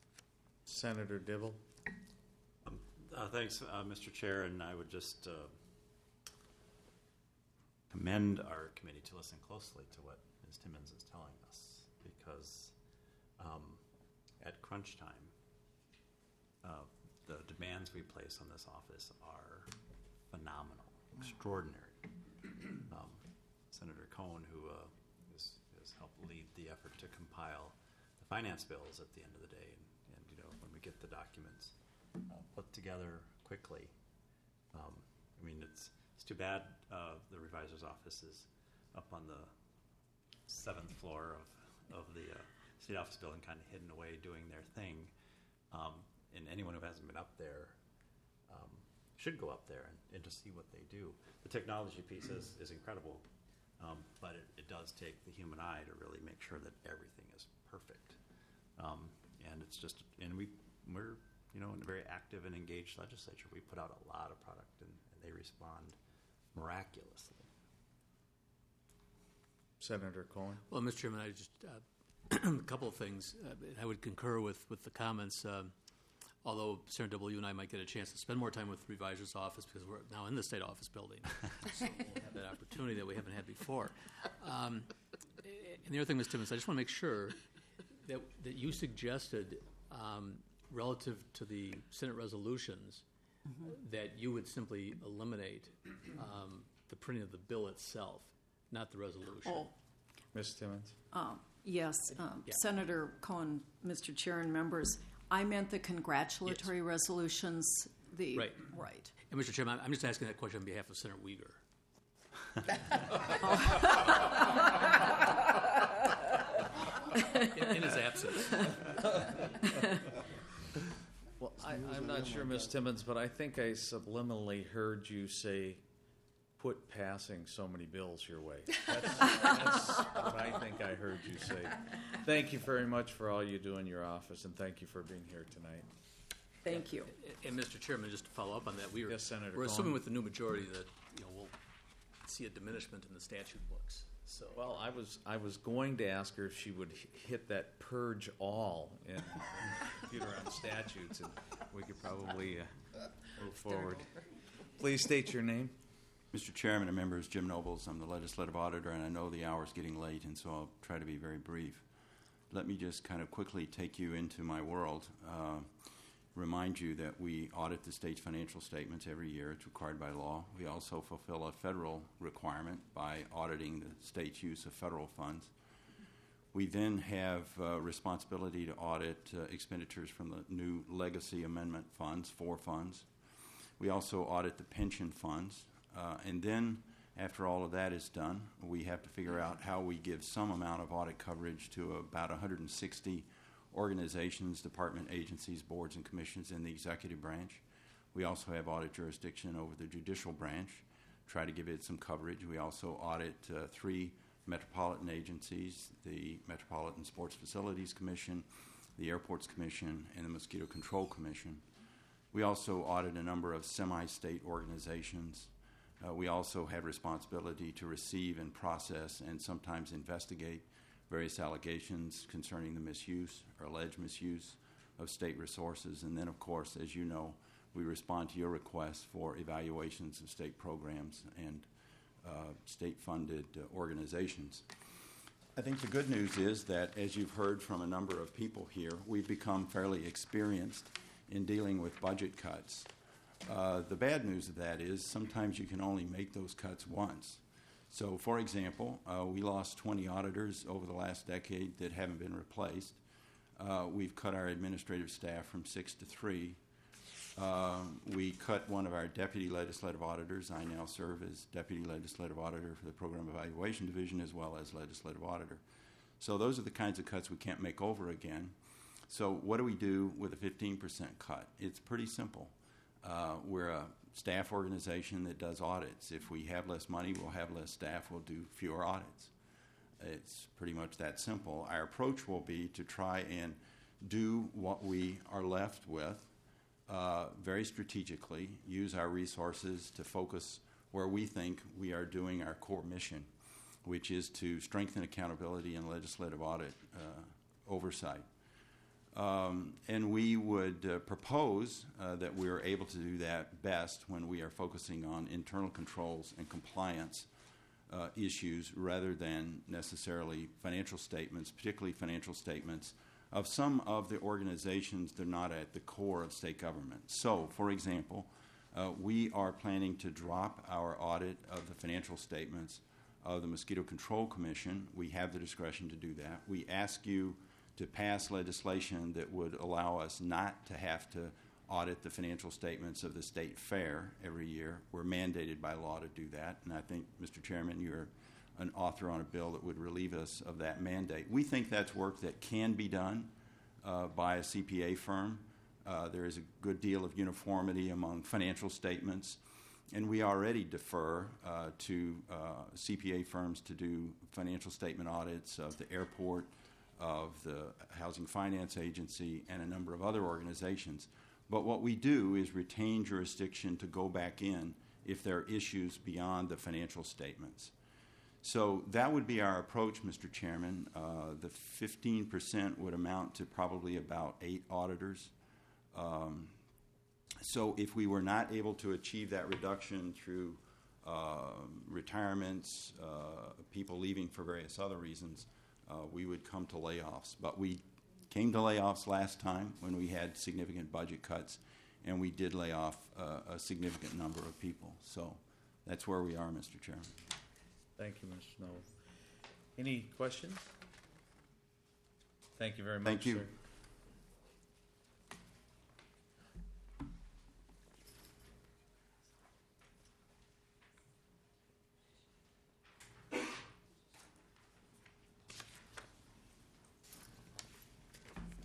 Speaker 1: Senator Dibble.
Speaker 7: Um, uh, thanks, uh, Mister Chair, and I would just uh, commend our committee to listen closely to what Miz Timmons is telling us, because um, at crunch time, uh, the demands we place on this office are phenomenal, extraordinary. Um, Senator Cohen, who uh, has, has helped lead the effort to compile the finance bills at the end of the day, and, and you know, when we get the documents uh, put together quickly, um, I mean, it's it's too bad uh, the revisor's office is up on the seventh floor of of the uh, state office building, kind of hidden away doing their thing. Um, and anyone who hasn't been up there um, should go up there and, and to see what they do. The technology piece is, is incredible, um, but it, it does take the human eye to really make sure that everything is perfect. Um, and it's just, and we we're you know in a very active and engaged legislature. We put out a lot of product, and, and they respond miraculously.
Speaker 1: Senator Cohen.
Speaker 8: Well, Mister Chairman, I just uh, a couple of things. Uh, I would concur with, with the comments. Um, although Senator Dibble, you and I might get a chance to spend more time with the Revisor's Office because we're now in the state office building, so we'll have that opportunity that we haven't had before. Um, and the other thing, Miz Timmons, I just want to make sure that that you suggested um, relative to the Senate resolutions mm-hmm. that you would simply eliminate um, the printing of the bill itself, not the resolution.
Speaker 19: Oh.
Speaker 1: Miz Timmons.
Speaker 19: Um, yes, um,
Speaker 8: Yeah.
Speaker 19: Senator Cohen, Mister Chair, and members, I meant the congratulatory
Speaker 8: Yes.
Speaker 19: resolutions. The
Speaker 8: Right.
Speaker 19: right.
Speaker 8: And Mister Chairman, I'm just asking that question on behalf of Senator Uyghur. in, in his absence.
Speaker 1: Well, I, I'm not sure, Miz Timmons, but I think I subliminally heard you say, "Quit passing so many bills your way." That's, that's what I think I heard you say. Thank you very much for all you do in your office, and thank you for being here tonight.
Speaker 15: Thank you.
Speaker 8: And, and Mister Chairman, just to follow up on that, we are,
Speaker 1: Yes, Senator
Speaker 8: we're
Speaker 1: Cohen.
Speaker 8: assuming with the new majority that you know we'll see a diminishment in the statute books. So,
Speaker 1: Well, I was I was going to ask her if she would h- hit that purge all in, in the computer on statutes, and we could probably uh, move forward. Please state your name.
Speaker 20: Mister Chairman and members, Jim Nobles. I'm the legislative auditor, and I know the hour's getting late, and so I'll try to be very brief. Let me just kind of quickly take you into my world. Uh, remind you that we audit the state's financial statements every year. It's required by law. We also fulfill a federal requirement by auditing the state's use of federal funds. We then have uh, responsibility to audit uh, expenditures from the new legacy amendment funds, four funds. We also audit the pension funds. Uh, and then, after all of that is done, we have to figure out how we give some amount of audit coverage to about one hundred sixty organizations, department, agencies, boards, and commissions in the executive branch. We also have audit jurisdiction over the judicial branch, try to give it some coverage. We also audit uh, three metropolitan agencies, the Metropolitan Sports Facilities Commission, the Airports Commission, and the Mosquito Control Commission. We also audit a number of semi-state organizations. Uh, we also have responsibility to receive and process and sometimes investigate various allegations concerning the misuse or alleged misuse of state resources. And then, of course, as you know, we respond to your requests for evaluations of state programs and uh, state-funded uh, organizations. I think the good news is that, as you've heard from a number of people here, we've become fairly experienced in dealing with budget cuts. Uh, the bad news of that is sometimes you can only make those cuts once. So, for example, uh, we lost twenty auditors over the last decade that haven't been replaced. Uh, we've cut our administrative staff from six to three. Um, we cut one of our deputy legislative auditors. I now serve as deputy legislative auditor for the Program Evaluation Division as well as legislative auditor. So those are the kinds of cuts we can't make over again. So what do we do with a fifteen percent cut? It's pretty simple. Uh, we're a staff organization that does audits. If we have less money, we'll have less staff, we'll do fewer audits. It's pretty much that simple. Our approach will be to try and do what we are left with uh, very strategically, use our resources to focus where we think we are doing our core mission, which is to strengthen accountability and legislative audit uh, oversight. Um, and we would uh, propose uh, that we are able to do that best when we are focusing on internal controls and compliance uh, issues rather than necessarily financial statements, particularly financial statements of some of the organizations that are not at the core of state government. So, for example, uh, we are planning to drop our audit of the financial statements of the Mosquito Control Commission. We have the discretion to do that. We ask you to pass legislation that would allow us not to have to audit the financial statements of the state fair every year. We're mandated by law to do that, and I think, Mister Chairman, you're an author on a bill that would relieve us of that mandate. We think that's work that can be done uh, by a C P A firm. Uh, there is a good deal of uniformity among financial statements, and we already defer uh, to uh, C P A firms to do financial statement audits of the airport, of the Housing Finance Agency, and a number of other organizations. But what we do is retain jurisdiction to go back in if there are issues beyond the financial statements. So that would be our approach, Mister Chairman. Uh, the fifteen percent would amount to probably about eight auditors. Um, so if we were not able to achieve that reduction through uh, retirements, uh, people leaving for various other reasons, Uh, we would come to layoffs. But we came to layoffs last time when we had significant budget cuts, and we did lay off uh, a significant number of people. So that's where we are, Mister Chairman.
Speaker 1: Thank you, Mister Snow. Any questions? Thank you very much,
Speaker 20: Thank you.
Speaker 1: sir.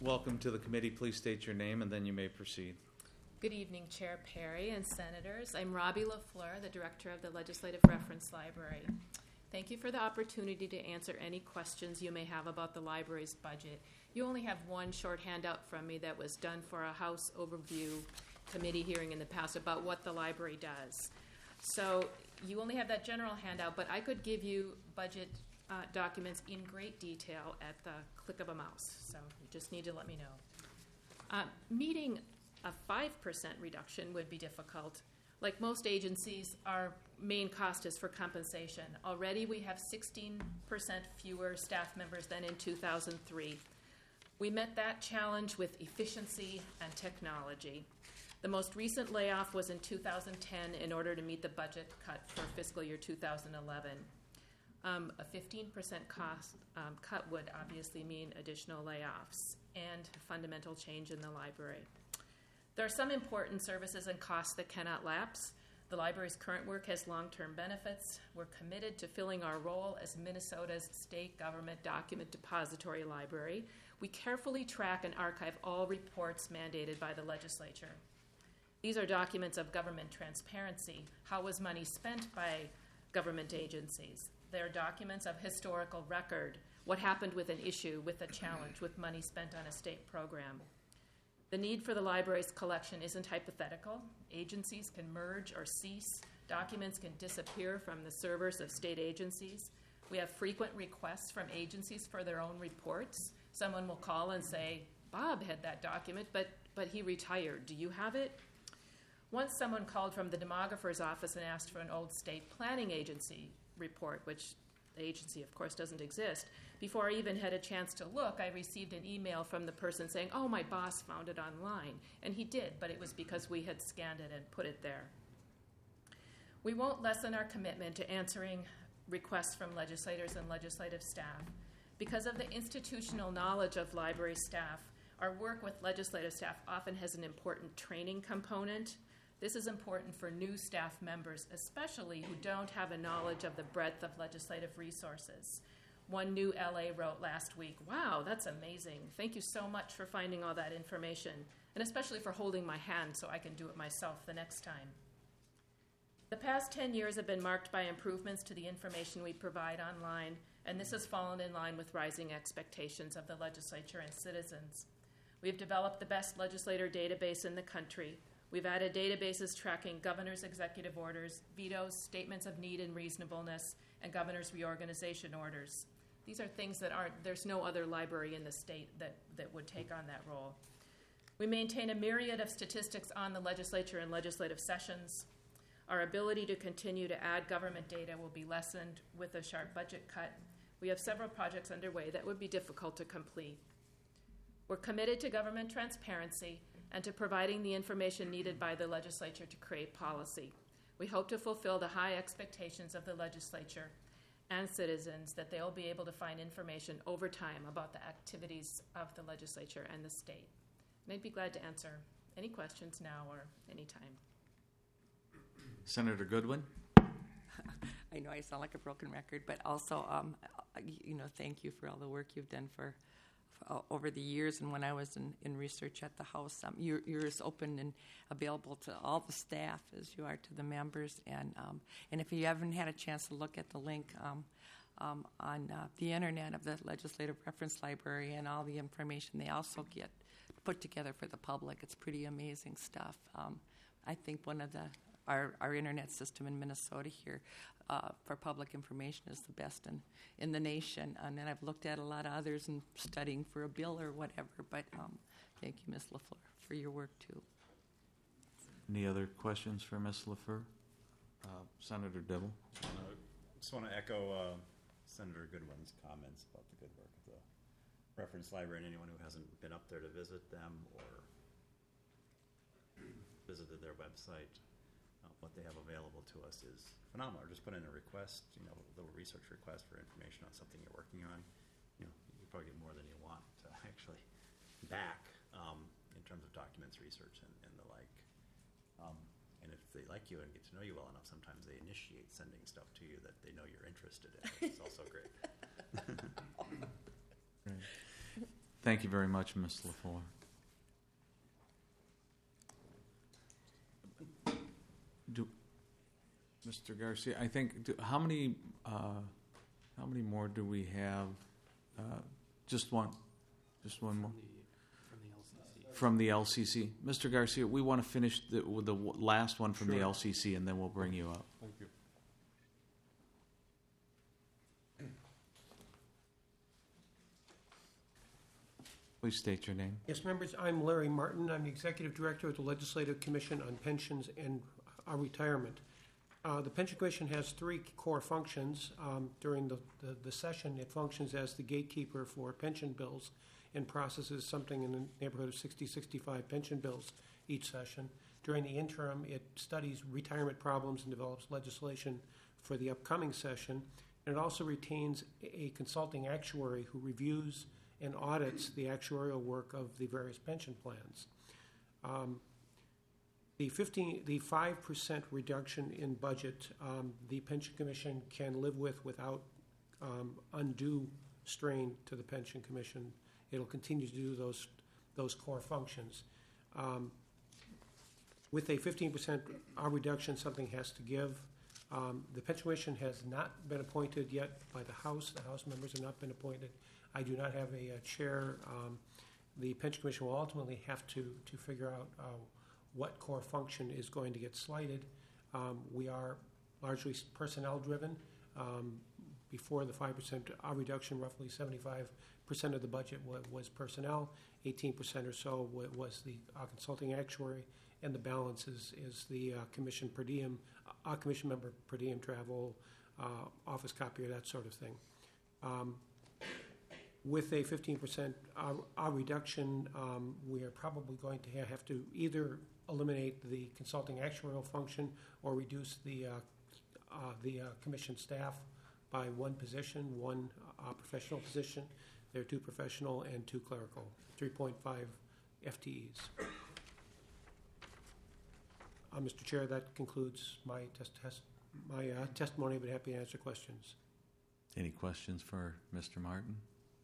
Speaker 1: welcome to the committee. Please state your name and then you may proceed.
Speaker 21: Good evening, Chair Perry and Senators. I'm Robbie LaFleur, the Director of the Legislative Reference Library. Thank you for the opportunity to answer any questions you may have about the library's budget. You only have one short handout from me that was done for a House overview committee hearing in the past about what the library does. So you only have that general handout, but I could give you budget uh, documents in great detail at the click of a mouse. So you just need to let me know. Uh, meeting a five percent reduction would be difficult. Like most agencies, our main cost is for compensation. Already we have sixteen percent fewer staff members than in two thousand three. We met that challenge with efficiency and technology. The most recent layoff was in two thousand ten in order to meet the budget cut for fiscal year two thousand eleven. Um, a fifteen percent cost um, cut would obviously mean additional layoffs and fundamental change in the library. There are some important services and costs that cannot lapse. The library's current work has long-term benefits. We're committed to filling our role as Minnesota's state government document depository library. We carefully track and archive all reports mandated by the legislature. These are documents of government transparency. How was money spent by government agencies? They're documents of historical record. What happened with an issue, with a challenge, with money spent on a state program? The need for the library's collection isn't hypothetical. Agencies can merge or cease. Documents can disappear from the servers of state agencies. We have frequent requests from agencies for their own reports. Someone will call and say, Bob had that document, but, but he retired. Do you have it? Once someone called from the demographer's office and asked for an old state planning agency report, which the agency, of course, doesn't exist. Before I even had a chance to look, I received an email from the person saying, oh, my boss found it online. And he did, but it was because we had scanned it and put it there. We won't lessen our commitment to answering requests from legislators and legislative staff. Because of the institutional knowledge of library staff, our work with legislative staff often has an important training component. This is important for new staff members, especially who don't have a knowledge of the breadth of legislative resources. One new L A wrote last week, wow, that's amazing. Thank you so much for finding all that information, and especially for holding my hand so I can do it myself the next time. The past ten years have been marked by improvements to the information we provide online, and this has fallen in line with rising expectations of the legislature and citizens. We've developed the best legislator database in the country. We've added databases tracking governor's executive orders, vetoes, statements of need and reasonableness, and governor's reorganization orders. These are things that aren't, there's no other library in the state that, that would take on that role. We maintain a myriad of statistics on the legislature and legislative sessions. Our ability to continue to add government data will be lessened with a sharp budget cut. We have several projects underway that would be difficult to complete. We're committed to government transparency and to providing the information needed by the legislature to create policy. We hope to fulfill the high expectations of the legislature and citizens that they'll be able to find information over time about the activities of the legislature and the state. And I'd be glad to answer any questions now or anytime.
Speaker 1: Senator Goodwin.
Speaker 5: I know I sound like a broken record, but also, um, you know, thank you for all the work you've done for Uh, over the years, and when I was in, in research at the House, um, you're, you're as open and available to all the staff as you are to the members. And um, and if you haven't had a chance to look at the link um, um, on uh, the internet of the Legislative Reference Library and all the information they also get put together for the public, it's pretty amazing stuff. Um, I think one of the our, our internet system in Minnesota here uh, for public information is the best in, in the nation. And then I've looked at a lot of others and studying for a bill or whatever. But um, thank you, Miz LaFleur, for your work, too.
Speaker 1: Any other questions for Miz LaFleur? Uh, Senator Dibble.
Speaker 7: I uh, just want to echo uh, Senator Goodwin's comments about the good work of the Reference Library, and anyone who hasn't been up there to visit them or visited their website. Uh, what they have available to us is phenomenal. Or just put in a request, you know, a little research request for information on something you're working on. You know, you probably get more than you want to actually back um, in terms of documents, research, and, and the like. Um, and if they like you and get to know you well enough, sometimes they initiate sending stuff to you that they know you're interested in, which is also great.
Speaker 1: Right. Thank you very much, Miz LaFleur. Do, Mister Garcia, I think, do, how many uh, how many more do we have? Uh, just one. Just one more. From the L C C. Mister Garcia, we want to finish the, with the last one from
Speaker 3: Sure.
Speaker 1: the L C C, and then we'll bring you up.
Speaker 3: Thank you.
Speaker 1: Please state your name.
Speaker 3: Yes, members, I'm Larry Martin. I'm the Executive Director of the Legislative Commission on Pensions and uh, Retirement. Uh, the Pension Commission has three core functions. Um, during the, the, the session, it functions as the gatekeeper for pension bills and processes something in the neighborhood of sixty, sixty-five pension bills each session. During the interim, it studies retirement problems and develops legislation for the upcoming session. And it also retains a consulting actuary who reviews and audits the actuarial work of the various pension plans. Um, the fifteen, the five percent reduction in budget, um, the Pension Commission can live with without um, undue strain to the Pension Commission. It'll continue to do those those core functions. Um, with a fifteen percent reduction, something has to give. Um, the Pension Commission has not been appointed yet by the House. The House members have not been appointed. I do not have a, a chair. Um, the Pension Commission will ultimately have to, to figure out uh, what core function is going to get slighted. Um, we are largely personnel driven. Um, before the five percent reduction, roughly seventy-five percent of the budget was, was personnel, eighteen percent or so was the uh, consulting actuary, and the balance is, is the uh, commission per diem, uh, commission member per diem travel, uh, office copier, that sort of thing. Um, With a fifteen percent uh, uh, reduction, um, we are probably going to ha- have to either eliminate the consulting actuarial function or reduce the uh, uh, the uh, commission staff by one position, one uh, professional position. There are two professional and two clerical, three point five F T Es. Uh, Mister Chair, that concludes my test, test my uh, testimony. I'd be happy to answer questions.
Speaker 1: Any questions for Mister Martin?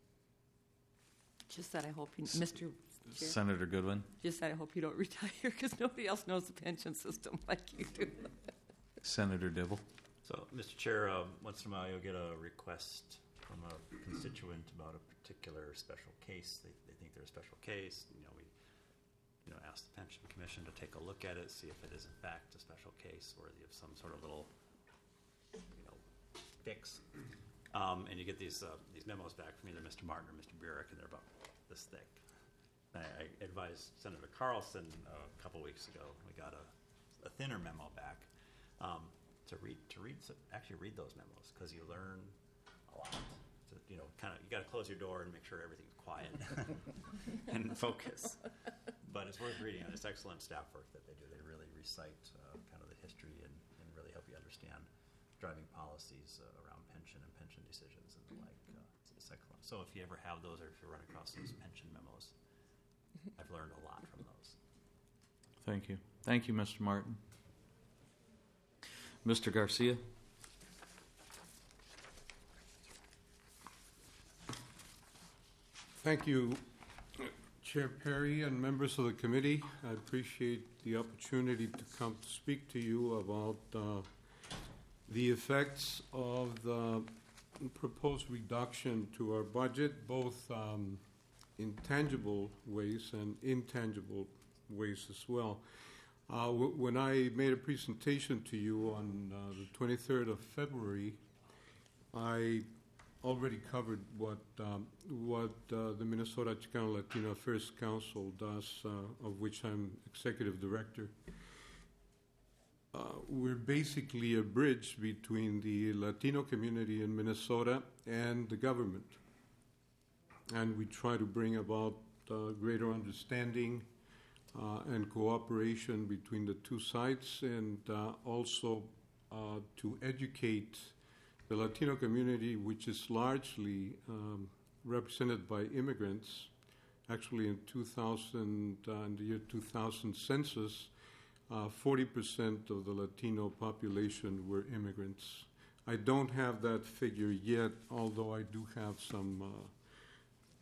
Speaker 5: Just that I hope you, Mister Chair,
Speaker 1: Senator Goodwin?
Speaker 5: Just that I hope you don't retire because nobody else knows the pension system like you do.
Speaker 1: Senator Dibble?
Speaker 7: So, Mister Chair, uh, once in a while you'll get a request from a constituent about a particular special case. They, they think they're a special case. You know, we you know, ask the Pension Commission to take a look at it, see if it is in fact a special case worthy of some sort of little, you know, fix. Um, and you get these uh, these memos back from either Mister Martin or Mister Burek, and they're about this thick. I, I advised Senator Carlson uh, a couple weeks ago. We got a, a thinner memo back um, to read. To read, to actually read those memos because you learn a lot. To, you know, kind of you got to close your door and make sure everything's quiet and focus. But it's worth reading. It's excellent staff work that they do. They really recite uh, kind of the history and, and really help you understand driving policies uh, around pension and pension decisions and the like. Uh, it's, it's excellent. So if you ever have those or if you run across those pension memos, I've learned a lot from those.
Speaker 1: Thank you. Thank you, Mister Martin. Mister Garcia?
Speaker 22: Thank you, Chair Perry and members of the committee. I appreciate the opportunity to come to speak to you about uh, the effects of the proposed reduction to our budget, both um, in tangible ways and intangible ways as well. Uh, w- when I made a presentation to you on uh, the twenty-third of February, I already covered what um, what uh, the Minnesota Chicano Latino Affairs Council does, uh, of which I'm executive director. Uh, we're basically a bridge between the Latino community in Minnesota and the government. And we try to bring about uh, greater understanding uh, and cooperation between the two sides, and uh, also uh, to educate the Latino community, which is largely um, represented by immigrants. Actually, in two thousand, uh, in the year two thousand census, Uh, forty percent of the Latino population were immigrants. I don't have that figure yet, although I do have some uh,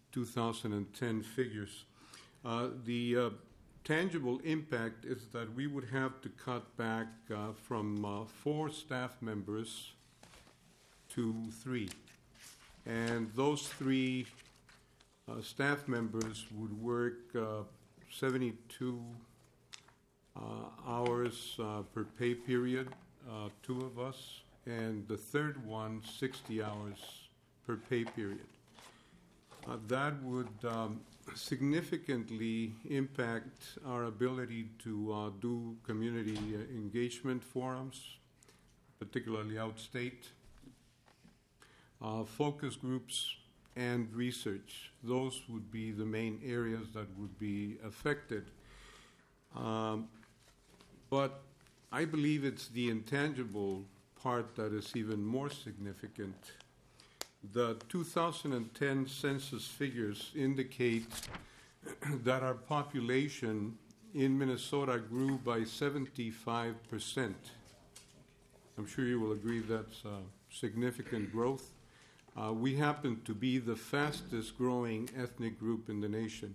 Speaker 22: two thousand ten figures. Uh, the uh, tangible impact is that we would have to cut back uh, from uh, four staff members to three. And those three uh, staff members would work uh, seventy-two uh, hours uh, per pay period, uh, two of us, and the third one, sixty hours per pay period. Uh, that would um, significantly impact our ability to uh, do community uh, engagement forums, particularly outstate, uh, focus groups, and research. Those would be the main areas that would be affected. Um, but I believe it's the intangible part that is even more significant. The two thousand ten census figures indicate that our population in Minnesota grew by seventy-five percent. I'm sure you will agree that's uh, significant growth. Uh, we happen to be the fastest growing ethnic group in the nation.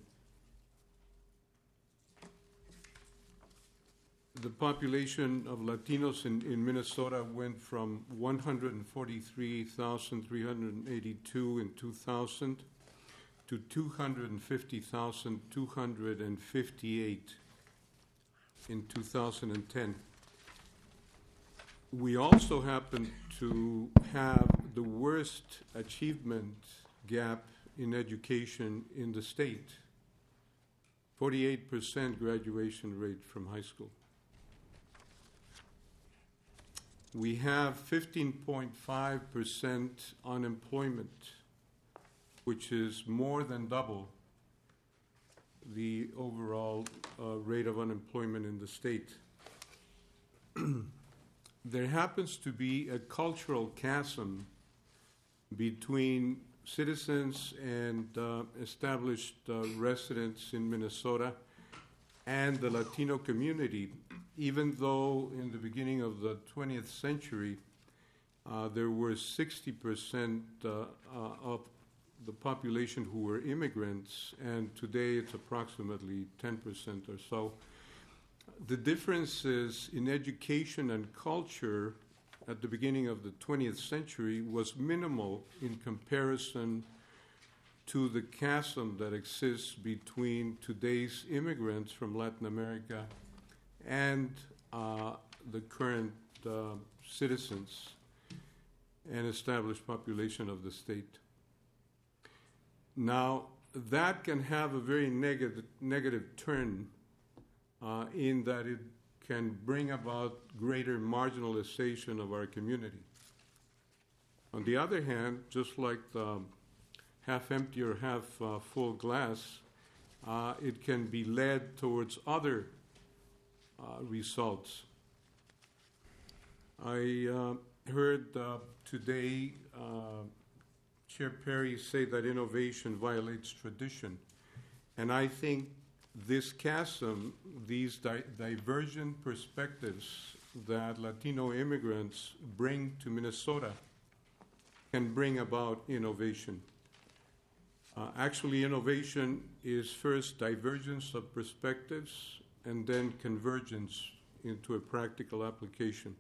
Speaker 22: The population of Latinos in, in Minnesota went from one hundred forty-three thousand three hundred eighty-two in two thousand to two hundred fifty thousand two hundred fifty-eight in two thousand ten. We also happen to have the worst achievement gap in education in the state, forty-eight percent graduation rate from high school. We have fifteen point five percent unemployment, which is more than double the overall uh, rate of unemployment in the state. There happens to be a cultural chasm between citizens and uh, established uh, residents in Minnesota and the Latino community. Even though in the beginning of the twentieth century, uh, there were sixty percent uh, uh, of the population who were immigrants, and today it's approximately ten percent or so. The differences in education and culture at the beginning of the twentieth century was minimal in comparison to the chasm that exists between today's immigrants from Latin America and uh, the current uh, citizens and established population of the state. Now, that can have a very negative, negative turn uh, in that it can bring about greater marginalization of our community. On the other hand, just like the half empty or half uh, full glass, uh, it can be led towards other uh, results. I uh, heard uh, today uh, Chair Perry say that innovation violates tradition. And I think this chasm, these di- divergent perspectives that Latino immigrants bring to Minnesota can bring about innovation. Uh, actually, innovation is first divergence of perspectives and then convergence into a practical application.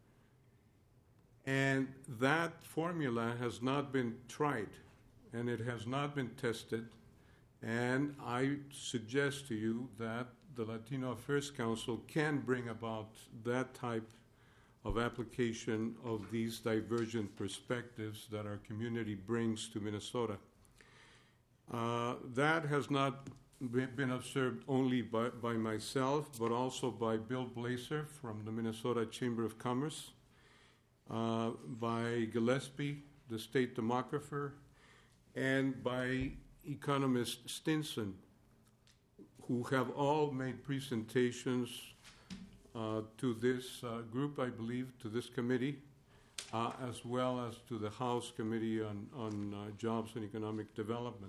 Speaker 22: And that formula has not been tried, and it has not been tested. And I suggest to you that the Latino Affairs Council can bring about that type of application of these divergent perspectives that our community brings to Minnesota. Uh, that has not be, been observed only by, by myself, but also by Bill Blazer from the Minnesota Chamber of Commerce, uh, by Gillespie, the state demographer, and by economist Stinson, who have all made presentations uh, to this uh, group, I believe, to this committee, uh, as well as to the House Committee on, on uh, Jobs and Economic Development.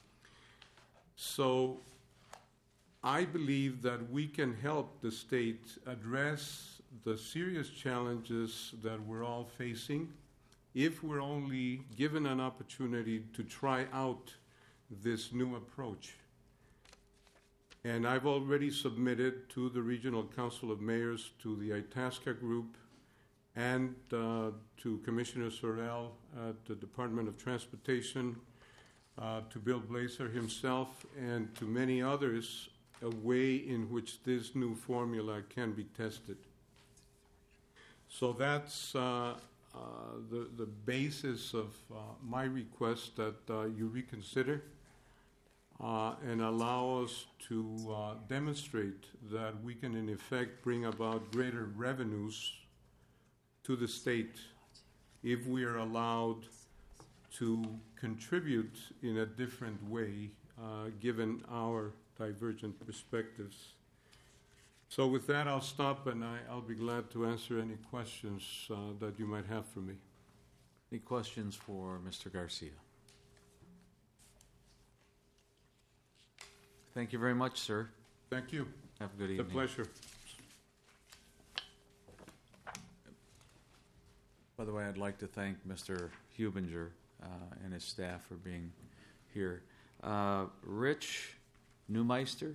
Speaker 22: So I believe that we can help the state address the serious challenges that we're all facing if we're only given an opportunity to try out this new approach. And I've already submitted to the Regional Council of Mayors, to the Itasca Group, and uh, to Commissioner Sorrell at the Department of Transportation, uh, to Bill Blazer himself, and to many others, a way in which this new formula can be tested. So that's uh, uh, the, the basis of uh, my request that uh, you reconsider uh, and allow us to uh, demonstrate that we can, in effect, bring about greater revenues to the state if we are allowed to contribute in a different way, uh, given our divergent perspectives. So with that, I'll stop, and I, I'll be glad to answer any questions uh, that you might have for me.
Speaker 1: Any questions for Mister Garcia? Thank you very much, sir.
Speaker 22: Thank you.
Speaker 1: Have a good
Speaker 22: It's a
Speaker 1: evening.
Speaker 22: pleasure.
Speaker 1: By the way, I'd like to thank Mister Hubinger uh, and his staff for being here. Uh, Rich Neumeister?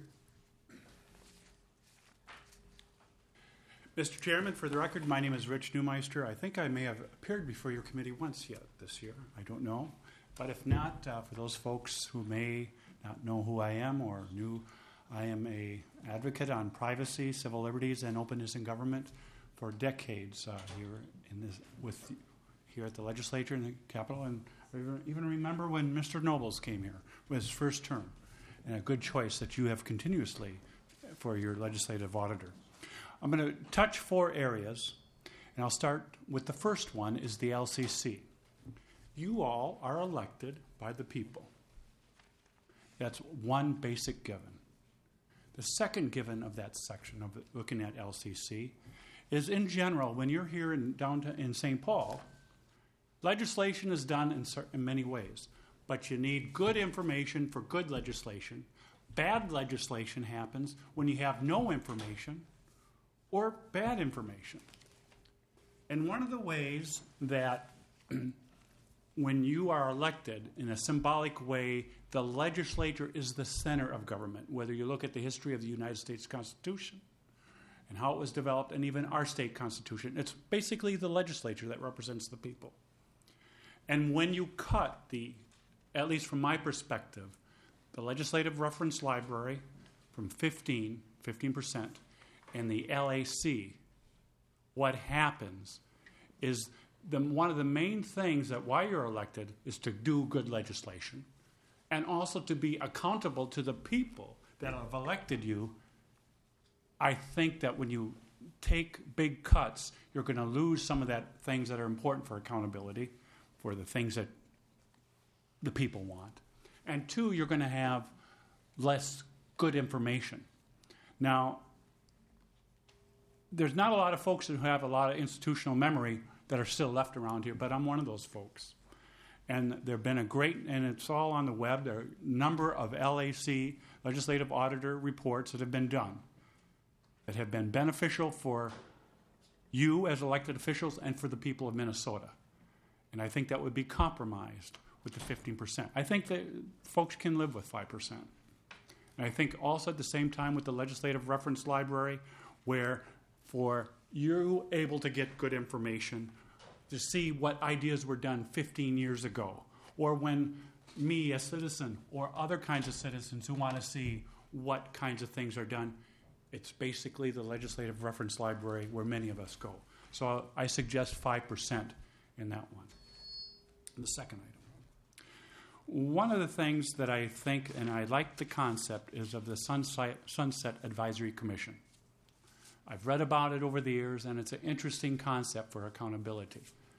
Speaker 2: Mister Chairman, for the record, my name is Rich Neumeister. I think I may have appeared before your committee once yet this year. I don't know. But if not, uh, for those folks who may not know who I am or knew, I am a advocate on privacy, civil liberties, and openness in government for decades uh, here in this, with here at the legislature and the Capitol, and I even remember when Mister Nobles came here with his first term, and a good choice that you have continuously for your legislative auditor. I'm going to touch four areas, and I'll start with the first one is the L C C. You all are elected by the people. That's one basic given. The second given of that section of it, looking at L C C is, in general, when you're here in downtown in Saint Paul, legislation is done in, certain, in many ways, but you need good information for good legislation. Bad legislation happens when you have no information or bad information. And one of the ways that when you are elected in a symbolic way, the legislature is the center of government, whether you look at the history of the United States Constitution and how it was developed, and even our state constitution. It's basically the legislature that represents the people. And when you cut the, at least from my perspective, the legislative reference library from fifteen, fifteen percent, and the L A C, what happens is the, one of the main things that why you're elected is to do good legislation and also to be accountable to the people that have elected you. I think that when you take big cuts, you're going to lose some of that things that are important for accountability, for the things that the people want. And two, you're going to have less good information. Now, there's not a lot of folks who have a lot of institutional memory that are still left around here, but I'm one of those folks. And there have been a great, and it's all on the web, there are a number of L A C, legislative auditor reports that have been done that have been beneficial for you as elected officials and for the people of Minnesota. And I think that would be compromised with the fifteen percent. I think that folks can live with five percent. And I think also at the same time with the legislative reference library, where for you able to get good information to see what ideas were done fifteen years ago, or when me, a citizen, or other kinds of citizens who want to see what kinds of things are done, it's basically the legislative reference library where many of us go. So I suggest five percent in that one. The second item. One of the things that I think, and I like the concept, is of the Sunset, Sunset Advisory Commission. I've read about it over the years, and it's an interesting concept for accountability.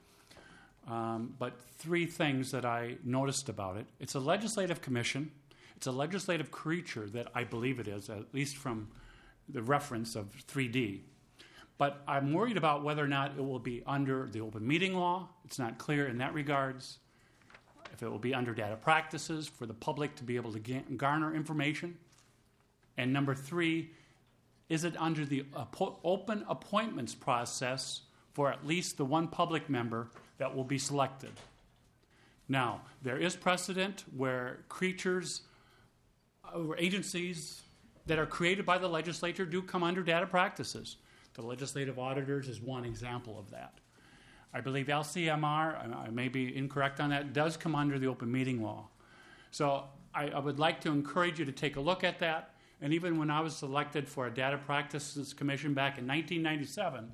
Speaker 2: Um, but three things that I noticed about it. It's a legislative commission. It's a legislative creature that I believe it is, at least from the reference of three D. But I'm worried about whether or not it will be under the open meeting law. It's not clear in that regards. If it will be under data practices for the public to be able to garner information. And number three, is it under the open appointments process for at least the one public member that will be selected? Now, there is precedent where creatures or agencies that are created by the legislature do come under data practices. The legislative auditors is one example of that. I believe L C M R, I may be incorrect on that, does come under the open meeting law. So I, I would like to encourage you to take a look at that. And even when I was selected for a data practices commission back in nineteen ninety-seven,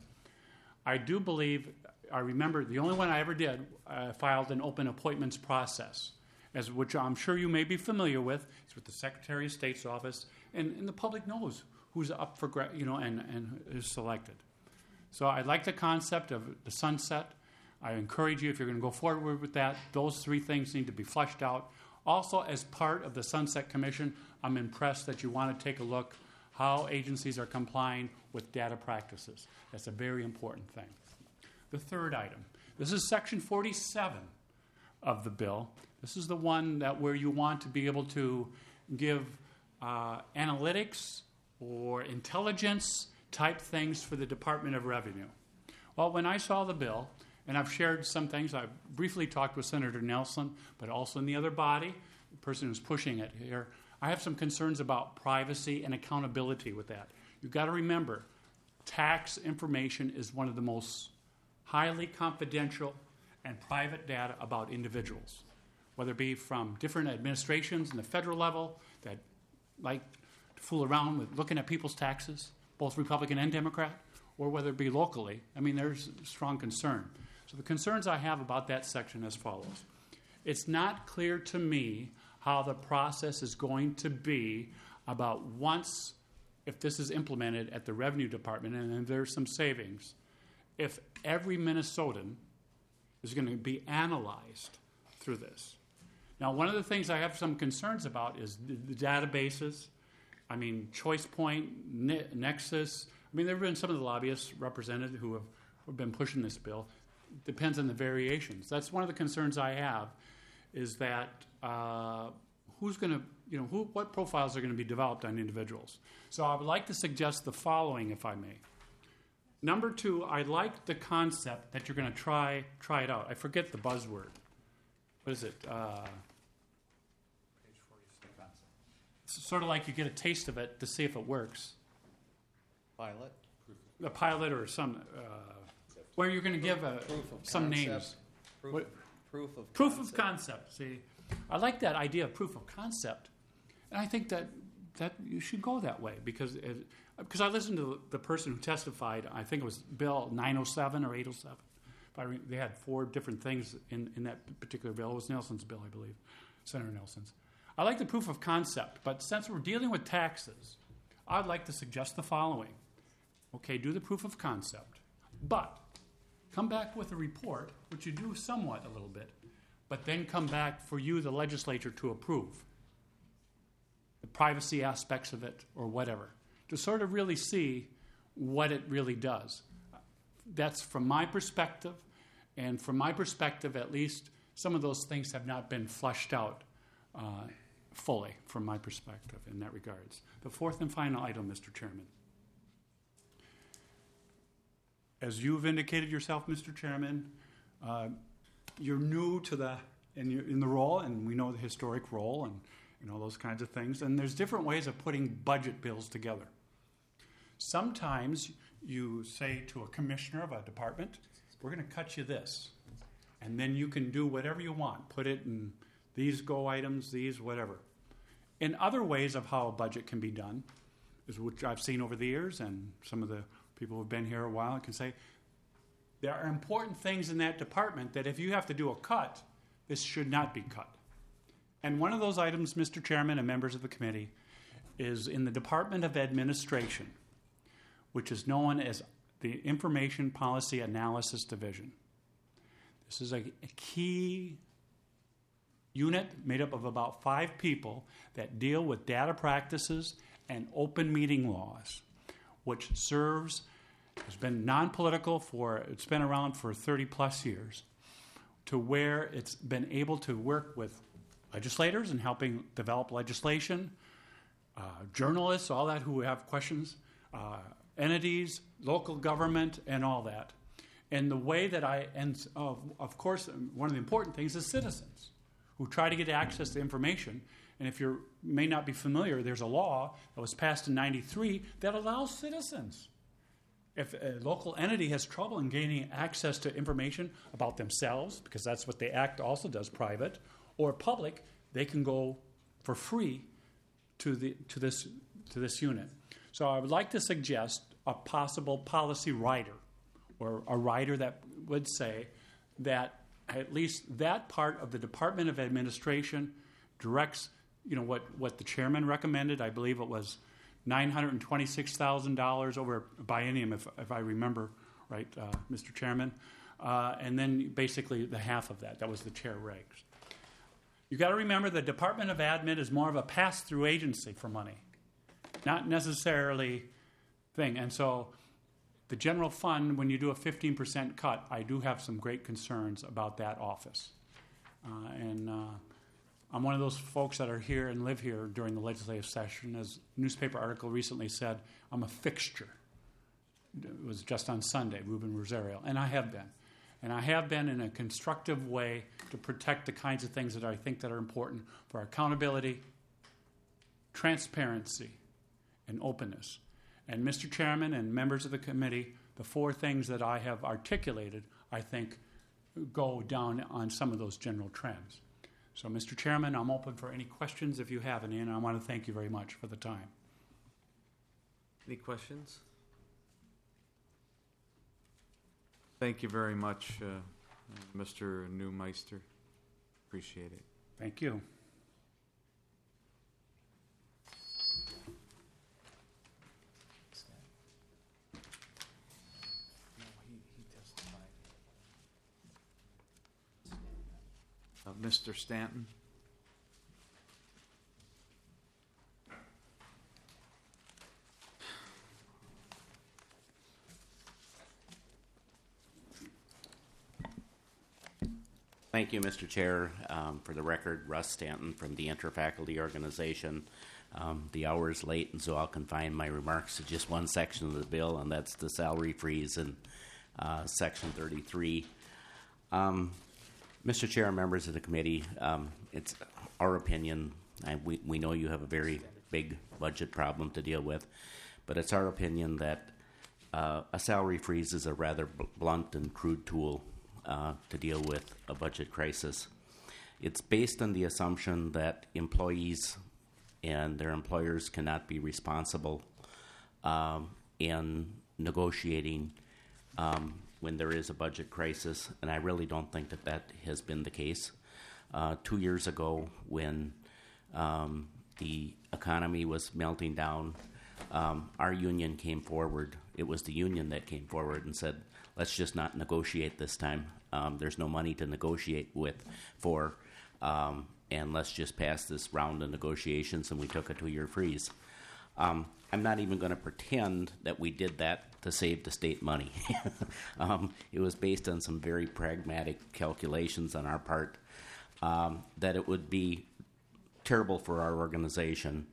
Speaker 2: I do believe, I remember the only one I ever did, uh, filed an open appointments process, as which I'm sure you may be familiar with. It's with the Secretary of State's office, and, and the public knows who's up for, gra- you know, and, and is selected. So I like the concept of the sunset. I encourage you, if you're going to go forward with that, those three things need to be fleshed out. Also, as part of the Sunset Commission, I'm impressed that you want to take a look how agencies are complying with data practices. That's a very important thing. The third item. This is Section forty-seven of the bill. This is the one that where you want to be able to give uh, analytics or intelligence type things for the Department of Revenue. Well, when I saw the bill, and I've shared some things, I've briefly talked with Senator Nelson, but also in the other body, the person who's pushing it here, I have some concerns about privacy and accountability with that. You've got to remember, tax information is one of the most highly confidential and private data about individuals, whether it be from different administrations in the federal level that like to fool around with looking at people's taxes, both Republican and Democrat, or whether it be locally. I mean, there's strong concern. So the concerns I have about that section as follows. It's not clear to me how the process is going to be about once, if this is implemented at the Revenue Department, and then there's some savings, if every Minnesotan is going to be analyzed through this. Now, one of the things I have some concerns about is the, the databases. I mean, ChoicePoint, ne- Nexus. I mean, there have been some of the lobbyists represented who have, who have been pushing this bill. Depends on the variations. That's one of the concerns I have, is that uh, who's going to, you know, who, what profiles are going to be developed on individuals. So I would like to suggest the following, if I may. Number two, I like the concept that you're going to try try it out. I forget the buzzword. What is it? Uh, it's sort of like you get a taste of it to see if it works.
Speaker 1: Pilot?
Speaker 2: A pilot or some, uh, where you're going to give a, some
Speaker 1: concept.
Speaker 2: names.
Speaker 1: Proof,
Speaker 2: What?
Speaker 1: proof of
Speaker 2: Proof
Speaker 1: concept.
Speaker 2: of concept. See, I like that idea of proof of concept, and I think that that you should go that way because it, because I listened to the person who testified. I think it was Bill nine oh seven or eight oh seven. If I re- they had four different things in, in that particular bill. It was Nelson's bill, I believe, Senator Nelson's. I like the proof of concept, but since we're dealing with taxes, I'd like to suggest the following. Okay, do the proof of concept, but come back with a report, which you do somewhat a little bit, but then come back for you, the legislature, to approve the privacy aspects of it or whatever, to sort of really see what it really does. That's from my perspective, and from my perspective, at least, some of those things have not been flushed out uh, fully from my perspective in that regards. The fourth and final item, Mister Chairman. As you've indicated yourself, Mister Chairman, uh, you're new to the in, your, in the role, and we know the historic role and you know those kinds of things. And there's different ways of putting budget bills together. Sometimes you say to a commissioner of a department, "We're going to cut you this," and then you can do whatever you want. Put it in these go items, these whatever. In other ways of how a budget can be done, is which I've seen over the years, and some of the people who have been here a while can say, there are important things in that department that if you have to do a cut, this should not be cut. And one of those items, Mister Chairman and members of the committee, is in the Department of Administration, which is known as the Information Policy Analysis Division. This is a, a key unit made up of about five people that deal with data practices and open meeting laws, which serves, has been non-political for, it's been around for thirty plus years, to where it's been able to work with legislators and helping develop legislation, uh, journalists, all that who have questions, uh, entities, local government, and all that. And the way that I, and of, of course, one of the important things is citizens who try to get access to information. And if you may not be familiar, there's a law that was passed in ninety-three that allows citizens, if a local entity has trouble in gaining access to information about themselves, because that's what the Act also does, private or public, they can go for free to the to this to this unit. So I would like to suggest a possible policy rider, or a rider that would say that at least that part of the Department of Administration directs, you know, what, what the chairman recommended. I believe it was nine hundred twenty-six thousand dollars over a biennium, if, if I remember right, uh, Mister Chairman. Uh, and then basically the half of that, that was the chair regs. You've got to remember the Department of Admin is more of a pass-through agency for money, not necessarily thing. And so the general fund, when you do a fifteen percent cut, I do have some great concerns about that office. Uh, and uh, I'm one of those folks that are here and live here during the legislative session. As a newspaper article recently said, I'm a fixture. It was just on Sunday, Ruben Rosario, and I have been. And I have been in a constructive way to protect the kinds of things that I think that are important for accountability, transparency, and openness. And Mister Chairman and members of the committee, the four things that I have articulated, I think, go down on some of those general trends. So, Mister Chairman, I'm open for any questions if you have any, and I want to thank you very much for the time.
Speaker 1: Any questions? Thank you very much, uh, Mister Neumeister. Appreciate it.
Speaker 2: Thank you.
Speaker 1: Uh, Mister Stanton.
Speaker 6: Thank you, Mister Chair. Um, for the record, Russ Stanton from the Interfaculty Organization. Um, the hour is late, and so I'll confine my remarks to just one section of the bill, and that's the salary freeze in uh, Section thirty-three. Um, Mister Chair and members of the committee, um, it's our opinion, and we, we know you have a very big budget problem to deal with, but it's our opinion that uh, a salary freeze is a rather bl- blunt and crude tool uh, to deal with a budget crisis. It's based on the assumption that employees and their employers cannot be responsible um, in negotiating um, when there is a budget crisis, and I really don't think that that has been the case. Uh, two years ago, when um, the economy was melting down, um, our union came forward. It was the union that came forward and said, let's just not negotiate this time. Um, there's no money to negotiate with for, um, and let's just pass this round of negotiations, and we took a two-year freeze. Um, I'm not even going to pretend that we did that to save the state money. um, it was based on some very pragmatic calculations on our part um, that it would be terrible for our organization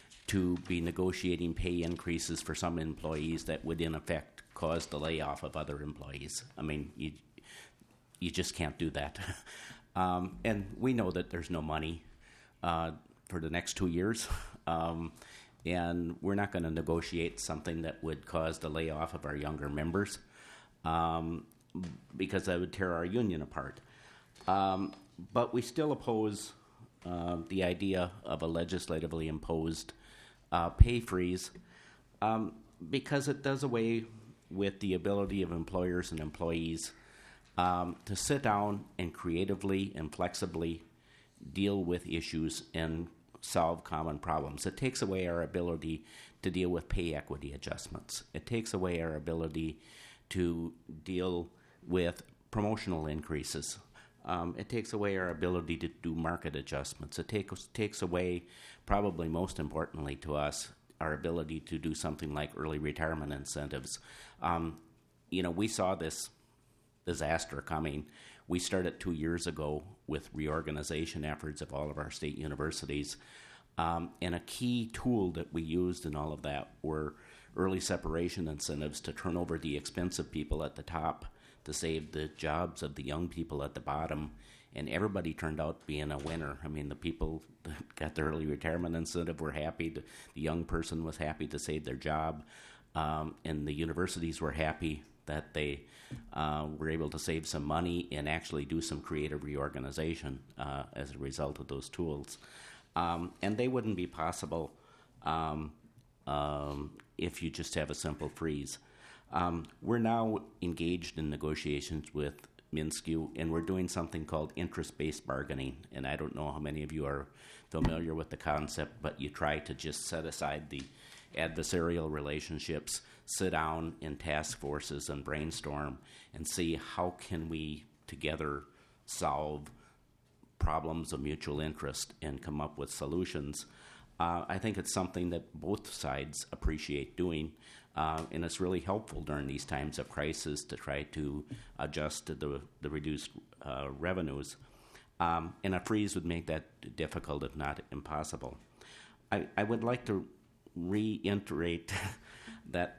Speaker 6: to be negotiating pay increases for some employees that would in effect cause the layoff of other employees. I mean, you, you just can't do that. um, and we know that there's no money uh, for the next two years. Um, And we're not going to negotiate something that would cause the layoff of our younger members um, because that would tear our union apart. Um, but we still oppose uh, the idea of a legislatively imposed uh, pay freeze um, because it does away with the ability of employers and employees um, to sit down and creatively and flexibly deal with issues and solve common problems. It takes away our ability to deal with pay equity adjustments. It takes away our ability to deal with promotional increases. Um, it takes away our ability to do market adjustments. It takes takes away, probably most importantly to us, our ability to do something like early retirement incentives. Um, you know, we saw this disaster coming. We started two years ago with reorganization efforts of all of our state universities. Um, and a key tool that we used in all of that were early separation incentives to turn over the expensive people at the top to save the jobs of the young people at the bottom, and everybody turned out being a winner. I mean, the people that got the early retirement incentive were happy. The, the young person was happy to save their job, um, and the universities were happy that they uh, were able to save some money and actually do some creative reorganization uh, as a result of those tools. Um, and they wouldn't be possible um, um, if you just have a simple freeze. Um, we're now engaged in negotiations with MnSCU, and we're doing something called interest-based bargaining. And I don't know how many of you are familiar with the concept, but you try to just set aside the adversarial relationships, sit down in task forces and brainstorm and see how can we together solve problems of mutual interest and come up with solutions. Uh, I think it's something that both sides appreciate doing, uh, and it's really helpful during these times of crisis to try to adjust to the, the reduced uh, revenues. Um, and a freeze would make that difficult, if not impossible. I, I would like to reiterate that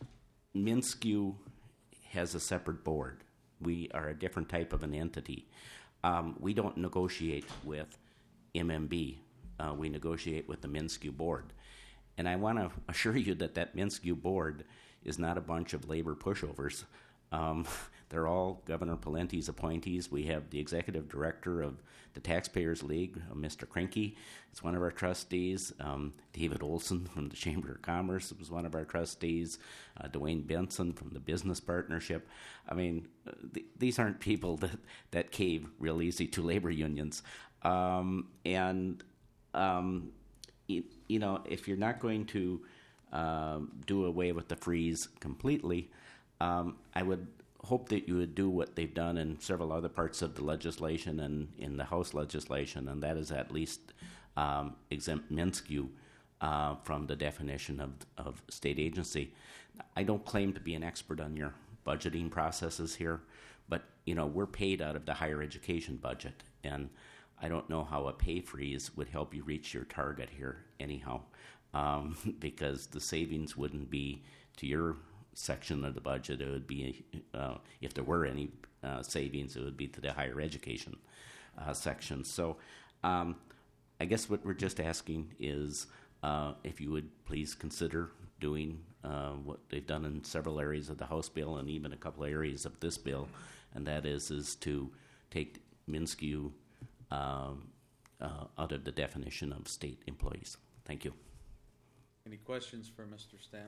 Speaker 6: MnSCU has a separate board. We are a different type of an entity. Um, we don't negotiate with M M B. Uh, we negotiate with the MnSCU board. And I want to assure you that that MnSCU board is not a bunch of labor pushovers. Um, they're all Governor Pawlenty's appointees. We have the executive director of the Taxpayers League, uh, Mister Krinke, is one of our trustees. Um, David Olson from the Chamber of Commerce was one of our trustees. Uh, Dwayne Benson from the Business Partnership. I mean, uh, th- these aren't people that, that cave real easy to labor unions. Um, and, um, it, you know, if you're not going to uh, do away with the freeze completely, Um, I would hope that you would do what they've done in several other parts of the legislation and in the House legislation, and that is at least um, exempt MnSCU uh, from the definition of, of state agency. I don't claim to be an expert on your budgeting processes here, but you know we're paid out of the higher education budget, and I don't know how a pay freeze would help you reach your target here anyhow, um, because the savings wouldn't be to your section of the budget. It would be, uh, if there were any uh, savings, it would be to the higher education uh, section. So um, I guess what we're just asking is uh, if you would please consider doing uh, what they've done in several areas of the House bill and even a couple areas of this bill, and that is is to take MnSCU um, uh, out of the definition of state employees. Thank you.
Speaker 1: Any questions for Mister Stanton?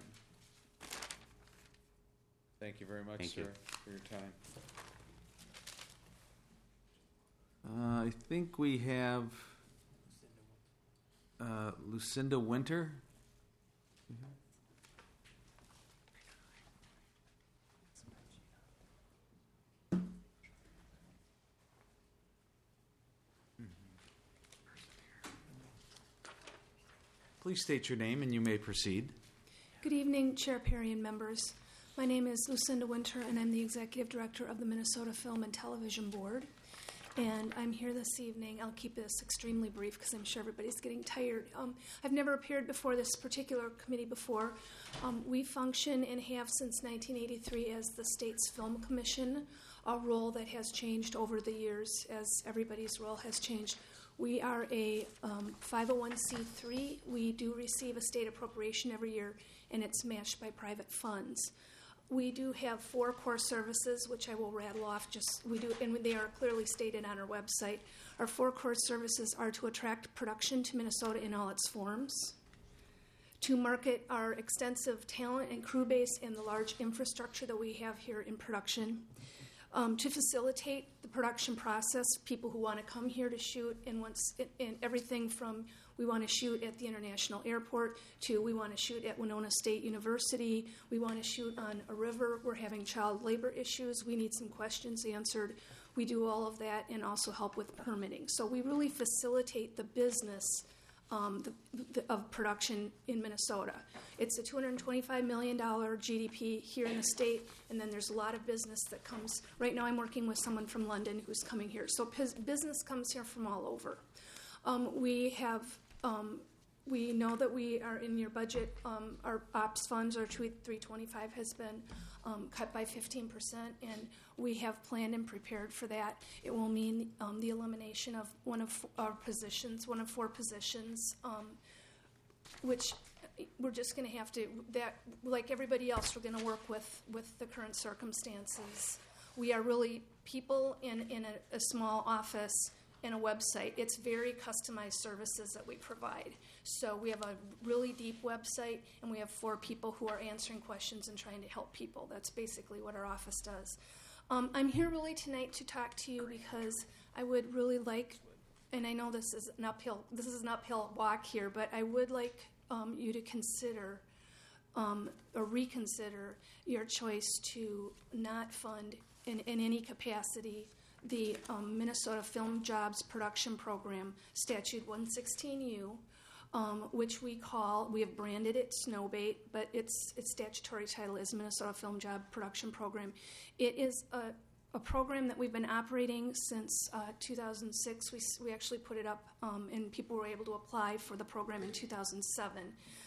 Speaker 1: Thank you very much,
Speaker 6: Thank
Speaker 1: sir,
Speaker 6: you.
Speaker 1: for your time. Uh, I think we have uh, Lucinda Winter. Please state your name and you may proceed.
Speaker 4: Good evening, Chair Perry and members. My name is Lucinda Winter, and I'm the Executive Director of the Minnesota Film and Television Board. And I'm here this evening. I'll keep this extremely brief because I'm sure everybody's getting tired. Um, I've never appeared before this particular committee before. Um, we function and have since nineteen eighty-three as the state's film commission, a role that has changed over the years as everybody's role has changed. We are a um, five oh one c three. We do receive a state appropriation every year, and it's matched by private funds. We do have four core services, which I will rattle off. Just we do, and they are clearly stated on our website. Our four core services are to attract production to Minnesota in all its forms, to market our extensive talent and crew base and the large infrastructure that we have here in production, um, to facilitate the production process, people who want to come here to shoot, and once and everything from we want to shoot at the International Airport to we want to shoot at Winona State University. We want to shoot on a river. We're having child labor issues. We need some questions answered. We do all of that and also help with permitting. So we really facilitate the business um, the, the, of production in Minnesota. It's a two hundred twenty-five million dollars G D P here in the state, and then there's a lot of business that comes. Right now I'm working with someone from London who's coming here. So business comes here from all over. Um, we have Um, we know that we are in your budget. Um, our ops funds, our three twenty-five, has been um, cut by fifteen percent, and we have planned and prepared for that. It will mean um, the elimination of one of f- our positions, one of four positions, um, which we're just going to have to, that like everybody else, we're going to work with, with the current circumstances. We are really people in, in a, a small office and a website. It's very customized services that we provide. So we have a really deep website, and we have four people who are answering questions and trying to help people. That's basically what our office does. Um, I'm here really tonight to talk to you because I would really like, and I know this is an uphill, this is an uphill walk here, but I would like um, you to consider um, or reconsider your choice to not fund in, in any capacity the um, Minnesota Film Jobs Production Program, Statute one sixteen U, um, which we call, we have branded it Snowbait, but its its statutory title is Minnesota Film Job Production Program. It is a, a program that we've been operating since uh, two thousand six. We, we actually put it up, um, and people were able to apply for the program in two thousand seven.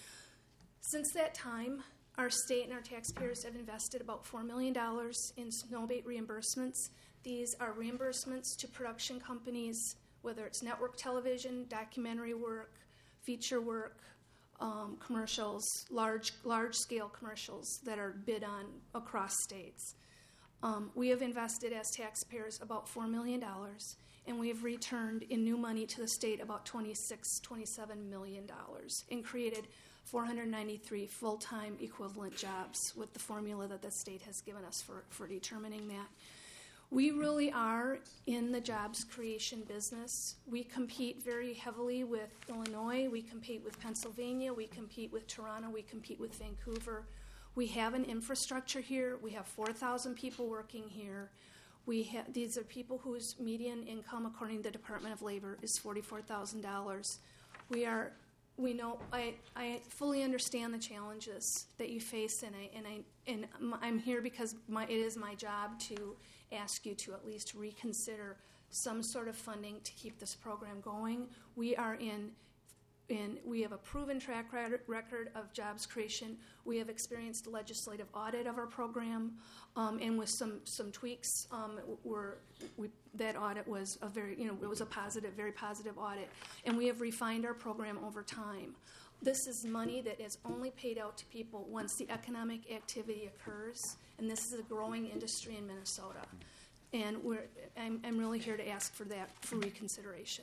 Speaker 4: Since that time, our state and our taxpayers have invested about four million dollars in Snowbait reimbursements. These are reimbursements to production companies, whether it's network television, documentary work, feature work, um, commercials, large, large-scale commercials that are bid on across states. Um, we have invested as taxpayers about four million dollars, and we have returned in new money to the state about twenty-six, twenty-seven million dollars, and created four hundred ninety-three full-time equivalent jobs with the formula that the state has given us for, for determining that. We really are in the jobs creation business. We compete very heavily with Illinois. We compete with Pennsylvania. We compete with Toronto. We compete with Vancouver. We have an infrastructure here. We have four thousand people working here. We ha- these are people whose median income, according to the Department of Labor, is forty-four thousand dollars. We are, we know, I, I fully understand the challenges that you face, and I and I and I'm here because my, it is my job to ask you to at least reconsider some sort of funding to keep this program going. We are in, in we have a proven track record of jobs creation. We have experienced a legislative audit of our program, um, and with some some tweaks, um, we're, we, that audit was a very, you know, it was a positive, very positive audit, and we have refined our program over time. This is money that is only paid out to people once the economic activity occurs, and this is a growing industry in Minnesota. And we're, I'm, I'm really here to ask for that for reconsideration.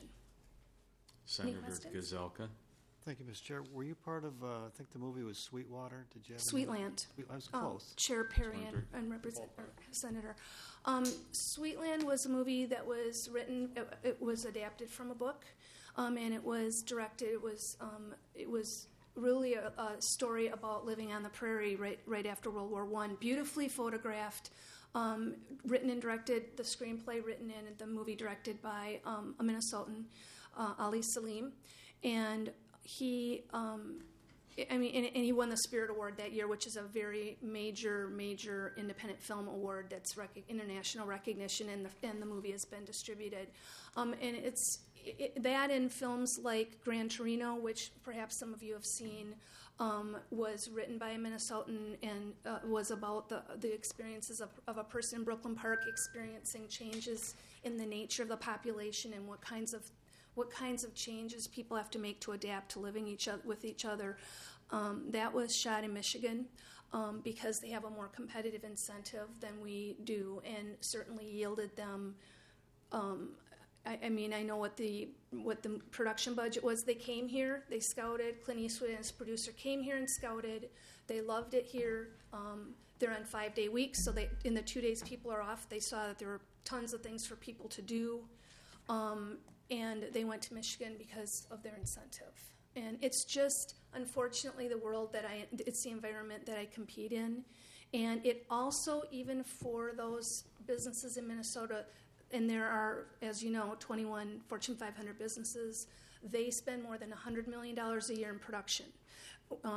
Speaker 1: Senator Gazelka.
Speaker 12: Thank you, Mister Chair. Were you part of, uh, I think the movie was Sweetwater? Did you have
Speaker 4: Sweetland.
Speaker 12: Sweet, I was
Speaker 4: um,
Speaker 12: close.
Speaker 4: Chair Perry and, and Represent, or Senator. Um, Sweetland was a movie that was written, it, it was adapted from a book. Um, and it was directed. It was um, it was really a, a story about living on the prairie right right after World War One. Beautifully photographed, um, written and directed. The screenplay written and the movie directed by um, a Minnesotan, uh, Ali Salim, and he. Um, I mean, and, and he won the Spirit Award that year, which is a very major, major independent film award that's rec- international recognition, and the and the movie has been distributed, um, and it's. It, that in films like Gran Torino, which perhaps some of you have seen, um, was written by a Minnesotan and uh, was about the the experiences of, of a person in Brooklyn Park experiencing changes in the nature of the population and what kinds of what kinds of changes people have to make to adapt to living each other, with each other. Um, that was shot in Michigan um, because they have a more competitive incentive than we do, and certainly yielded them. Um, I, I mean, I know what the what the production budget was. They came here, they scouted. Clint Eastwood and his producer came here and scouted. They loved it here. Um, they're on five-day weeks, so they in the two days people are off, they saw that there were tons of things for people to do, um, and they went to Michigan because of their incentive. And it's just, unfortunately, the world that I, it's the environment that I compete in. And it also, even for those businesses in Minnesota, and there are, as you know, twenty-one Fortune five hundred businesses, they spend more than one hundred million dollars a year in production. Um,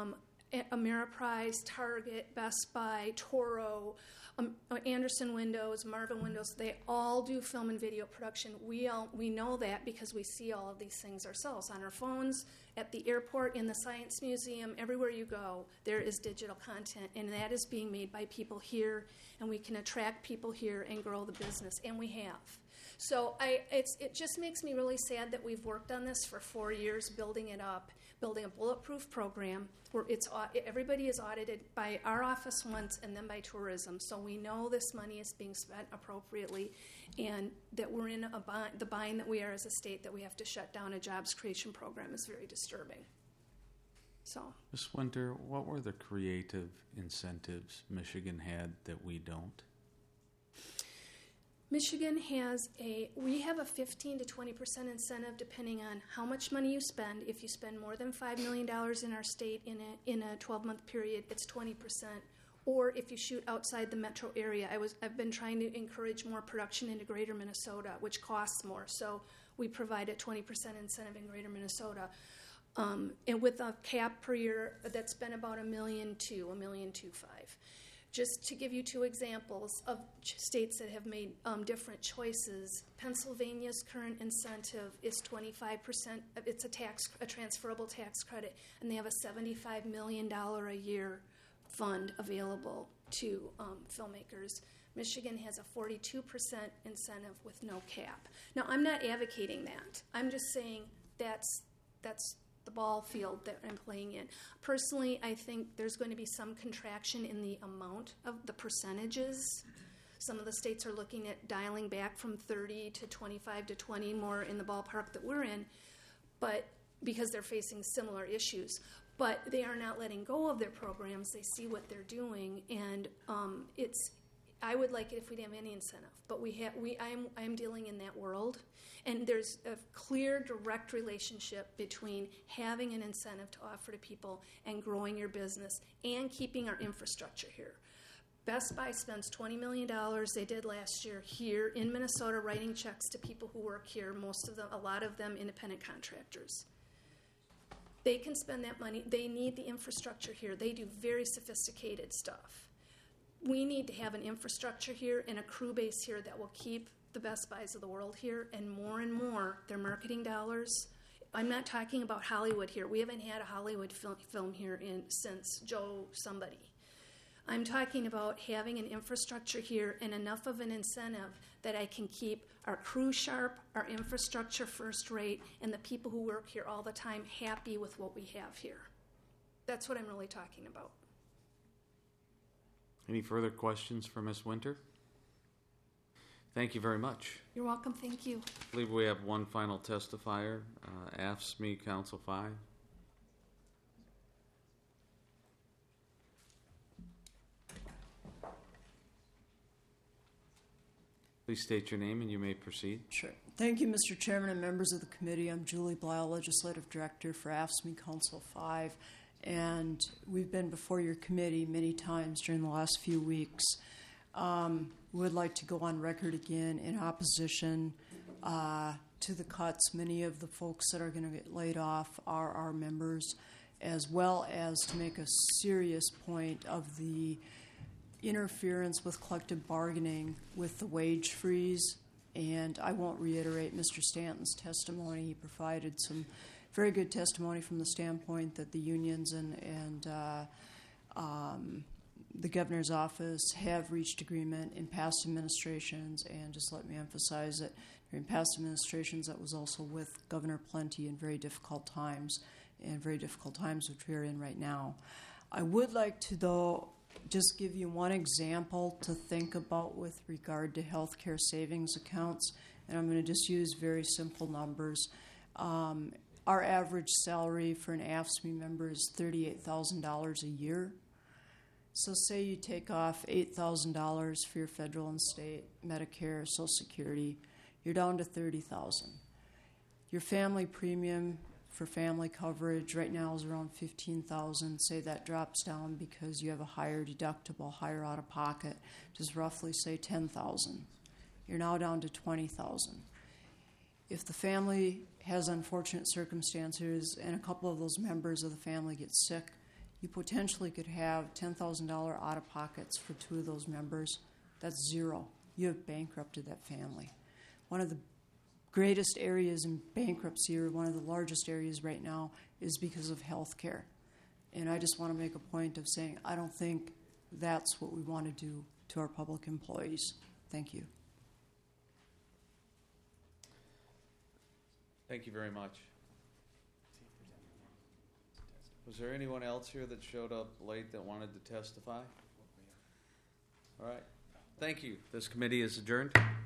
Speaker 4: Ameriprise, Target, Best Buy, Toro, um, Anderson Windows, Marvin Windows, they all do film and video production. We all we know that because we see all of these things ourselves on our phones, at the airport, in the Science Museum, everywhere you go, there is digital content, and that is being made by people here, and we can attract people here and grow the business, and we have. So I, it's, it just makes me really sad that we've worked on this for four years, building it up, building a bulletproof program where it's everybody is audited by our office once and then by tourism. So we know this money is being spent appropriately, and that we're in a bind, the bind that we are as a state that we have to shut down a jobs creation program is very disturbing. So,
Speaker 1: Miz Winter, what were the creative incentives Michigan had that we don't?
Speaker 4: Michigan has a, we have a fifteen to twenty percent incentive depending on how much money you spend. If you spend more than five million dollars in our state in a in a twelve-month period, it's twenty percent. Or if you shoot outside the metro area, I was, I've been trying to encourage more production into greater Minnesota, which costs more. So we provide a twenty percent incentive in greater Minnesota. Um, and with a cap per year, that's been about a million two, a million two five. Just to give you two examples of states that have made um, different choices, Pennsylvania's current incentive is twenty-five percent. It's a tax, a transferable tax credit, and they have a seventy-five million dollars a year fund available to um, filmmakers. Michigan has a forty-two percent incentive with no cap. Now, I'm not advocating that. I'm just saying that's that's. the ball field that I'm playing in. Personally, I think there's going to be some contraction in the amount of the percentages. Some of the states are looking at dialing back from thirty to twenty-five to twenty, more in the ballpark that we're in, but because they're facing similar issues. But they are not letting go of their programs. They see what they're doing, and um, it's. I would like it if we didn't have any incentive, but we have. We I am I am dealing in that world, and there's a clear, direct relationship between having an incentive to offer to people and growing your business and keeping our infrastructure here. Best Buy spends twenty million dollars. They did last year here in Minnesota, writing checks to people who work here. Most of them, a lot of them, independent contractors. They can spend that money. They need the infrastructure here. They do very sophisticated stuff. We need to have an infrastructure here and a crew base here that will keep the Best Buys of the world here, and more and more their marketing dollars. I'm not talking about Hollywood here. We haven't had a Hollywood film, film here in since Joe somebody. I'm talking about having an infrastructure here and enough of an incentive that I can keep our crew sharp, our infrastructure first rate, and the people who work here all the time happy with what we have here. That's what I'm really talking about.
Speaker 1: Any further questions for Miz Winter? Thank you very much.
Speaker 4: You're welcome. Thank you.
Speaker 1: I believe we have one final testifier, uh, A F S M E Council five. Please state your name and you may proceed.
Speaker 9: Sure. Thank you, Mister Chairman and members of the committee. I'm Julie Blau, Legislative Director for A F S M E Council five. And we've been before your committee many times during the last few weeks. Um, we would like to go on record again in opposition uh, to the cuts. Many of the folks that are going to get laid off are our members, as well as to make a serious point of the interference with collective bargaining with the wage freeze. And I won't reiterate Mister Stanton's testimony. He provided some very good testimony from the standpoint that the unions and, and uh, um, the governor's office have reached agreement in past administrations, and just let me emphasize that during past administrations that was also with Governor Plenty in very difficult times, and very difficult times which we're in right now. I would like to, though, just give you one example to think about with regard to healthcare savings accounts, and I'm going to just use very simple numbers. Um, Our average salary for an A F S M E member is thirty-eight thousand dollars a year. So say you take off eight thousand dollars for your federal and state Medicare, Social Security, you're down to thirty thousand dollars. Your family premium for family coverage right now is around fifteen thousand dollars. Say that drops down because you have a higher deductible, higher out-of-pocket, just roughly say ten thousand dollars. You're now down to twenty thousand dollars. If the family has unfortunate circumstances and a couple of those members of the family get sick, You potentially could have ten thousand dollars out-of-pockets for two of those members. That's zero. You have bankrupted that family. One of the greatest areas in bankruptcy, or one of the largest areas right now, is because of health care. And I just want to make a point of saying I don't think that's what we want to do to our public employees. Thank you.
Speaker 1: Thank you very much. Was there anyone else here that showed up late that wanted to testify? All right. Thank you. This committee is adjourned.